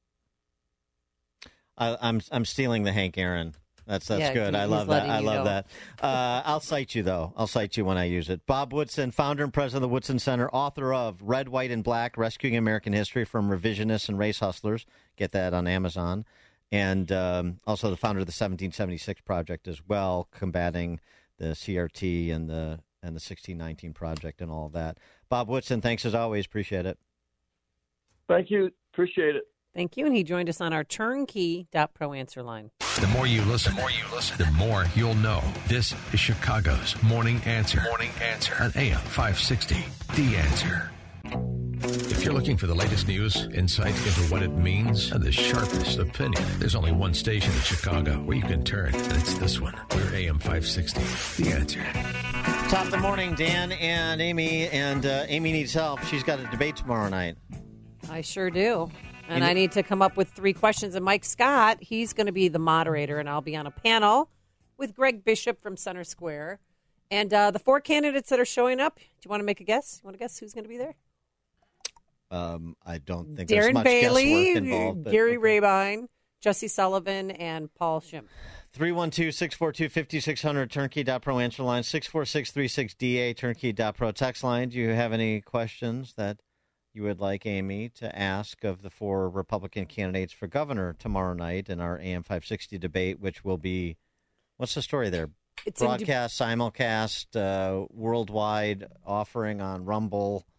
I'm stealing the Hank Aaron. That's Yeah, good. I he's love that. letting I you love know. that. I'll cite you, though. I'll cite you when I use it. Bob Woodson, founder and president of the Woodson Center, author of Red, White, and Black, Rescuing American History from Revisionists and Race Hustlers. Get that on Amazon. And also the founder of the 1776 Project as well, combating the CRT and the 1619 Project and all of that. Bob Woodson, thanks as always. Appreciate it. Thank you. Appreciate it. Thank you. And he joined us on our turnkey.pro answer line. The more you listen, the more you'll know. This is Chicago's Morning Answer. Morning Answer on AM 560. The Answer. If you're looking for the latest news, insight into what it means, and the sharpest opinion, there's only one station in Chicago where you can turn, and it's this one. We're AM 560. The Answer. Top of the morning, Dan and Amy. And Amy needs help. She's got a debate tomorrow night. I sure do. And I need to come up with 3 questions. And Mike Scott, he's going to be the moderator, and I'll be on a panel with Greg Bishop from Center Square. And the 4 candidates that are showing up, do you want to make a guess? You want to guess who's going to be there? I don't think there's Darren much Bailey, guesswork involved. But, Gary Rabine, Jesse Sullivan, and Paul Schimm. 312-642-5600, turnkey.pro answer line, 64636DA, turnkey.pro text line. Do you have any questions that you would like Amy to ask of the 4 Republican candidates for governor tomorrow night in our AM 560 debate, which will be, what's the story there? It's broadcast, simulcast, worldwide offering on Rumble.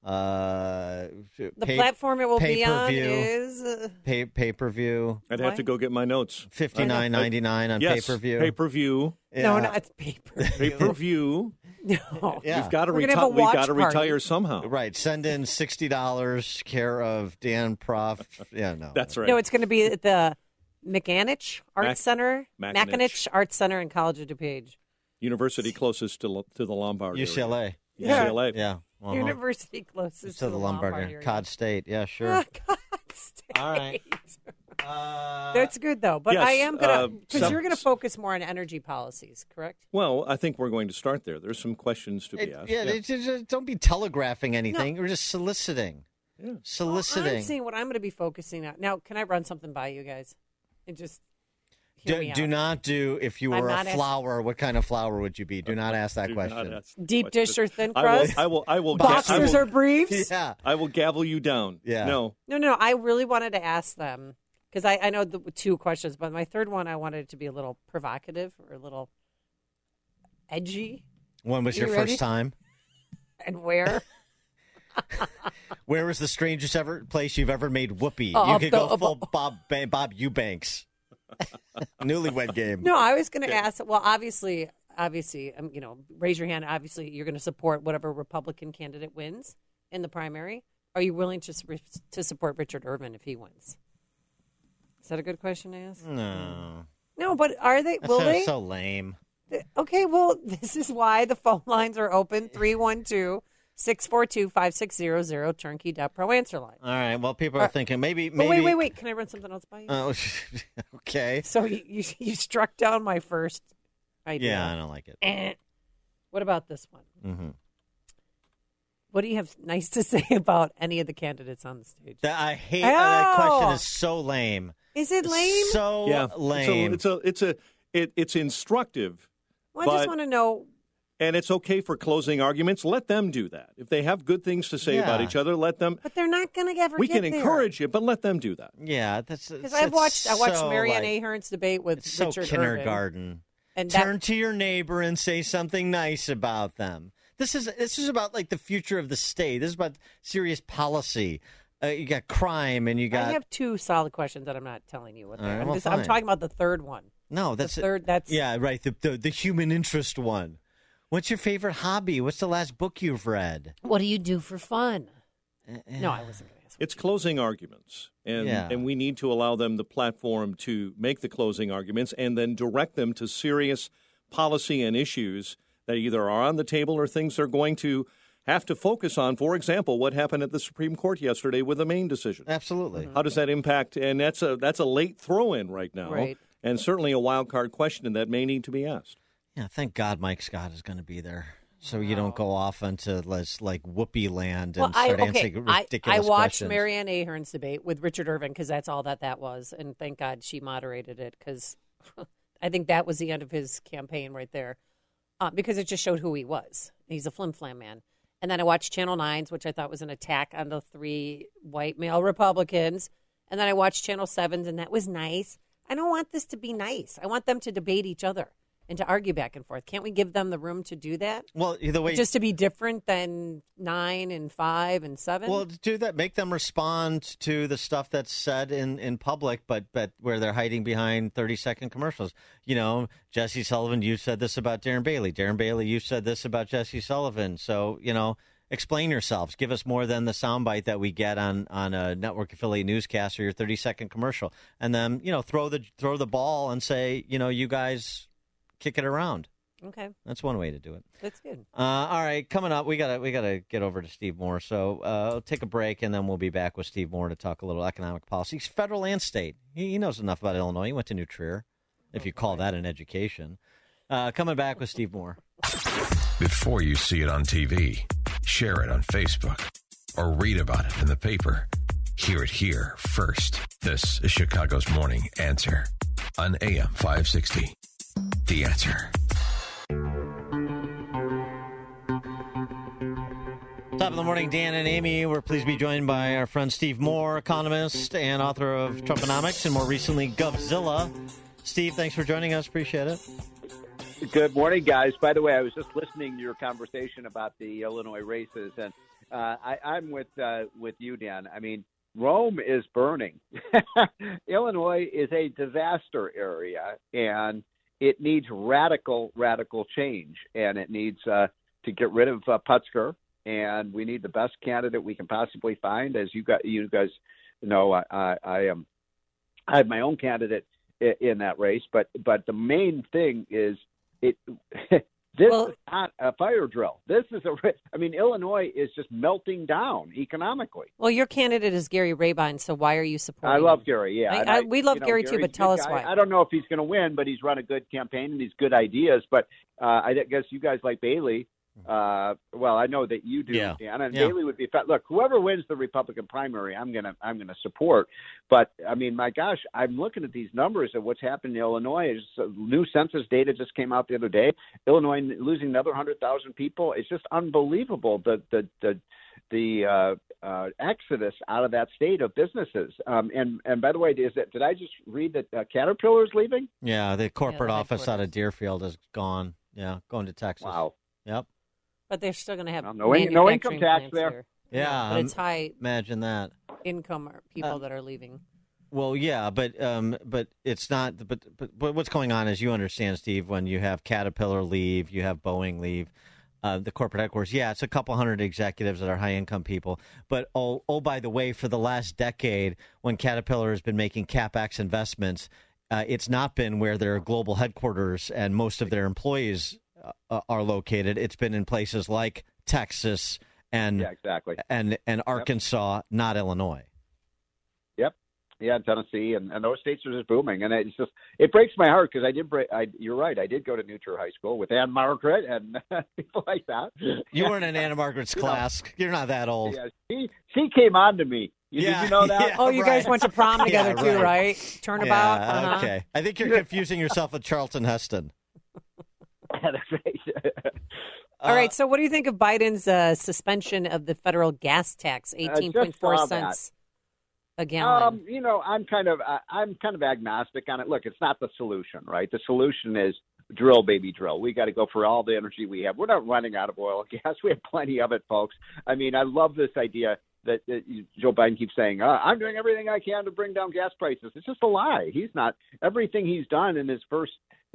The platform it will be on is pay-per-view. I'd have to go get my notes. $59.99 on yes, pay-per-view. Pay-per-view. Yeah. No, not pay-per-view. Pay-per-view. No. Yeah. We've got to We're gonna have a watch retire somehow. Right. Send in $60 care of Dan Prof. Yeah, no. That's right. No, it's going to be at the McAninch Arts Mac- Center. Macinich. Macinich Arts Center in College of DuPage. University closest to the Lombard UCLA. area. Yeah. UCLA. Yeah. University closest to the Lombard area. area. Cod State. Yeah, sure. Cod State. All right. That's good, though. But yes, I am going to, because some- you're going to focus more on energy policies, correct? Well, I think we're going to start there. There's some questions to be asked. Just don't be telegraphing anything. We're just soliciting. Yeah. Soliciting. I'm seeing what I'm going to be focusing on. Now, can I run something by you guys? And just hear me Do out. not do, if you I'm were a not flour, what kind of flour would you be? Do not ask that question. Deep dish or thin crust? I will. Boxers or briefs? Yeah. I will gavel you down. Yeah. No. No. I really wanted to ask them, because I know the two questions, but my third one, I wanted it to be a little provocative or a little edgy. When was your You ready? first time? And where? Where was the strangest place you've ever made whoopee? Oh, You could go full Bob Eubanks. Newlywed game. No, I was going to ask. Well, obviously, raise your hand. Obviously, you're going to support whatever Republican candidate wins in the primary. Are you willing to support Richard Irvin if he wins? Is that a good question to ask? No. No, but are they? Will That's they? so lame. Okay, well, this is why the phone lines are open. 312-642-5600, turnkey.pro answer line. All right. Well, people are thinking maybe. Oh, wait. Can I run something else by you? Oh, okay. So you struck down my first idea. Yeah, I don't like it. What about this one? Mm-hmm. What do you have nice to say about any of the candidates on the stage? I hate that question. Is so lame. Is it lame? So lame. It's instructive. Well, I just want to know. And it's okay for closing arguments. Let them do that. If they have good things to say about each other, let them. But they're not going to ever. We get can there. encourage it, but let them do that. Yeah, that's because I watched Marianne Ahern's debate with so Richard kindergarten. Irvin, and turn to your neighbor and say something nice about them. This is about like the future of the state. This is about serious policy. You got crime, and you got. I have two solid questions that I'm not telling you what they are. Right, I'm talking about the third one. No, that's the third. That's right. The human interest one. What's your favorite hobby? What's the last book you've read? What do you do for fun? No, I wasn't going to ask. It's closing arguments, and we need to allow them the platform to make the closing arguments and then direct them to serious policy and issues that either are on the table or things they're going to have to focus on. For example, what happened at the Supreme Court yesterday with the Maine decision. Absolutely. How does that impact? And that's a late throw-in right now, right. And certainly a wild card question that may need to be asked. Yeah, thank God Mike Scott is going to be there, so you don't go off into like whoopee land and start answering ridiculous I watched questions. Marianne Ahern's debate with Richard Irvin because that's all that was, and thank God she moderated it because I think that was the end of his campaign right there because it just showed who he was. He's a flim-flam man. And then I watched Channel 9's, which I thought was an attack on the three white male Republicans. And then I watched Channel 7's, and that was nice. I don't want this to be nice. I want them to debate each other and to argue back and forth. Can't we give them the room to do that? Well, either way, just to be different than 9 and 5 and 7. Well, do that. Make them respond to the stuff that's said in public, but where they're hiding behind 30-second commercials. You know, Jesse Sullivan, you said this about Darren Bailey. Darren Bailey, you said this about Jesse Sullivan. So, you know, explain yourselves. Give us more than the soundbite that we get on a network affiliate newscast or your 30-second commercial, and then throw the ball and say, you guys. Kick it around. Okay, that's one way to do it. That's good. All right, coming up, we gotta get over to Steve Moore. So I'll take a break, and then we'll be back with Steve Moore to talk a little economic policy, federal and state. He knows enough about Illinois. He went to New Trier, if you call that an education. Coming back with Steve Moore. Before you see it on TV, share it on Facebook, or read about it in the paper. Hear it here first. This is Chicago's Morning Answer on AM 560. The Answer. Top of the morning, Dan and Amy. We're pleased to be joined by our friend Steve Moore, economist and author of Trumponomics and more recently Govzilla. Steve, thanks for joining us. Appreciate it. Good morning, guys. By the way, I was just listening to your conversation about the Illinois races, and I'm with you, Dan. I mean, Rome is burning. Illinois is a disaster area, and it needs radical change, and it needs to get rid of Putzker, and we need the best candidate we can possibly find. As you guys know, I have my own candidate in that race, but the main thing is this is not a fire drill. This is Illinois is just melting down economically. Well, your candidate is Gary Rabine, so why are you supporting him? I love Gary, yeah. We love Gary too, but tell us why. I don't know if he's going to win, but he's run a good campaign and he's good ideas. But I guess you guys like Bailey. Well, I know that you do, Dan, and Bailey would be. Look, whoever wins the Republican primary, I'm gonna support. But I mean, my gosh, I'm looking at these numbers of what's happened in Illinois. New census data just came out the other day. Illinois losing another 100,000 people. It's just unbelievable. The exodus out of that state of businesses. And by the way, did I just read that Caterpillar's leaving? Yeah, the corporate office out of Deerfield is gone. Yeah, going to Texas. Wow. Yep. But they're still going to have no income tax there. Here. Yeah, but it's high. Imagine that income people that are leaving. Well, yeah, but it's not. But what's going on, as you understand, Steve, when you have Caterpillar leave, you have Boeing leave, the corporate headquarters. Yeah, it's a couple hundred executives that are high income people. But by the way, for the last decade, when Caterpillar has been making CapEx investments, it's not been where their global headquarters and most of their employees are located. It's been in places like Texas and and Arkansas, not Illinois. Yep. Yeah, Tennessee and those states are just booming, and it breaks my heart because you're right. I did go to New Trier High School with Ann Margaret and people like that. You weren't in Anna Margaret's class. You're not that old. Yeah, she came on to me. Did you know that? Yeah, you guys went to prom together too, right? Turnabout. Yeah, okay. I think you're confusing yourself with Charlton Heston. That's right. All right. So, what do you think of Biden's suspension of the federal gas tax, 18.4 cents a gallon? I'm kind of agnostic on it. Look, it's not the solution, right? The solution is drill, baby, drill. We got to go for all the energy we have. We're not running out of oil and gas. We have plenty of it, folks. I mean, I love this idea that Joe Biden keeps saying, I'm doing everything I can to bring down gas prices. It's just a lie. He's not. Everything he's done in his first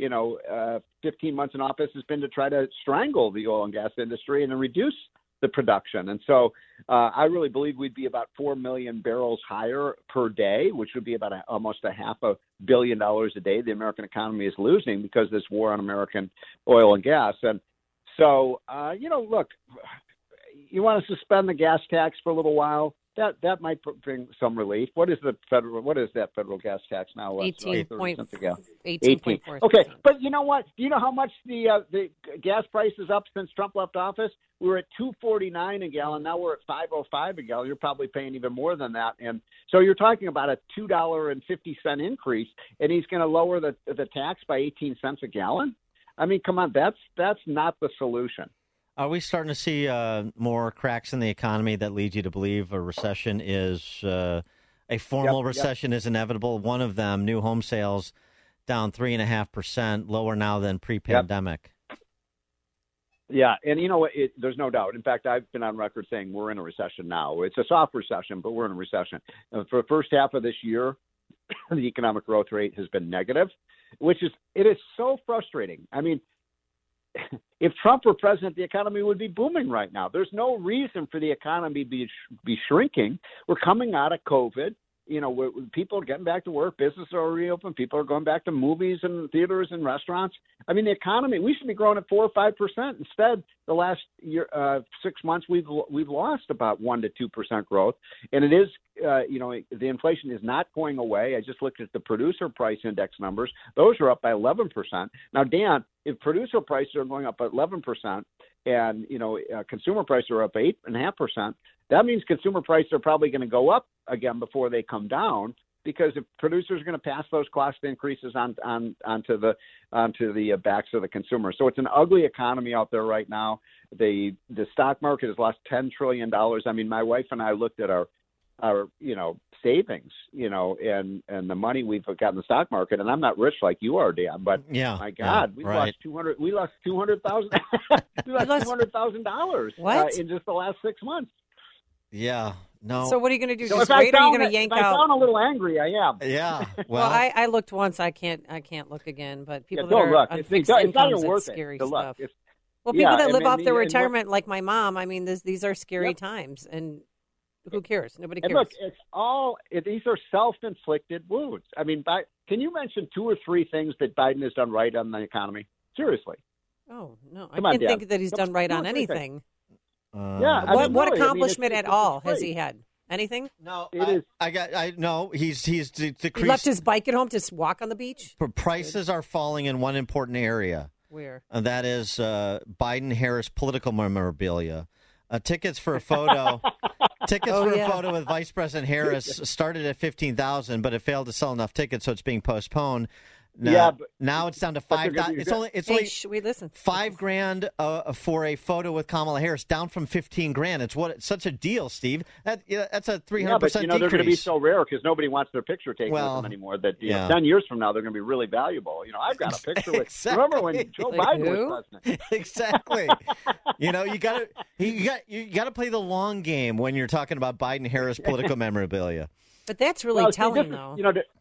15 months in office has been to try to strangle the oil and gas industry and to reduce the production. And so I really believe we'd be about 4 million barrels higher per day, which would be about almost $500 million a day the American economy is losing because of this war on American oil and gas. And so, look, you want to suspend the gas tax for a little while? That might bring some relief. What is that federal gas tax now? 18.4. Okay, but you know what? Do you know how much the gas price is up since Trump left office? We were at $2.49 a gallon. Now we're at $5.05 a gallon. You're probably paying even more than that. And so you're talking about a $2.50 increase, and he's going to lower the tax by 18 cents a gallon. I mean, come on, that's not the solution. Are we starting to see more cracks in the economy that lead you to believe a recession is a formal recession is inevitable? One of them, new home sales down 3.5%, lower now than pre-pandemic. Yeah, and you know what? There's no doubt. In fact, I've been on record saying we're in a recession now. It's a soft recession, but we're in a recession. For the first half of this year, the economic growth rate has been negative, it is so frustrating. I mean, if Trump were president, the economy would be booming right now. There's no reason for the economy to be shrinking. We're coming out of COVID. People are getting back to work. Businesses are reopened. People are going back to movies and theaters and restaurants. I mean, the economy, we should be growing at 4 or 5%. Instead, the last year, 6 months, we've lost about 1 to 2% growth. And it is, the inflation is not going away. I just looked at the producer price index numbers. Those are up by 11%. Now, Dan, if producer prices are going up by 11% and, consumer prices are up 8.5%, that means consumer prices are probably going to go up again before they come down, because if producers are going to pass those cost increases onto the backs of the consumer. So it's an ugly economy out there right now. The stock market has lost $10 trillion. I mean, my wife and I looked at our savings, and the money we've got in the stock market. And I'm not rich like you are, Dan, but my God, we lost $200,000. We lost $200,000 in just the last 6 months. Yeah. No. So what are you going to do? So Just if wait, or are you going to if yank I out? sound a little angry, I am. Yeah. Well, I looked once. I can't look again. But people that don't are look. on It's fixed not incomes, even worth it's it scary to look. stuff. It's- Well, people that and live then off their and retirement, like my mom, I mean, these are scary times, and who cares? Nobody cares. And look, it's all these are self-inflicted wounds. I mean, can you mention 2 or 3 things that Biden has done right on the economy? Seriously. Oh no, Come I on, can't think Dad. that he's done right Two or on 3 things. anything. What accomplishment at all has he had? Anything? No, it is. No, he's decreased. He left his bike at home to walk on the beach. Prices are falling in one important area. Where? And that is Biden-Harris political memorabilia. Tickets for a photo. A photo with Vice President Harris started at $15,000, but it failed to sell enough tickets, so it's being postponed. Now it's down to $5,000. It's only we listen. $5,000 for a photo with Kamala Harris, down from $15,000. It's such a deal, Steve. That's a 300% decrease. They're going to be so rare because nobody wants their picture taken with them anymore. That 10 years from now they're going to be really valuable. I've got a picture with. Exactly. Remember when Joe Biden was president? Exactly. you got to play the long game when you're talking about Biden-Harris political memorabilia. But that's really telling, though.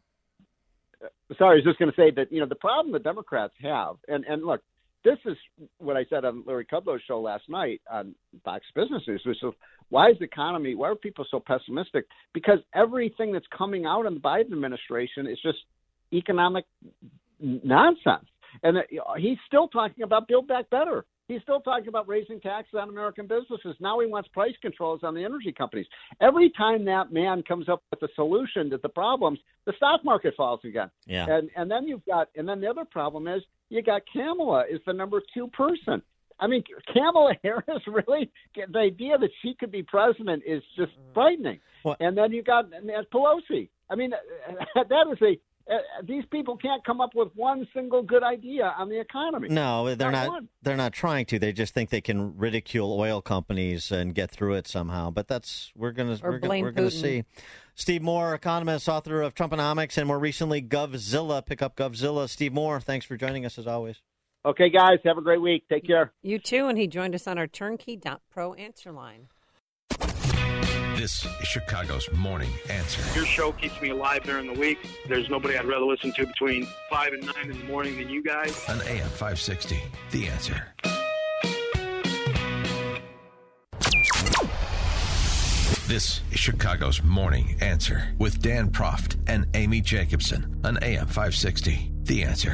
Sorry, I was just going to say that, the problem the Democrats have, and look, this is what I said on Larry Kudlow's show last night on Fox Business News, which is why are people so pessimistic? Because everything that's coming out in the Biden administration is just economic nonsense. And he's still talking about Build Back Better. He's still talking about raising taxes on American businesses. Now he wants price controls on the energy companies. Every time that man comes up with a solution to the problems, the stock market falls again. Yeah. And then the other problem is you got Kamala is the number 2 person. I mean, Kamala Harris, really, the idea that she could be president is just frightening. And then you got Pelosi. I mean, that is these people can't come up with one single good idea on the economy. No, they're not. They're not trying to. They just think they can ridicule oil companies and get through it somehow. But we're going to see. Steve Moore, economist, author of Trumponomics, and more recently Govzilla. Pick up Govzilla. Steve Moore, thanks for joining us as always. Okay, guys, have a great week. Take care. You too. And he joined us on our Turnkey.pro answer line. This is Chicago's Morning Answer. Your show keeps me alive during the week. There's nobody I'd rather listen to between 5 and 9 in the morning than you guys. On AM 560, The Answer. This is Chicago's Morning Answer with Dan Proft and Amy Jacobson on AM 560, The Answer.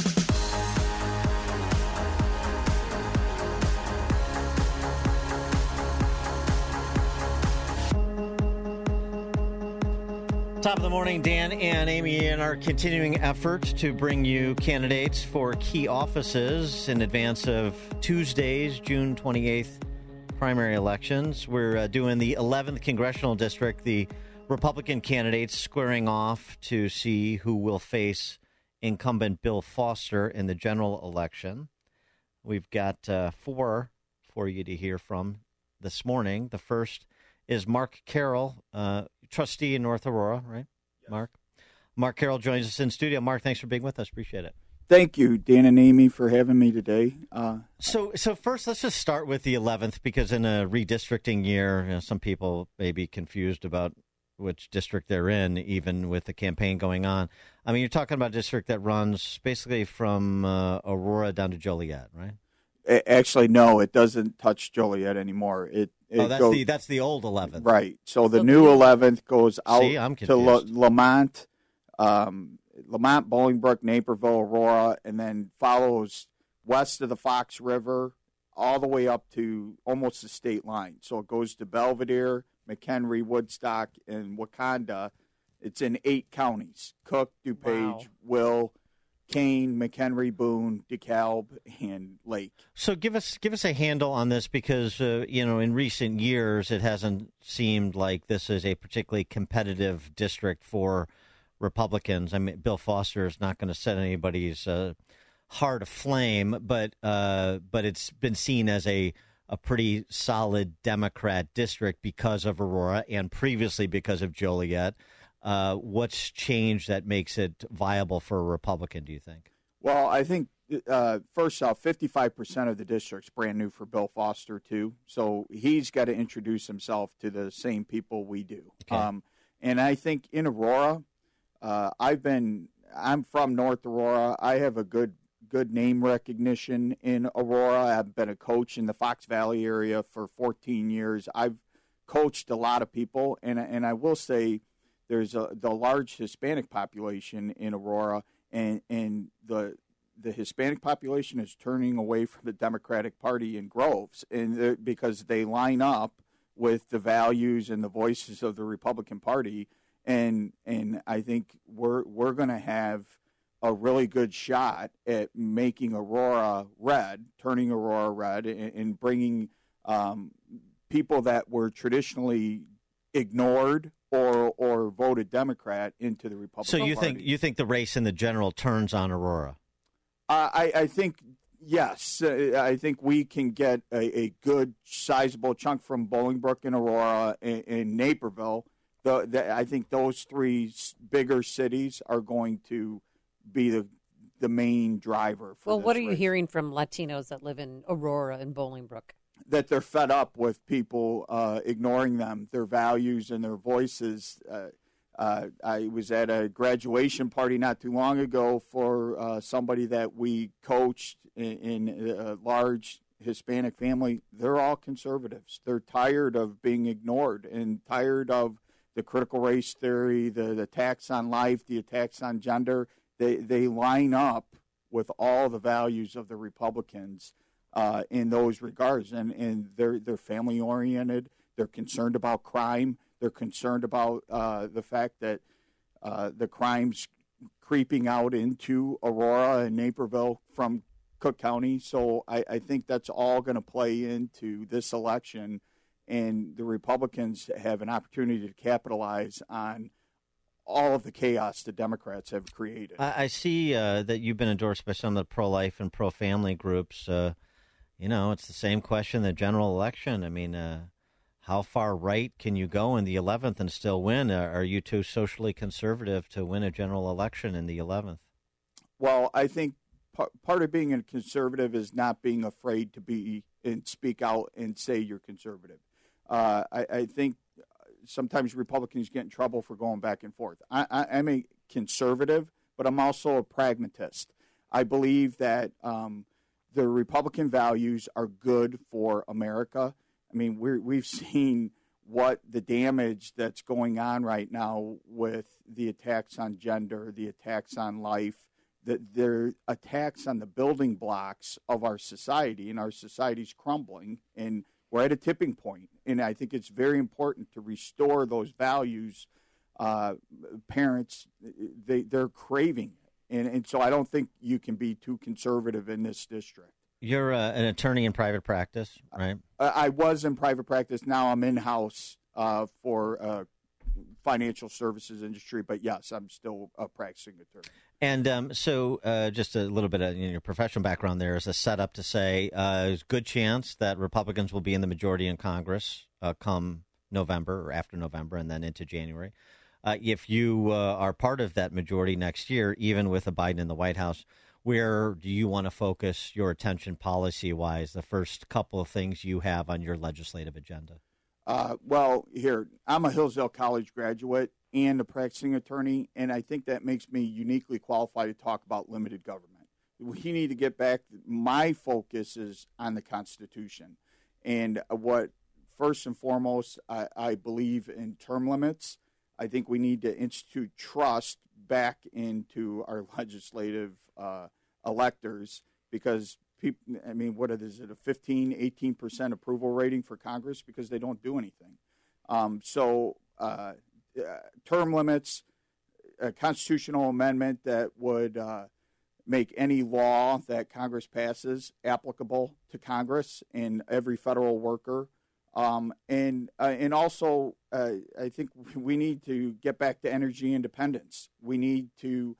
Top of the morning, Dan and Amy in our continuing effort to bring you candidates for key offices in advance of Tuesday's June 28th primary elections. We're doing the 11th Congressional District, the Republican candidates squaring off to see who will face incumbent Bill Foster in the general election. We've got 4 for you to hear from this morning. The first is Mark Carroll, trustee in North Aurora, right? Yes. Mark Carroll joins us in studio. Mark, thanks for being with us. Appreciate it. Thank you, Dan and Amy, for having me today. So first, let's just start with the 11th, because in a redistricting year, some people may be confused about which district they're in, even with the campaign going on. I mean, you're talking about a district that runs basically from Aurora down to Joliet, right? Actually, no, it doesn't touch Joliet anymore. That's the old 11th. Right. So the new 11th goes out to Lamont, Bolingbrook, Naperville, Aurora, and then follows west of the Fox River all the way up to almost the state line. So it goes to Belvedere, McHenry, Woodstock, and Wakanda. It's in 8 counties: Cook, DuPage, Will, Kane, McHenry, Boone, DeKalb, and Lake. So give us a handle on this, because in recent years it hasn't seemed like this is a particularly competitive district for Republicans. I mean, Bill Foster is not going to set anybody's heart aflame, but it's been seen as a a pretty solid Democrat district because of Aurora and previously because of Joliet. What's changed that makes it viable for a Republican, do you think? Well, I think, first off, 55% of the district's brand new for Bill Foster, too. So he's got to introduce himself to the same people we do. Okay. And I think in Aurora, I'm from North Aurora. I have a good name recognition in Aurora. I've been a coach in the Fox Valley area for 14 years. I've coached a lot of people, and I will say there's the large Hispanic population in Aurora, and the Hispanic population is turning away from the Democratic Party in Groves, and because they line up with the values and the voices of the Republican Party, and I think we're going to have a really good shot at making Aurora red, turning Aurora red, and bringing people that were traditionally ignored or voted Democrat into the Republican Party. So you think the race in the general turns on Aurora? I think yes. I think we can get a good sizable chunk from Bolingbrook and Aurora and Naperville. I think those three bigger cities are going to be the main driver for what are you race. Hearing from Latinos that live in Aurora and Bolingbrook? That they're fed up with people ignoring them, their values and their voices. I was at a graduation party not too long ago for somebody that we coached in a large Hispanic family. They're all conservatives. They're tired of being ignored and tired of the critical race theory, the attacks on life, the attacks on gender. They line up with all the values of the Republicans in those regards, and they're family oriented. They're concerned about crime. They're concerned about the fact that the crime's creeping out into Aurora and Naperville from Cook County. So I think that's all going to play into this election, and the Republicans have an opportunity to capitalize on all of the chaos the Democrats have created. I see that you've been endorsed by some of the pro-life and pro-family groups. It's the same question, the general election. I mean, how far right can you go in the 11th and still win? Are you too socially conservative to win a general election in the 11th? Well, I think part of being a conservative is not being afraid to be and speak out and say you're conservative. I think sometimes Republicans get in trouble for going back and forth. I'm a conservative, but I'm also a pragmatist. I believe that the Republican values are good for America. I mean, we've seen what the damage that's going on right now with the attacks on gender, the attacks on life, they're attacks on the building blocks of our society, and our society's crumbling, and we're at a tipping point. And I think it's very important to restore those values. Parents, they're craving it. And so I don't think you can be too conservative in this district. You're an attorney in private practice, right? I was in private practice. Now I'm in-house for financial services industry. But, yes, I'm still a practicing attorney. And so just a little bit of your professional background there is a setup to say there's a good chance that Republicans will be in the majority in Congress come November or after November and then into January. If you are part of that majority next year, even with a Biden in the White House, where do you want to focus your attention policy-wise, the first couple of things you have on your legislative agenda? Well, here, I'm a Hillsdale College graduate and a practicing attorney, and I think that makes me uniquely qualified to talk about limited government. We need to get back. My focus is on the Constitution. And what, first and foremost, I believe in term limits. I think we need to institute trust back into our legislative electors because people, I mean, what is it, a 15, 18% approval rating for Congress because they don't do anything. Term limits, a constitutional amendment that would make any law that Congress passes applicable to Congress and every federal worker. And also, I think we need to get back to energy independence. We need to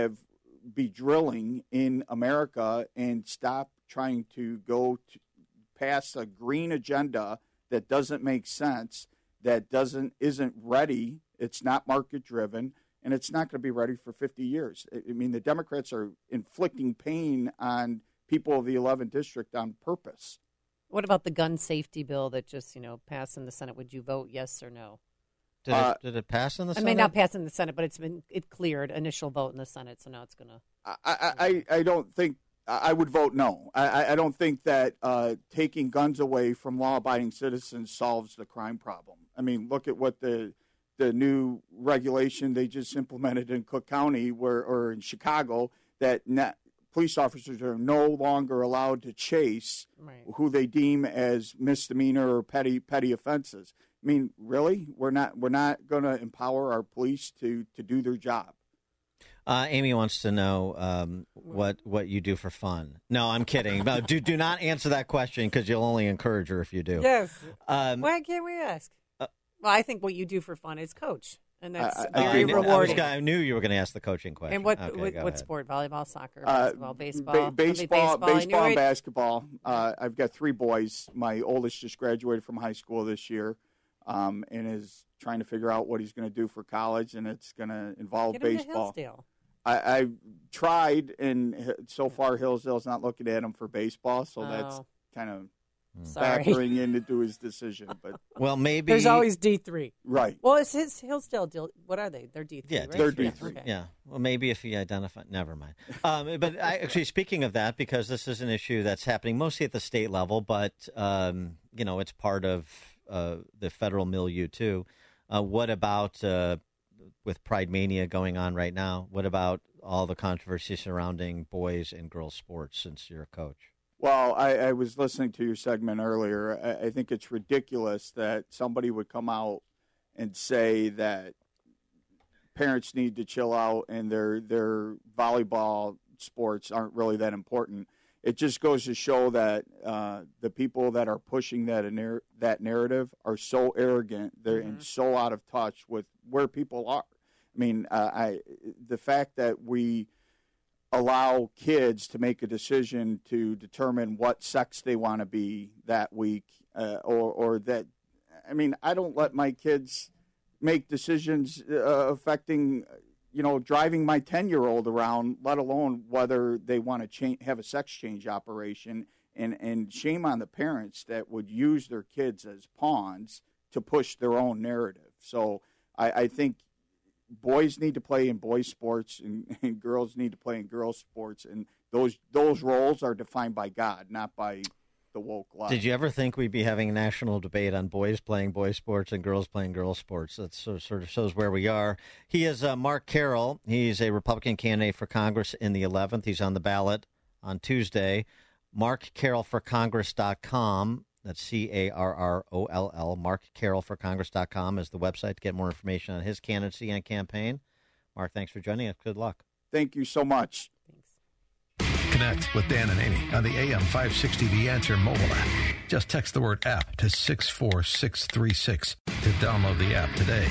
be drilling in America and stop trying to go pass a green agenda that doesn't make sense, that isn't ready. It's not market driven, and it's not going to be ready for 50 years. I mean, the Democrats are inflicting pain on people of the 11th district on purpose. What about the gun safety bill that just passed in the Senate? Would you vote yes or no? Did it pass in the Senate? I may not pass in the Senate, but it cleared initial vote in the Senate, so now it's going to. I don't think I would vote no. I don't think that taking guns away from law-abiding citizens solves the crime problem. I mean, look at what the new regulation they just implemented in Cook County or in Chicago that police officers are no longer allowed to chase who they deem as misdemeanor or petty offenses. I mean, really, we're not going to empower our police to do their job. Amy wants to know what you do for fun. No, I'm kidding. No, do not answer that question because you'll only encourage her if you do. Yes. Why can't we ask? Well, I think what you do for fun is coach, and that's very rewarding. I knew you were going to ask the coaching question. And what sport? Volleyball, soccer, basketball, baseball? Baseball and basketball. I've got 3 boys. My oldest just graduated from high school this year. And is trying to figure out what he's going to do for college, and it's going to involve baseball. I've tried, and so far Hillsdale's not looking at him for baseball, so that's kind of factoring into his decision. But well, maybe there's always D3, right? Well, it's his Hillsdale deal. What are they? They're D3. Yeah, right? they're D3. Okay. Yeah. Well, maybe if he identified. Never mind. But actually, speaking of that, because this is an issue that's happening mostly at the state level, but it's part of the federal milieu too. What about with Pride Mania going on right now? What about all the controversy surrounding boys and girls sports since you're a coach? Well, I was listening to your segment earlier. I think it's ridiculous that somebody would come out and say that parents need to chill out and their volleyball sports aren't really that important. It just goes to show that the people that are pushing that narrative are so arrogant, and so out of touch with where people are. I mean, the fact that we allow kids to make a decision to determine what sex they want to be that week, or that, I mean, I don't let my kids make decisions affecting, driving my 10-year-old around, let alone whether they want to have a sex change operation. And shame on the parents that would use their kids as pawns to push their own narrative. So I think boys need to play in boys' sports and girls need to play in girls' sports. And those roles are defined by God, not by the woke left. Did you ever think we'd be having a national debate on boys playing boys' sports and girls playing girls' sports? That sort of shows where we are. He is Mark Carroll. He's a Republican candidate for Congress in the 11th. He's on the ballot on Tuesday. MarkCarrollForCongress.com. That's CARROLL. MarkCarrollForCongress.com is the website to get more information on his candidacy and campaign. Mark, thanks for joining us. Good luck. Thank you so much. Connect with Dan and Amy on the AM 560 The Answer mobile app. Just text the word app to 64636 to download the app today.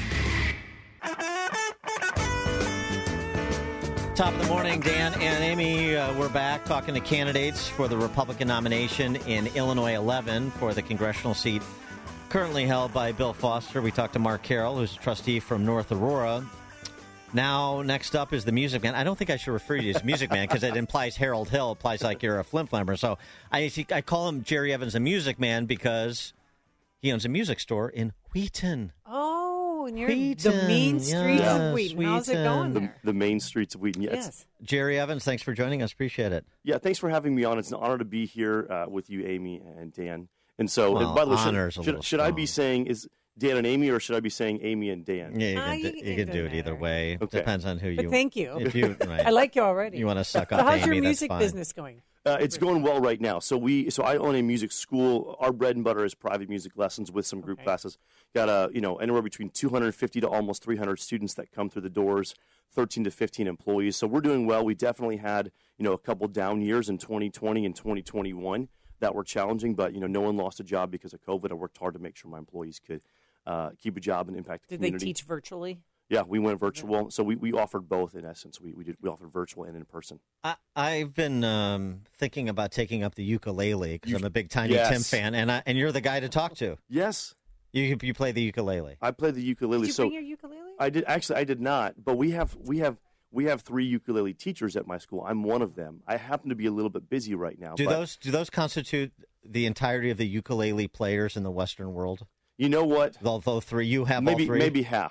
Top of the morning, Dan and Amy. We're back talking to candidates for the Republican nomination in Illinois 11 for the congressional seat currently held by Bill Foster. We talked to Mark Carroll, who's a trustee from North Aurora. Now, next up is the Music Man. I don't think I should refer to you as Music Man because it implies Harold Hill, implies like you're a flim-flammer. So I call him Jerry Evans the Music Man because he owns a music store in Wheaton. Oh, near the mean streets of Wheaton. How's it going there? The main streets of Wheaton. Yes. Jerry Evans, thanks for joining us. Appreciate it. Yeah, thanks for having me on. It's an honor to be here with you, Amy and Dan. And so, by the way, should I be saying is Dan and Amy, or should I be saying Amy and Dan? Yeah, you can do it either way. Okay. Depends on who you. But thank you. If you, right. I like you already. You want to suck up? So how's Amy, your music that's fine. business going? It's going well right now. So I own a music school. Our bread and butter is private music lessons with some group classes. Got anywhere between 250 to almost 300 students that come through the doors. 13 to 15 employees. So we're doing well. We definitely had a couple down years in 2020 and 2021 that were challenging, but no one lost a job because of COVID. I worked hard to make sure my employees could keep a job and impact the community. Did they teach virtually? Yeah, we went virtual. So we offered both in essence. We offered virtual and in person. I've been thinking about taking up the ukulele because I'm a big Tiny Tim fan, and you're the guy to talk to. Yes. You play the ukulele. I play the ukulele. Did you bring your ukulele? I did. Actually, I did not. But we have 3 ukulele teachers at my school. I'm one of them. I happen to be a little bit busy right now. Do those constitute the entirety of the ukulele players in the Western world? You know what? Although 3, you have maybe all 3. Maybe half.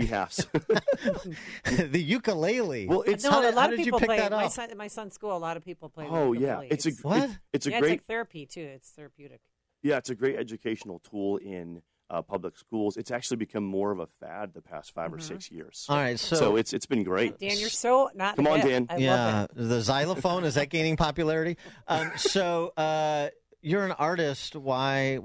The ukulele. Well, it's a lot of did people you pick play that it. up? My son's school, a lot of people play. Oh the yeah, ukulele. it's a great. It's like therapy too. It's therapeutic. Yeah, it's a great educational tool in public schools. It's actually become more of a fad the past 5 or 6 years. All right, so it's been great. Dan, you're so not. Come on, Dan. I love it. The xylophone, is that gaining popularity? So you're an artist. Why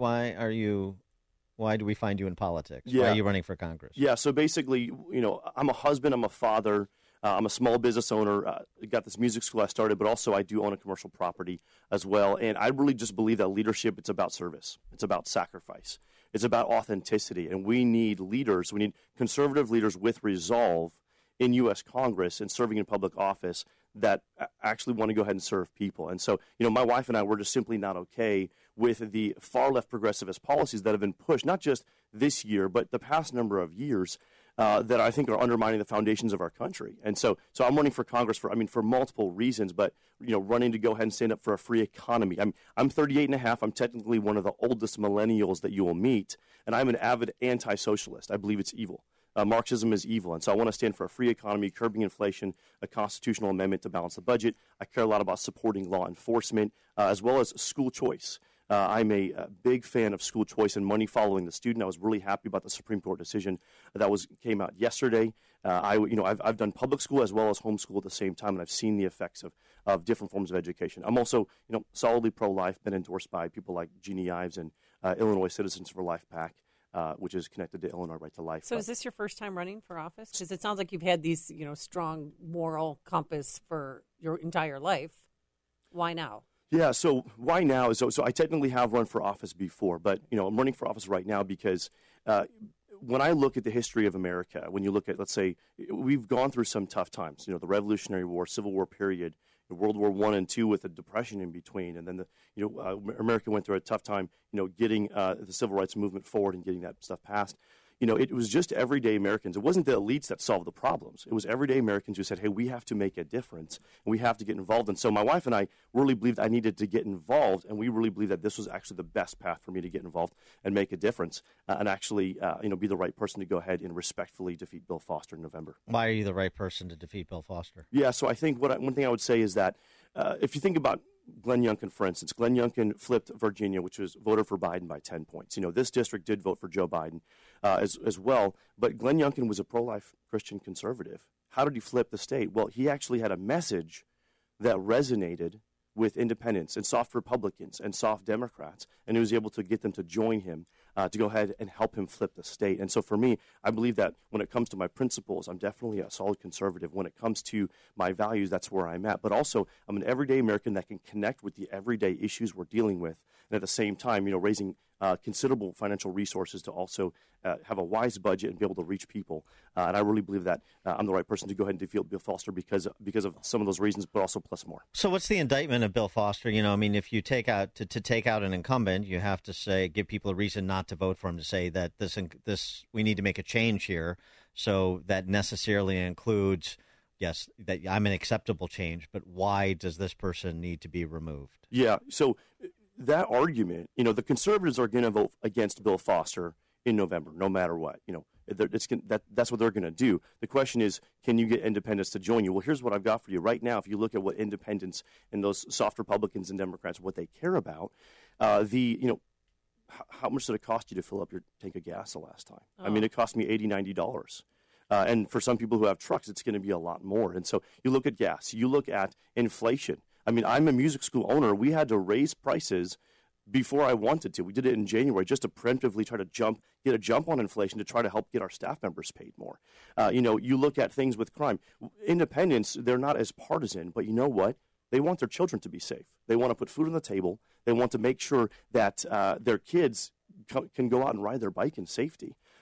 do we find you in politics? Yeah. Why are you running for Congress? Yeah, so basically, I'm a husband, I'm a father, I'm a small business owner. Got this music school I started, but also I do own a commercial property as well. And I really just believe that leadership, it's about service. It's about sacrifice. It's about authenticity. And we need leaders. We need conservative leaders with resolve in U.S. Congress and serving in public office that actually want to go ahead and serve people. And so, my wife and I were just simply not okay with the far left progressivist policies that have been pushed, not just this year, but the past number of years, that I think are undermining the foundations of our country. And so I'm running for Congress for multiple reasons, but, running to go ahead and stand up for a free economy. I'm 38 and a half. I'm technically one of the oldest millennials that you will meet, and I'm an avid anti-socialist. I believe it's evil. Marxism is evil, and so I want to stand for a free economy, curbing inflation, a constitutional amendment to balance the budget. I care a lot about supporting law enforcement, as well as school choice. I'm a big fan of school choice and money following the student. I was really happy about the Supreme Court decision that came out yesterday. I've done public school as well as homeschool at the same time, and I've seen the effects of different forms of education. I'm also solidly pro-life, been endorsed by people like Jeannie Ives and Illinois Citizens for Life PAC. Which is connected to Illinois Right to Life. So is this your first time running for office? Because it sounds like you've had these, strong moral compass for your entire life. Why now? Yeah, so why now? So I technically have run for office before, but, I'm running for office right now because when I look at the history of America, when you look at, let's say, we've gone through some tough times, the Revolutionary War, Civil War period, World War I and II with a depression in between, and then America went through a tough time, getting the civil rights movement forward and getting that stuff passed. It was just everyday Americans. It wasn't the elites that solved the problems. It was everyday Americans who said, hey, we have to make a difference, and we have to get involved. And so my wife and I really believed I needed to get involved, and we really believed that this was actually the best path for me to get involved and make a difference and actually, be the right person to go ahead and respectfully defeat Bill Foster in November. Why are you the right person to defeat Bill Foster? Yeah, so I think one thing I would say is that if you think about Glenn Youngkin, for instance, Glenn Youngkin flipped Virginia, which was voted for Biden by 10 points. This district did vote for Joe Biden as well, but Glenn Youngkin was a pro-life Christian conservative. How did he flip the state? Well, he actually had a message that resonated with independents and soft Republicans and soft Democrats, and he was able to get them to join him to go ahead and help him flip the state. And so for me, I believe that when it comes to my principles, I'm definitely a solid conservative. When it comes to my values, that's where I'm at. But also, I'm an everyday American that can connect with the everyday issues we're dealing with, and at the same time, raising considerable financial resources to also have a wise budget and be able to reach people. And I really believe that I'm the right person to go ahead and defeat Bill Foster because of some of those reasons, but also plus more. So what's the indictment of Bill Foster? If you take out to take out an incumbent, you have to give people a reason not to vote for him, to say that this we need to make a change here. So that necessarily includes, yes, that I'm an acceptable change, but why does this person need to be removed? Yeah, so that argument, the conservatives are going to vote against Bill Foster in November, no matter what. That's what they're going to do. The question is, can you get independents to join you? Well, here's what I've got for you. Right now, if you look at what independents and those soft Republicans and Democrats, what they care about, how much did it cost you to fill up your tank of gas the last time? Oh. I mean, it cost me $80, $90. And for some people who have trucks, it's going to be a lot more. And so you look at gas, you look at inflation. I mean, I'm a music school owner. We had to raise prices before I wanted to. We did it in January just to preemptively try to get a jump on inflation to try to help get our staff members paid more. You look at things with crime. Independents, they're not as partisan, but you know what? They want their children to be safe. They want to put food on the table. They want to make sure that their kids can go out and ride their bike in safety.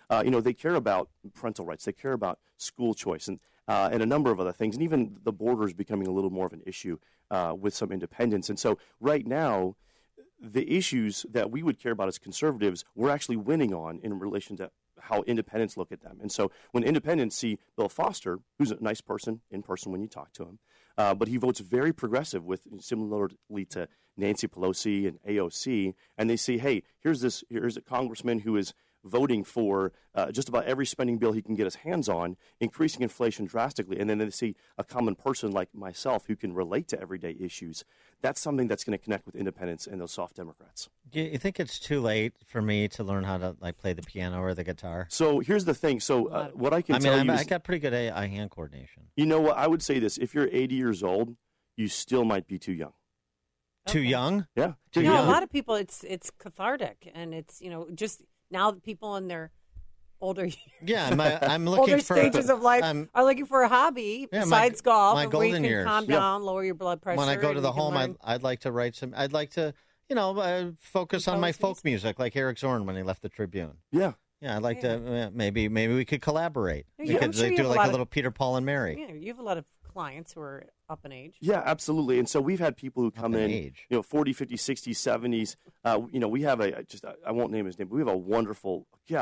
They care about parental rights. They care about school choice and a number of other things. And even the border is becoming a little more of an issue with some independents. And so right now, the issues that we would care about as conservatives, we're actually winning on in relation to how independents look at them. And so when independents see Bill Foster, who's a nice person in person when you talk to him, but he votes very progressive, with similarly to Nancy Pelosi and AOC, and they see, hey, here's a congressman who is voting for just about every spending bill he can get his hands on, increasing inflation drastically, and then they see a common person like myself who can relate to everyday issues. That's something that's going to connect with independents and those soft Democrats. Do you think it's too late for me to learn how to play the piano or the guitar? So here's the thing. So what I can tell you is, I got pretty good eye-hand coordination. You know what? I would say this. If you're 80 years old, you still might be too young. Too young? Yeah. A lot of people, it's cathartic, and it's, just now that people in their older I'm looking older for stages of life are looking for a hobby besides golf, my where you golden can years. calm down, lower your blood pressure. When I go to the home, I'd like to write some. I'd like to, focus on my folk music, like Eric Zorn when he left the Tribune. Yeah. Yeah, I'd like to. Maybe we could collaborate. Yeah, we I'm could sure you do have like a a lot little Peter, Paul, and Mary. Yeah, you have a lot of clients who are up in age. Yeah, absolutely. And so we've had people who come in, 40, 50, 60, 70s. We have I won't name his name, but we have a wonderful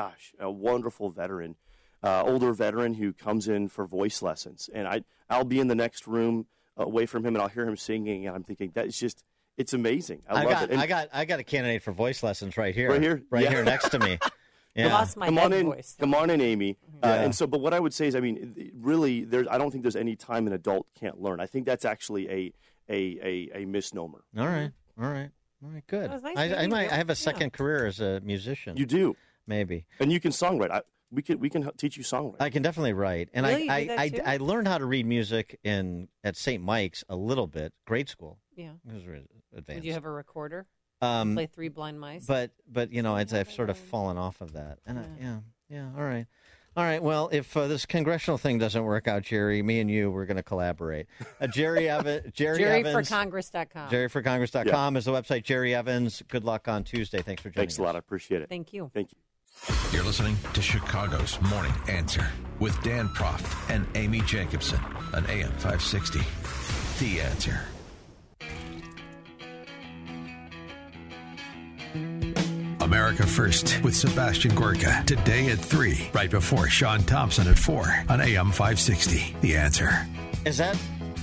veteran, older veteran who comes in for voice lessons. And I'll be in the next room away from him, and I'll hear him singing, and I'm thinking, it's amazing. I love it. And I got a candidate for voice lessons right here. Right here next to me. Yeah. Lost my Come on in, voice. Come on in, Amy. Yeah. But what I would say is, really, I don't think there's any time an adult can't learn. I think that's actually a misnomer. All right, good. Well, nice I have a second career as a musician. You do, maybe, and you can songwrite. We can teach you songwriting. I can definitely write, and really? I learned how to read music at St. Mike's a little bit, grade school. Yeah, it was really advanced. Did you have a recorder? Play Three Blind Mice. But I've sort of fallen off of that, and all right. Well, if this congressional thing doesn't work out, Jerry, me and you, we're going to collaborate. Jerry Evans. JerryForCongress.com. JerryForCongress.com is the website. Jerry Evans. Good luck on Tuesday. Thanks for joining us. Thanks a lot. I appreciate it. Thank you. Thank you. You're listening to Chicago's Morning Answer with Dan Proft and Amy Jacobson on AM 560. The Answer. America First with Sebastian Gorka. Today at 3, right before Sean Thompson at 4 on AM 560. The Answer. Is that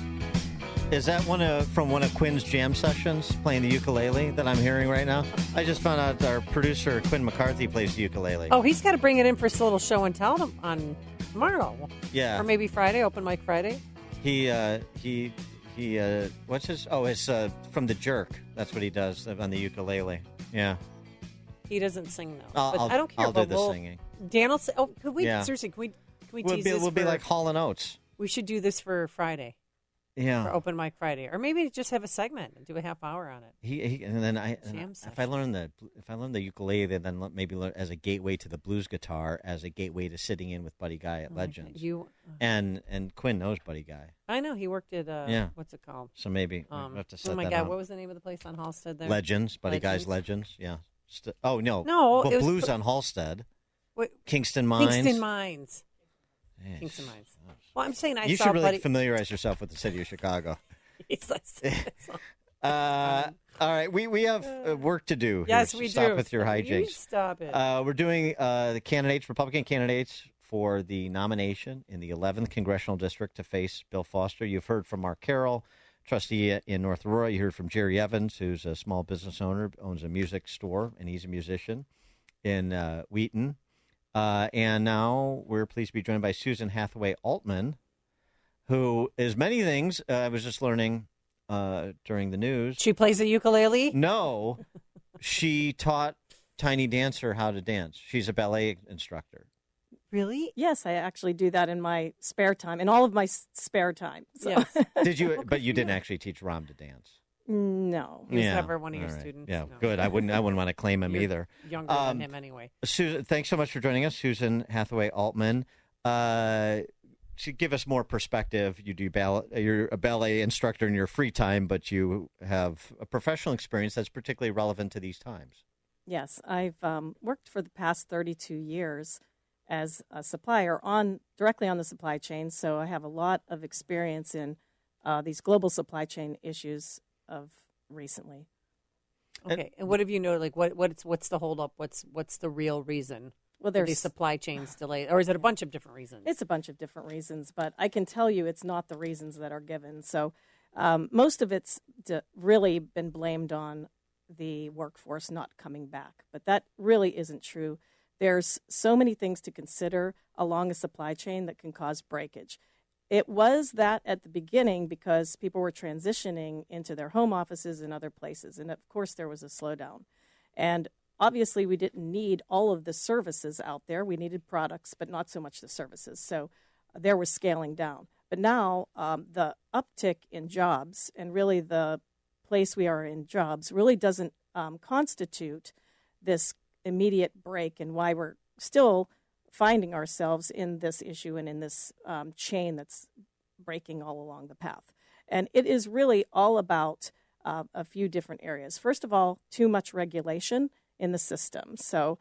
from one of Quinn's jam sessions, playing the ukulele that I'm hearing right now? I just found out our producer, Quinn McCarthy, plays the ukulele. Oh, he's got to bring it in for a little show and tell on tomorrow. Yeah. Or maybe Friday, Open Mic Friday. He what's his? Oh, it's from The Jerk. That's what he does on the ukulele. Yeah. He doesn't sing though. I don't care. I'll do the singing. Dan will say, could we seriously? Can we tease this? We'll be like Hall & Oates. We should do this for Friday. Yeah. For Open Mic Friday, or maybe just have a segment and do a half hour on it. If I learn the ukulele, then maybe learn as a gateway to the blues guitar, as a gateway to sitting in with Buddy Guy at Legends. And Quinn knows Buddy Guy. I know he worked at what's it called? So maybe we'll have to set that Oh my God, up. what was the name of the place on Halstead there? Legends, Buddy Guy's Legends. Yeah. No, it was Blues on Halstead. Wait, Kingston Mines. Kingston Mines. Well, I'm saying you should really familiarize yourself with the city of Chicago. All right, we have work to do. Yes, here. we Stop do. with your hijinks. You stop it. We're doing the Republican candidates for the nomination in the 11th Congressional District to face Bill Foster. You've heard from Mark Carroll, trustee in North Aurora. You heard from Jerry Evans, who's a small business owner, owns a music store, and he's a musician in Wheaton. And now we're pleased to be joined by Susan Hathaway Altman, who is many things. I was just learning during the news. She plays the ukulele? No. She taught Tiny Dancer how to dance. She's a ballet instructor. Really? Yes, I actually do that in my spare time, in all of my spare time. So. Yes. Did you? But you didn't actually teach Ram to dance. No. He was never one of your students. Yeah, no. good. I wouldn't want to claim him either. Younger than him anyway. Susan, thanks so much for joining us, Susan Hathaway Altman. To give us more perspective, you do you're a ballet instructor in your free time, but you have a professional experience that's particularly relevant to these times. Yes, I've worked for the past 32 years as a supplier directly on the supply chain, so I have a lot of experience in these global supply chain issues of recently. Okay, and what have you noted? Like, what's the holdup? What's the real reason? Well, there's these supply chains delayed, or is it a bunch of different reasons? It's a bunch of different reasons, but I can tell you it's not the reasons that are given. So most of it's really been blamed on the workforce not coming back, but that really isn't true. There's so many things to consider along a supply chain that can cause breakage. It was that at the beginning because people were transitioning into their home offices and other places, and of course there was a slowdown. And obviously we didn't need all of the services out there. We needed products, but not so much the services. So there was scaling down. But now the uptick in jobs and really the place we are in jobs really doesn't constitute this immediate break and why we're still finding ourselves in this issue and in this chain that's breaking all along the path. And it is really all about a few different areas. First of all, too much regulation in the system. So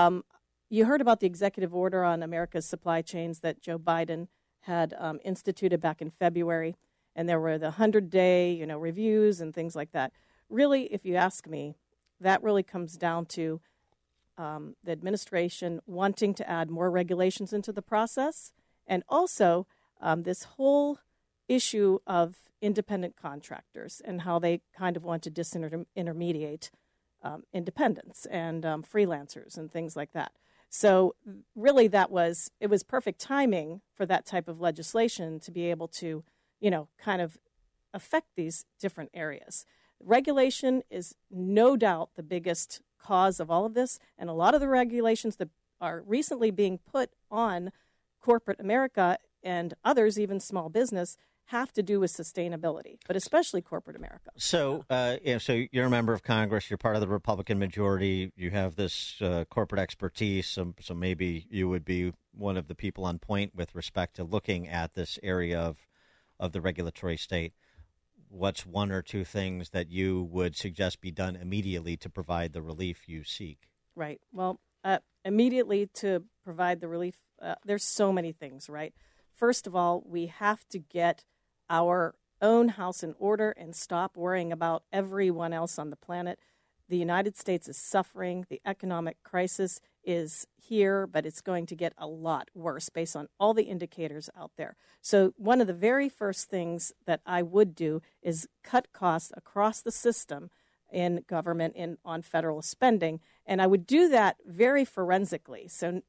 you heard about the executive order on America's supply chains that Joe Biden had instituted back in February, and there were the 100-day reviews and things like that. Really, if you ask me, that really comes down to the administration wanting to add more regulations into the process, and also this whole issue of independent contractors and how they kind of want to disintermediate independents and freelancers and things like that. So really it was perfect timing for that type of legislation to be able to, kind of affect these different areas. Regulation is no doubt the biggest cause of all of this, and a lot of the regulations that are recently being put on corporate America and others, even small business, have to do with sustainability, but especially corporate America. So, so you're a member of Congress. You're part of the Republican majority. You have this corporate expertise. So maybe you would be one of the people on point with respect to looking at this area of the regulatory state. What's one or two things that you would suggest be done immediately to provide the relief you seek? Right. Well, immediately to provide the relief, there's so many things, right? First of all, we have to get our own house in order and stop worrying about everyone else on the planet. The United States is suffering. The economic crisis is here, but it's going to get a lot worse based on all the indicators out there. So one of the very first things that I would do is cut costs across the system in government on federal spending, and I would do that very forensically. So,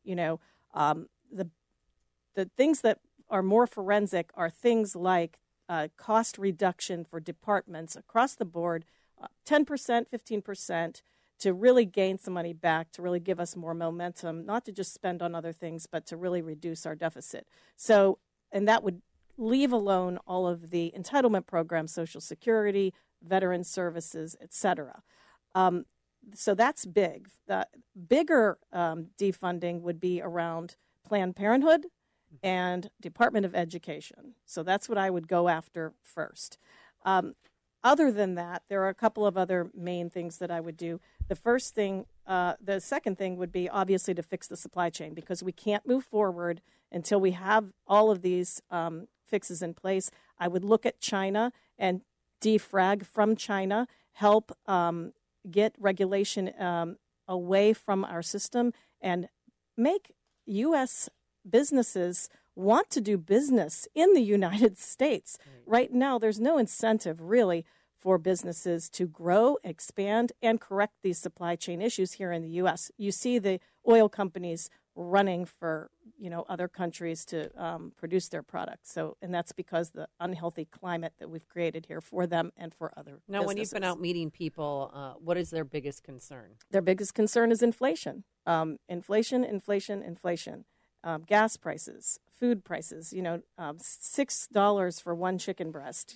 the things that are more forensic are things like cost reduction for departments across the board, 10%, 15%, to really gain some money back, to really give us more momentum, not to just spend on other things, but to really reduce our deficit. So, and that would leave alone all of the entitlement programs, Social Security, veteran services, et cetera. So that's big. The bigger defunding would be around Planned Parenthood and Department of Education. So that's what I would go after first. Other than that, there are a couple of other main things that I would do. The second thing would be obviously to fix the supply chain, because we can't move forward until we have all of these fixes in place. I would look at China and defrag from China, help get regulation away from our system, and make U.S. businesses want to do business in the United States. Right now, there's no incentive really for businesses to grow, expand, and correct these supply chain issues here in the U.S. You see the oil companies running for other countries to produce their products. So, and that's because the unhealthy climate that we've created here for them and for other Now, businesses. when you've been out meeting people, what is their biggest concern? Their biggest concern is inflation. Inflation. Gas prices, food prices, $6 for one chicken breast,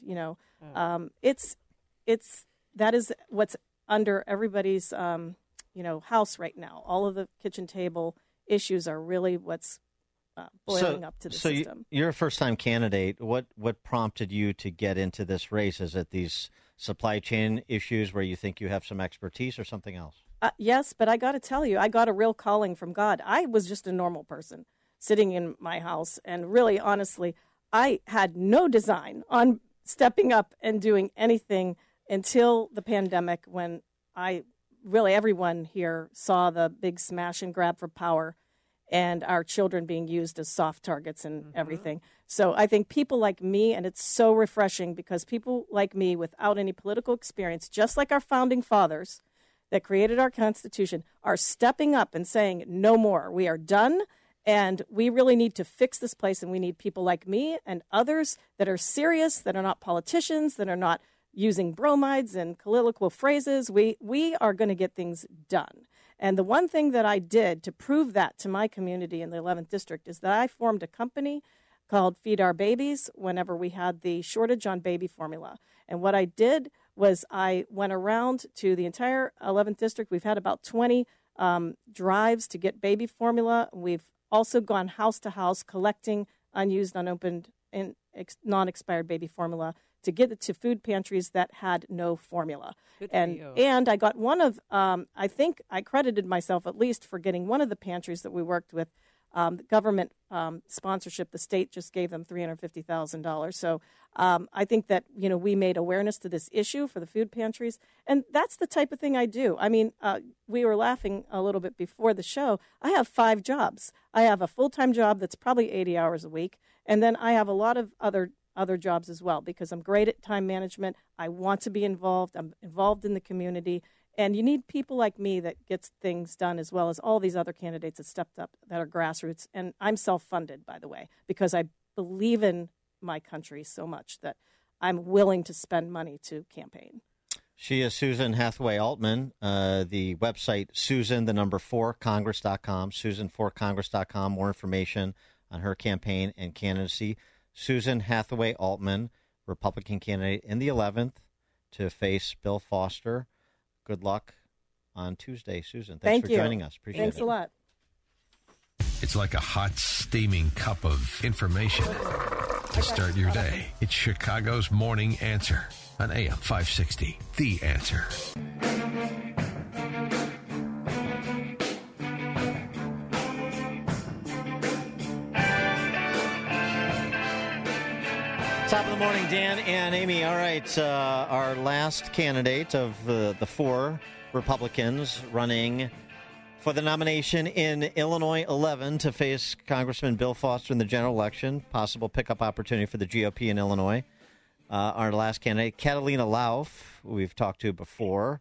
that is what's under everybody's, house right now. All of the kitchen table issues are really what's boiling up to the system. You're a first-time candidate. What prompted you to get into this race? Is it these supply chain issues where you think you have some expertise, or something else? Yes, but I got to tell you, I got a real calling from God. I was just a normal person. sitting in my house. And really, honestly, I had no design on stepping up and doing anything until the pandemic, when everyone here saw the big smash and grab for power and our children being used as soft targets and everything. So I think people like me, and it's so refreshing because people like me without any political experience, just like our founding fathers that created our Constitution, are stepping up and saying, no more. We are done, and we really need to fix this place, and we need people like me and others that are serious, that are not politicians, that are not using bromides and colloquial phrases. We are going to get things done. And the one thing that I did to prove that to my community in the 11th District is that I formed a company called Feed Our Babies whenever we had the shortage on baby formula. And what I did was I went around to the entire 11th District. We've had about 20 drives to get baby formula. We've also gone house to house collecting unused, unopened, and non-expired baby formula to get it to food pantries that had no formula. And I got one of, I think I credited myself at least for getting one of the pantries that we worked with, the government sponsorship. The state just gave them $350,000. So I think that, we made awareness to this issue for the food pantries. And that's the type of thing I do. I mean, we were laughing a little bit before the show. I have 5 jobs. I have a full-time job that's probably 80 hours a week. And then I have a lot of other jobs as well, because I'm great at time management. I want to be involved. I'm involved in the community. And you need people like me that gets things done, as well as all these other candidates that stepped up that are grassroots. And I'm self-funded, by the way, because I believe in my country so much that I'm willing to spend money to campaign. She is Susan Hathaway Altman. The website, Susan4Congress.com, Susan4Congress.com. More information on her campaign and candidacy. Susan Hathaway Altman, Republican candidate in the 11th to face Bill Foster. Good luck on Tuesday, Susan. Thanks for joining us. Appreciate it. Thanks a lot. It's like a hot, steaming cup of information to start your day. It's Chicago's Morning Answer on AM 560. The Answer. Top of the morning, Dan and Amy. All right, our last candidate of the 4 Republicans running for the nomination in Illinois 11 to face Congressman Bill Foster in the general election. Possible pickup opportunity for the GOP in Illinois. Our last candidate, Catalina Lauf, who we've talked to before.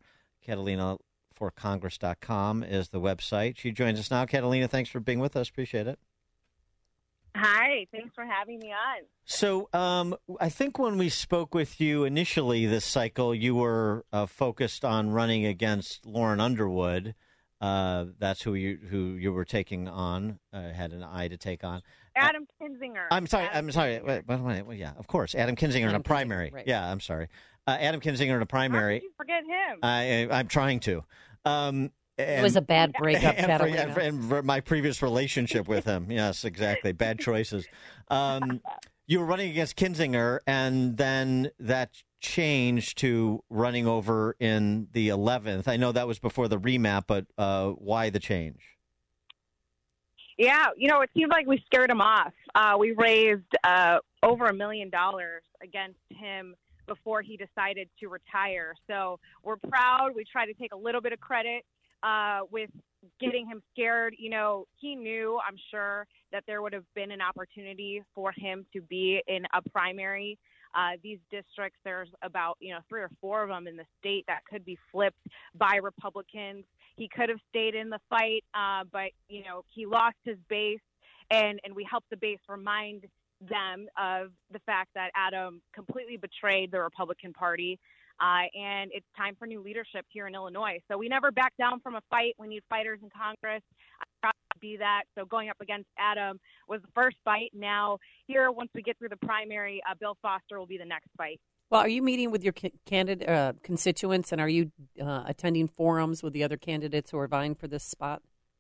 Catalina4Congress.com is the website. She joins us now. Catalina, thanks for being with us. Appreciate it. Hi, thanks for having me on. So I think when we spoke with you initially this cycle, you were focused on running against Lauren Underwood. That's who you were taking on, had an eye to take on. Adam Kinzinger. I'm sorry. Wait, yeah, of course. Adam Kinzinger in a primary. Right. Yeah, I'm sorry. Adam Kinzinger in a primary. How did you forget him? I'm trying to. It was a bad breakup, and for my previous relationship with him. Yes, exactly. Bad choices. You were running against Kinzinger, and then that changed to running over in the 11th. I know that was before the remap, but why the change? Yeah, it seemed like we scared him off. We raised over $1 million against him before he decided to retire. So we're proud. We try to take a little bit of credit with getting him scared. He knew, I'm sure, that there would have been an opportunity for him to be in a primary. These districts, there's about 3 or 4 of them in the state that could be flipped by Republicans. He could have stayed in the fight, but he lost his base, and we helped the base remind them of the fact that Adam completely betrayed the Republican Party. And it's time for new leadership here in Illinois. So we never back down from a fight. We need fighters in Congress. I'm proud to be that. So going up against Adam was the first fight. Now here, once we get through the primary, Bill Foster will be the next fight. Well, are you meeting with your constituents, and are you attending forums with the other candidates who are vying for this spot?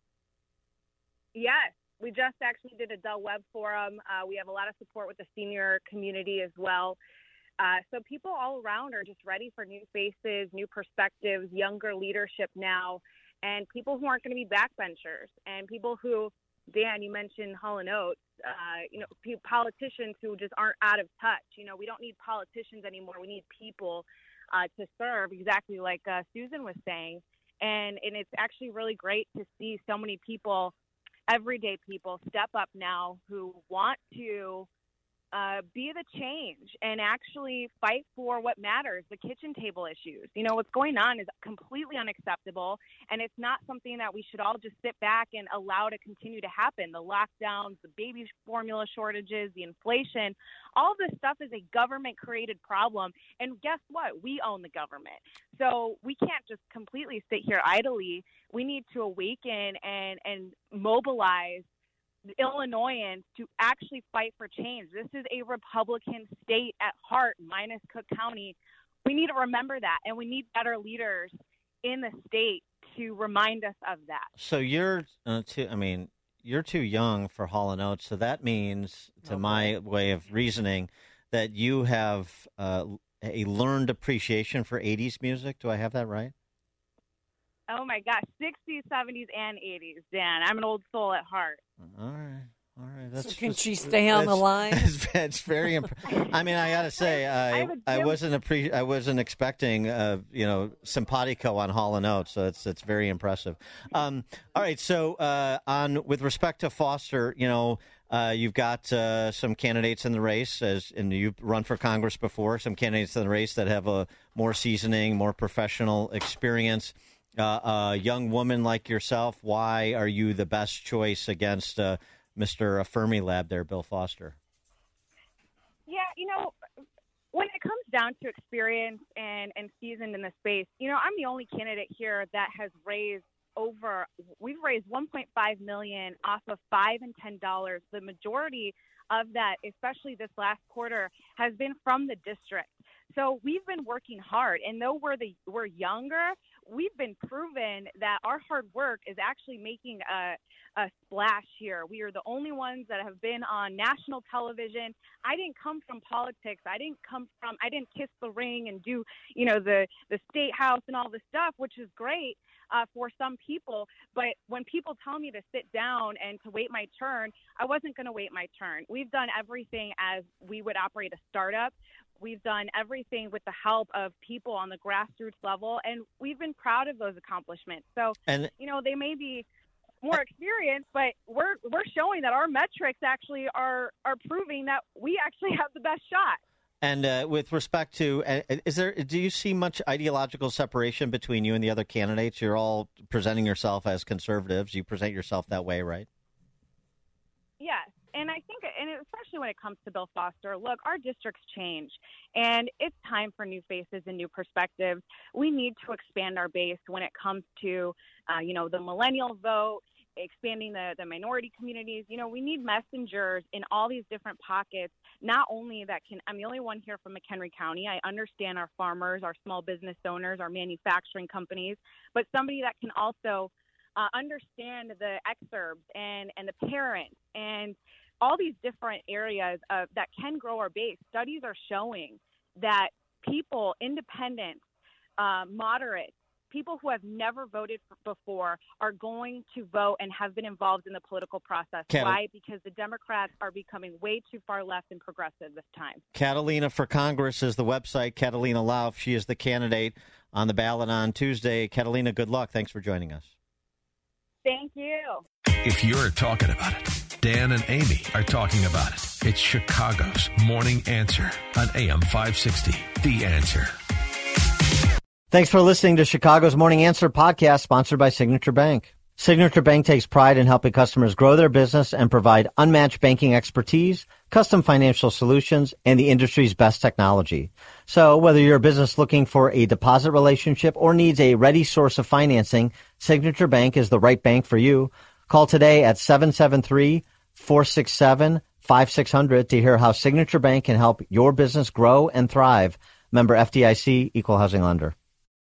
Yes. We just actually did a Del Webb forum. We have a lot of support with the senior community as well. So people all around are just ready for new faces, new perspectives, younger leadership now, and people who aren't going to be backbenchers, and people who Dan, you mentioned Hall & Oates. Politicians who just aren't out of touch. We don't need politicians anymore. We need people to serve, exactly like Susan was saying. And it's actually really great to see so many people, everyday people, step up now who want to be the change and actually fight for what matters, the kitchen table issues. What's going on is completely unacceptable, and it's not something that we should all just sit back and allow to continue to happen. The lockdowns, the baby formula shortages, the inflation, all this stuff is a government-created problem, and guess what? We own the government. So we can't just completely sit here idly. We need to awaken and mobilize Illinoisans to actually fight for change. This is a Republican state at heart, minus Cook County. We need to remember that, and we need better leaders in the state to remind us of that. So you're too young for Hall & Oates, so that means, to my way of reasoning, that you have a learned appreciation for 80s music. Do I have that right? Oh, my gosh, 60s, 70s, and 80s, Dan. I'm an old soul at heart. All right. So can she stay on the line? It's very impressive. I got to say, I wasn't expecting, simpatico on Hall & Oates, so it's very impressive. All right, so with respect to Foster, you've got some candidates in the race, and you've run for Congress before, some candidates in the race that have a more seasoning, more professional experience. A young woman like yourself, why are you the best choice against Mr. Fermilab there, Bill Foster? Yeah, when it comes down to experience and seasoned in the space, I'm the only candidate here that has we've raised $1.5 million off of $5 and $10. The majority of that, especially this last quarter, has been from the district. So we've been working hard, and though we're younger, we've been proven that our hard work is actually making a splash here. We are the only ones that have been on national television. I didn't come from politics. I didn't kiss the ring and do, the state house and all this stuff, which is great for some people. But when people tell me to sit down and to wait my turn, I wasn't going to wait my turn. We've done everything as we would operate a startup. We've done everything with the help of people on the grassroots level, and we've been proud of those accomplishments. So, they may be more experienced, but we're showing that our metrics actually are proving that we actually have the best shot. And with respect to, do you see much ideological separation between you and the other candidates? You're all presenting yourself as conservatives. You present yourself that way, right? Yes. And I think, and especially when it comes to Bill Foster, look, our districts change, and it's time for new faces and new perspectives. We need to expand our base when it comes to, the millennial vote, expanding the minority communities. We need messengers in all these different pockets, not only I'm the only one here from McHenry County. I understand our farmers, our small business owners, our manufacturing companies, but somebody that can also understand the exurbs and the parents and all these different areas that can grow our base. Studies are showing that people, independents, moderates, people who have never voted before are going to vote and have been involved in the political process. Why? Because the Democrats are becoming way too far left and progressive this time. Catalina for Congress is the website. Catalina Lauf, she is the candidate on the ballot on Tuesday. Catalina, good luck. Thanks for joining us. Thank you. If you're talking about it, Dan and Amy are talking about it. It's Chicago's Morning Answer on AM 560. The Answer. Thanks for listening to Chicago's Morning Answer podcast, sponsored by Signature Bank. Signature Bank takes pride in helping customers grow their business and provide unmatched banking expertise, custom financial solutions, and the industry's best technology. So whether you're a business looking for a deposit relationship or needs a ready source of financing, Signature Bank is the right bank for you. Call today at 773-467-5600 to hear how Signature Bank can help your business grow and thrive. Member FDIC, Equal Housing Lender.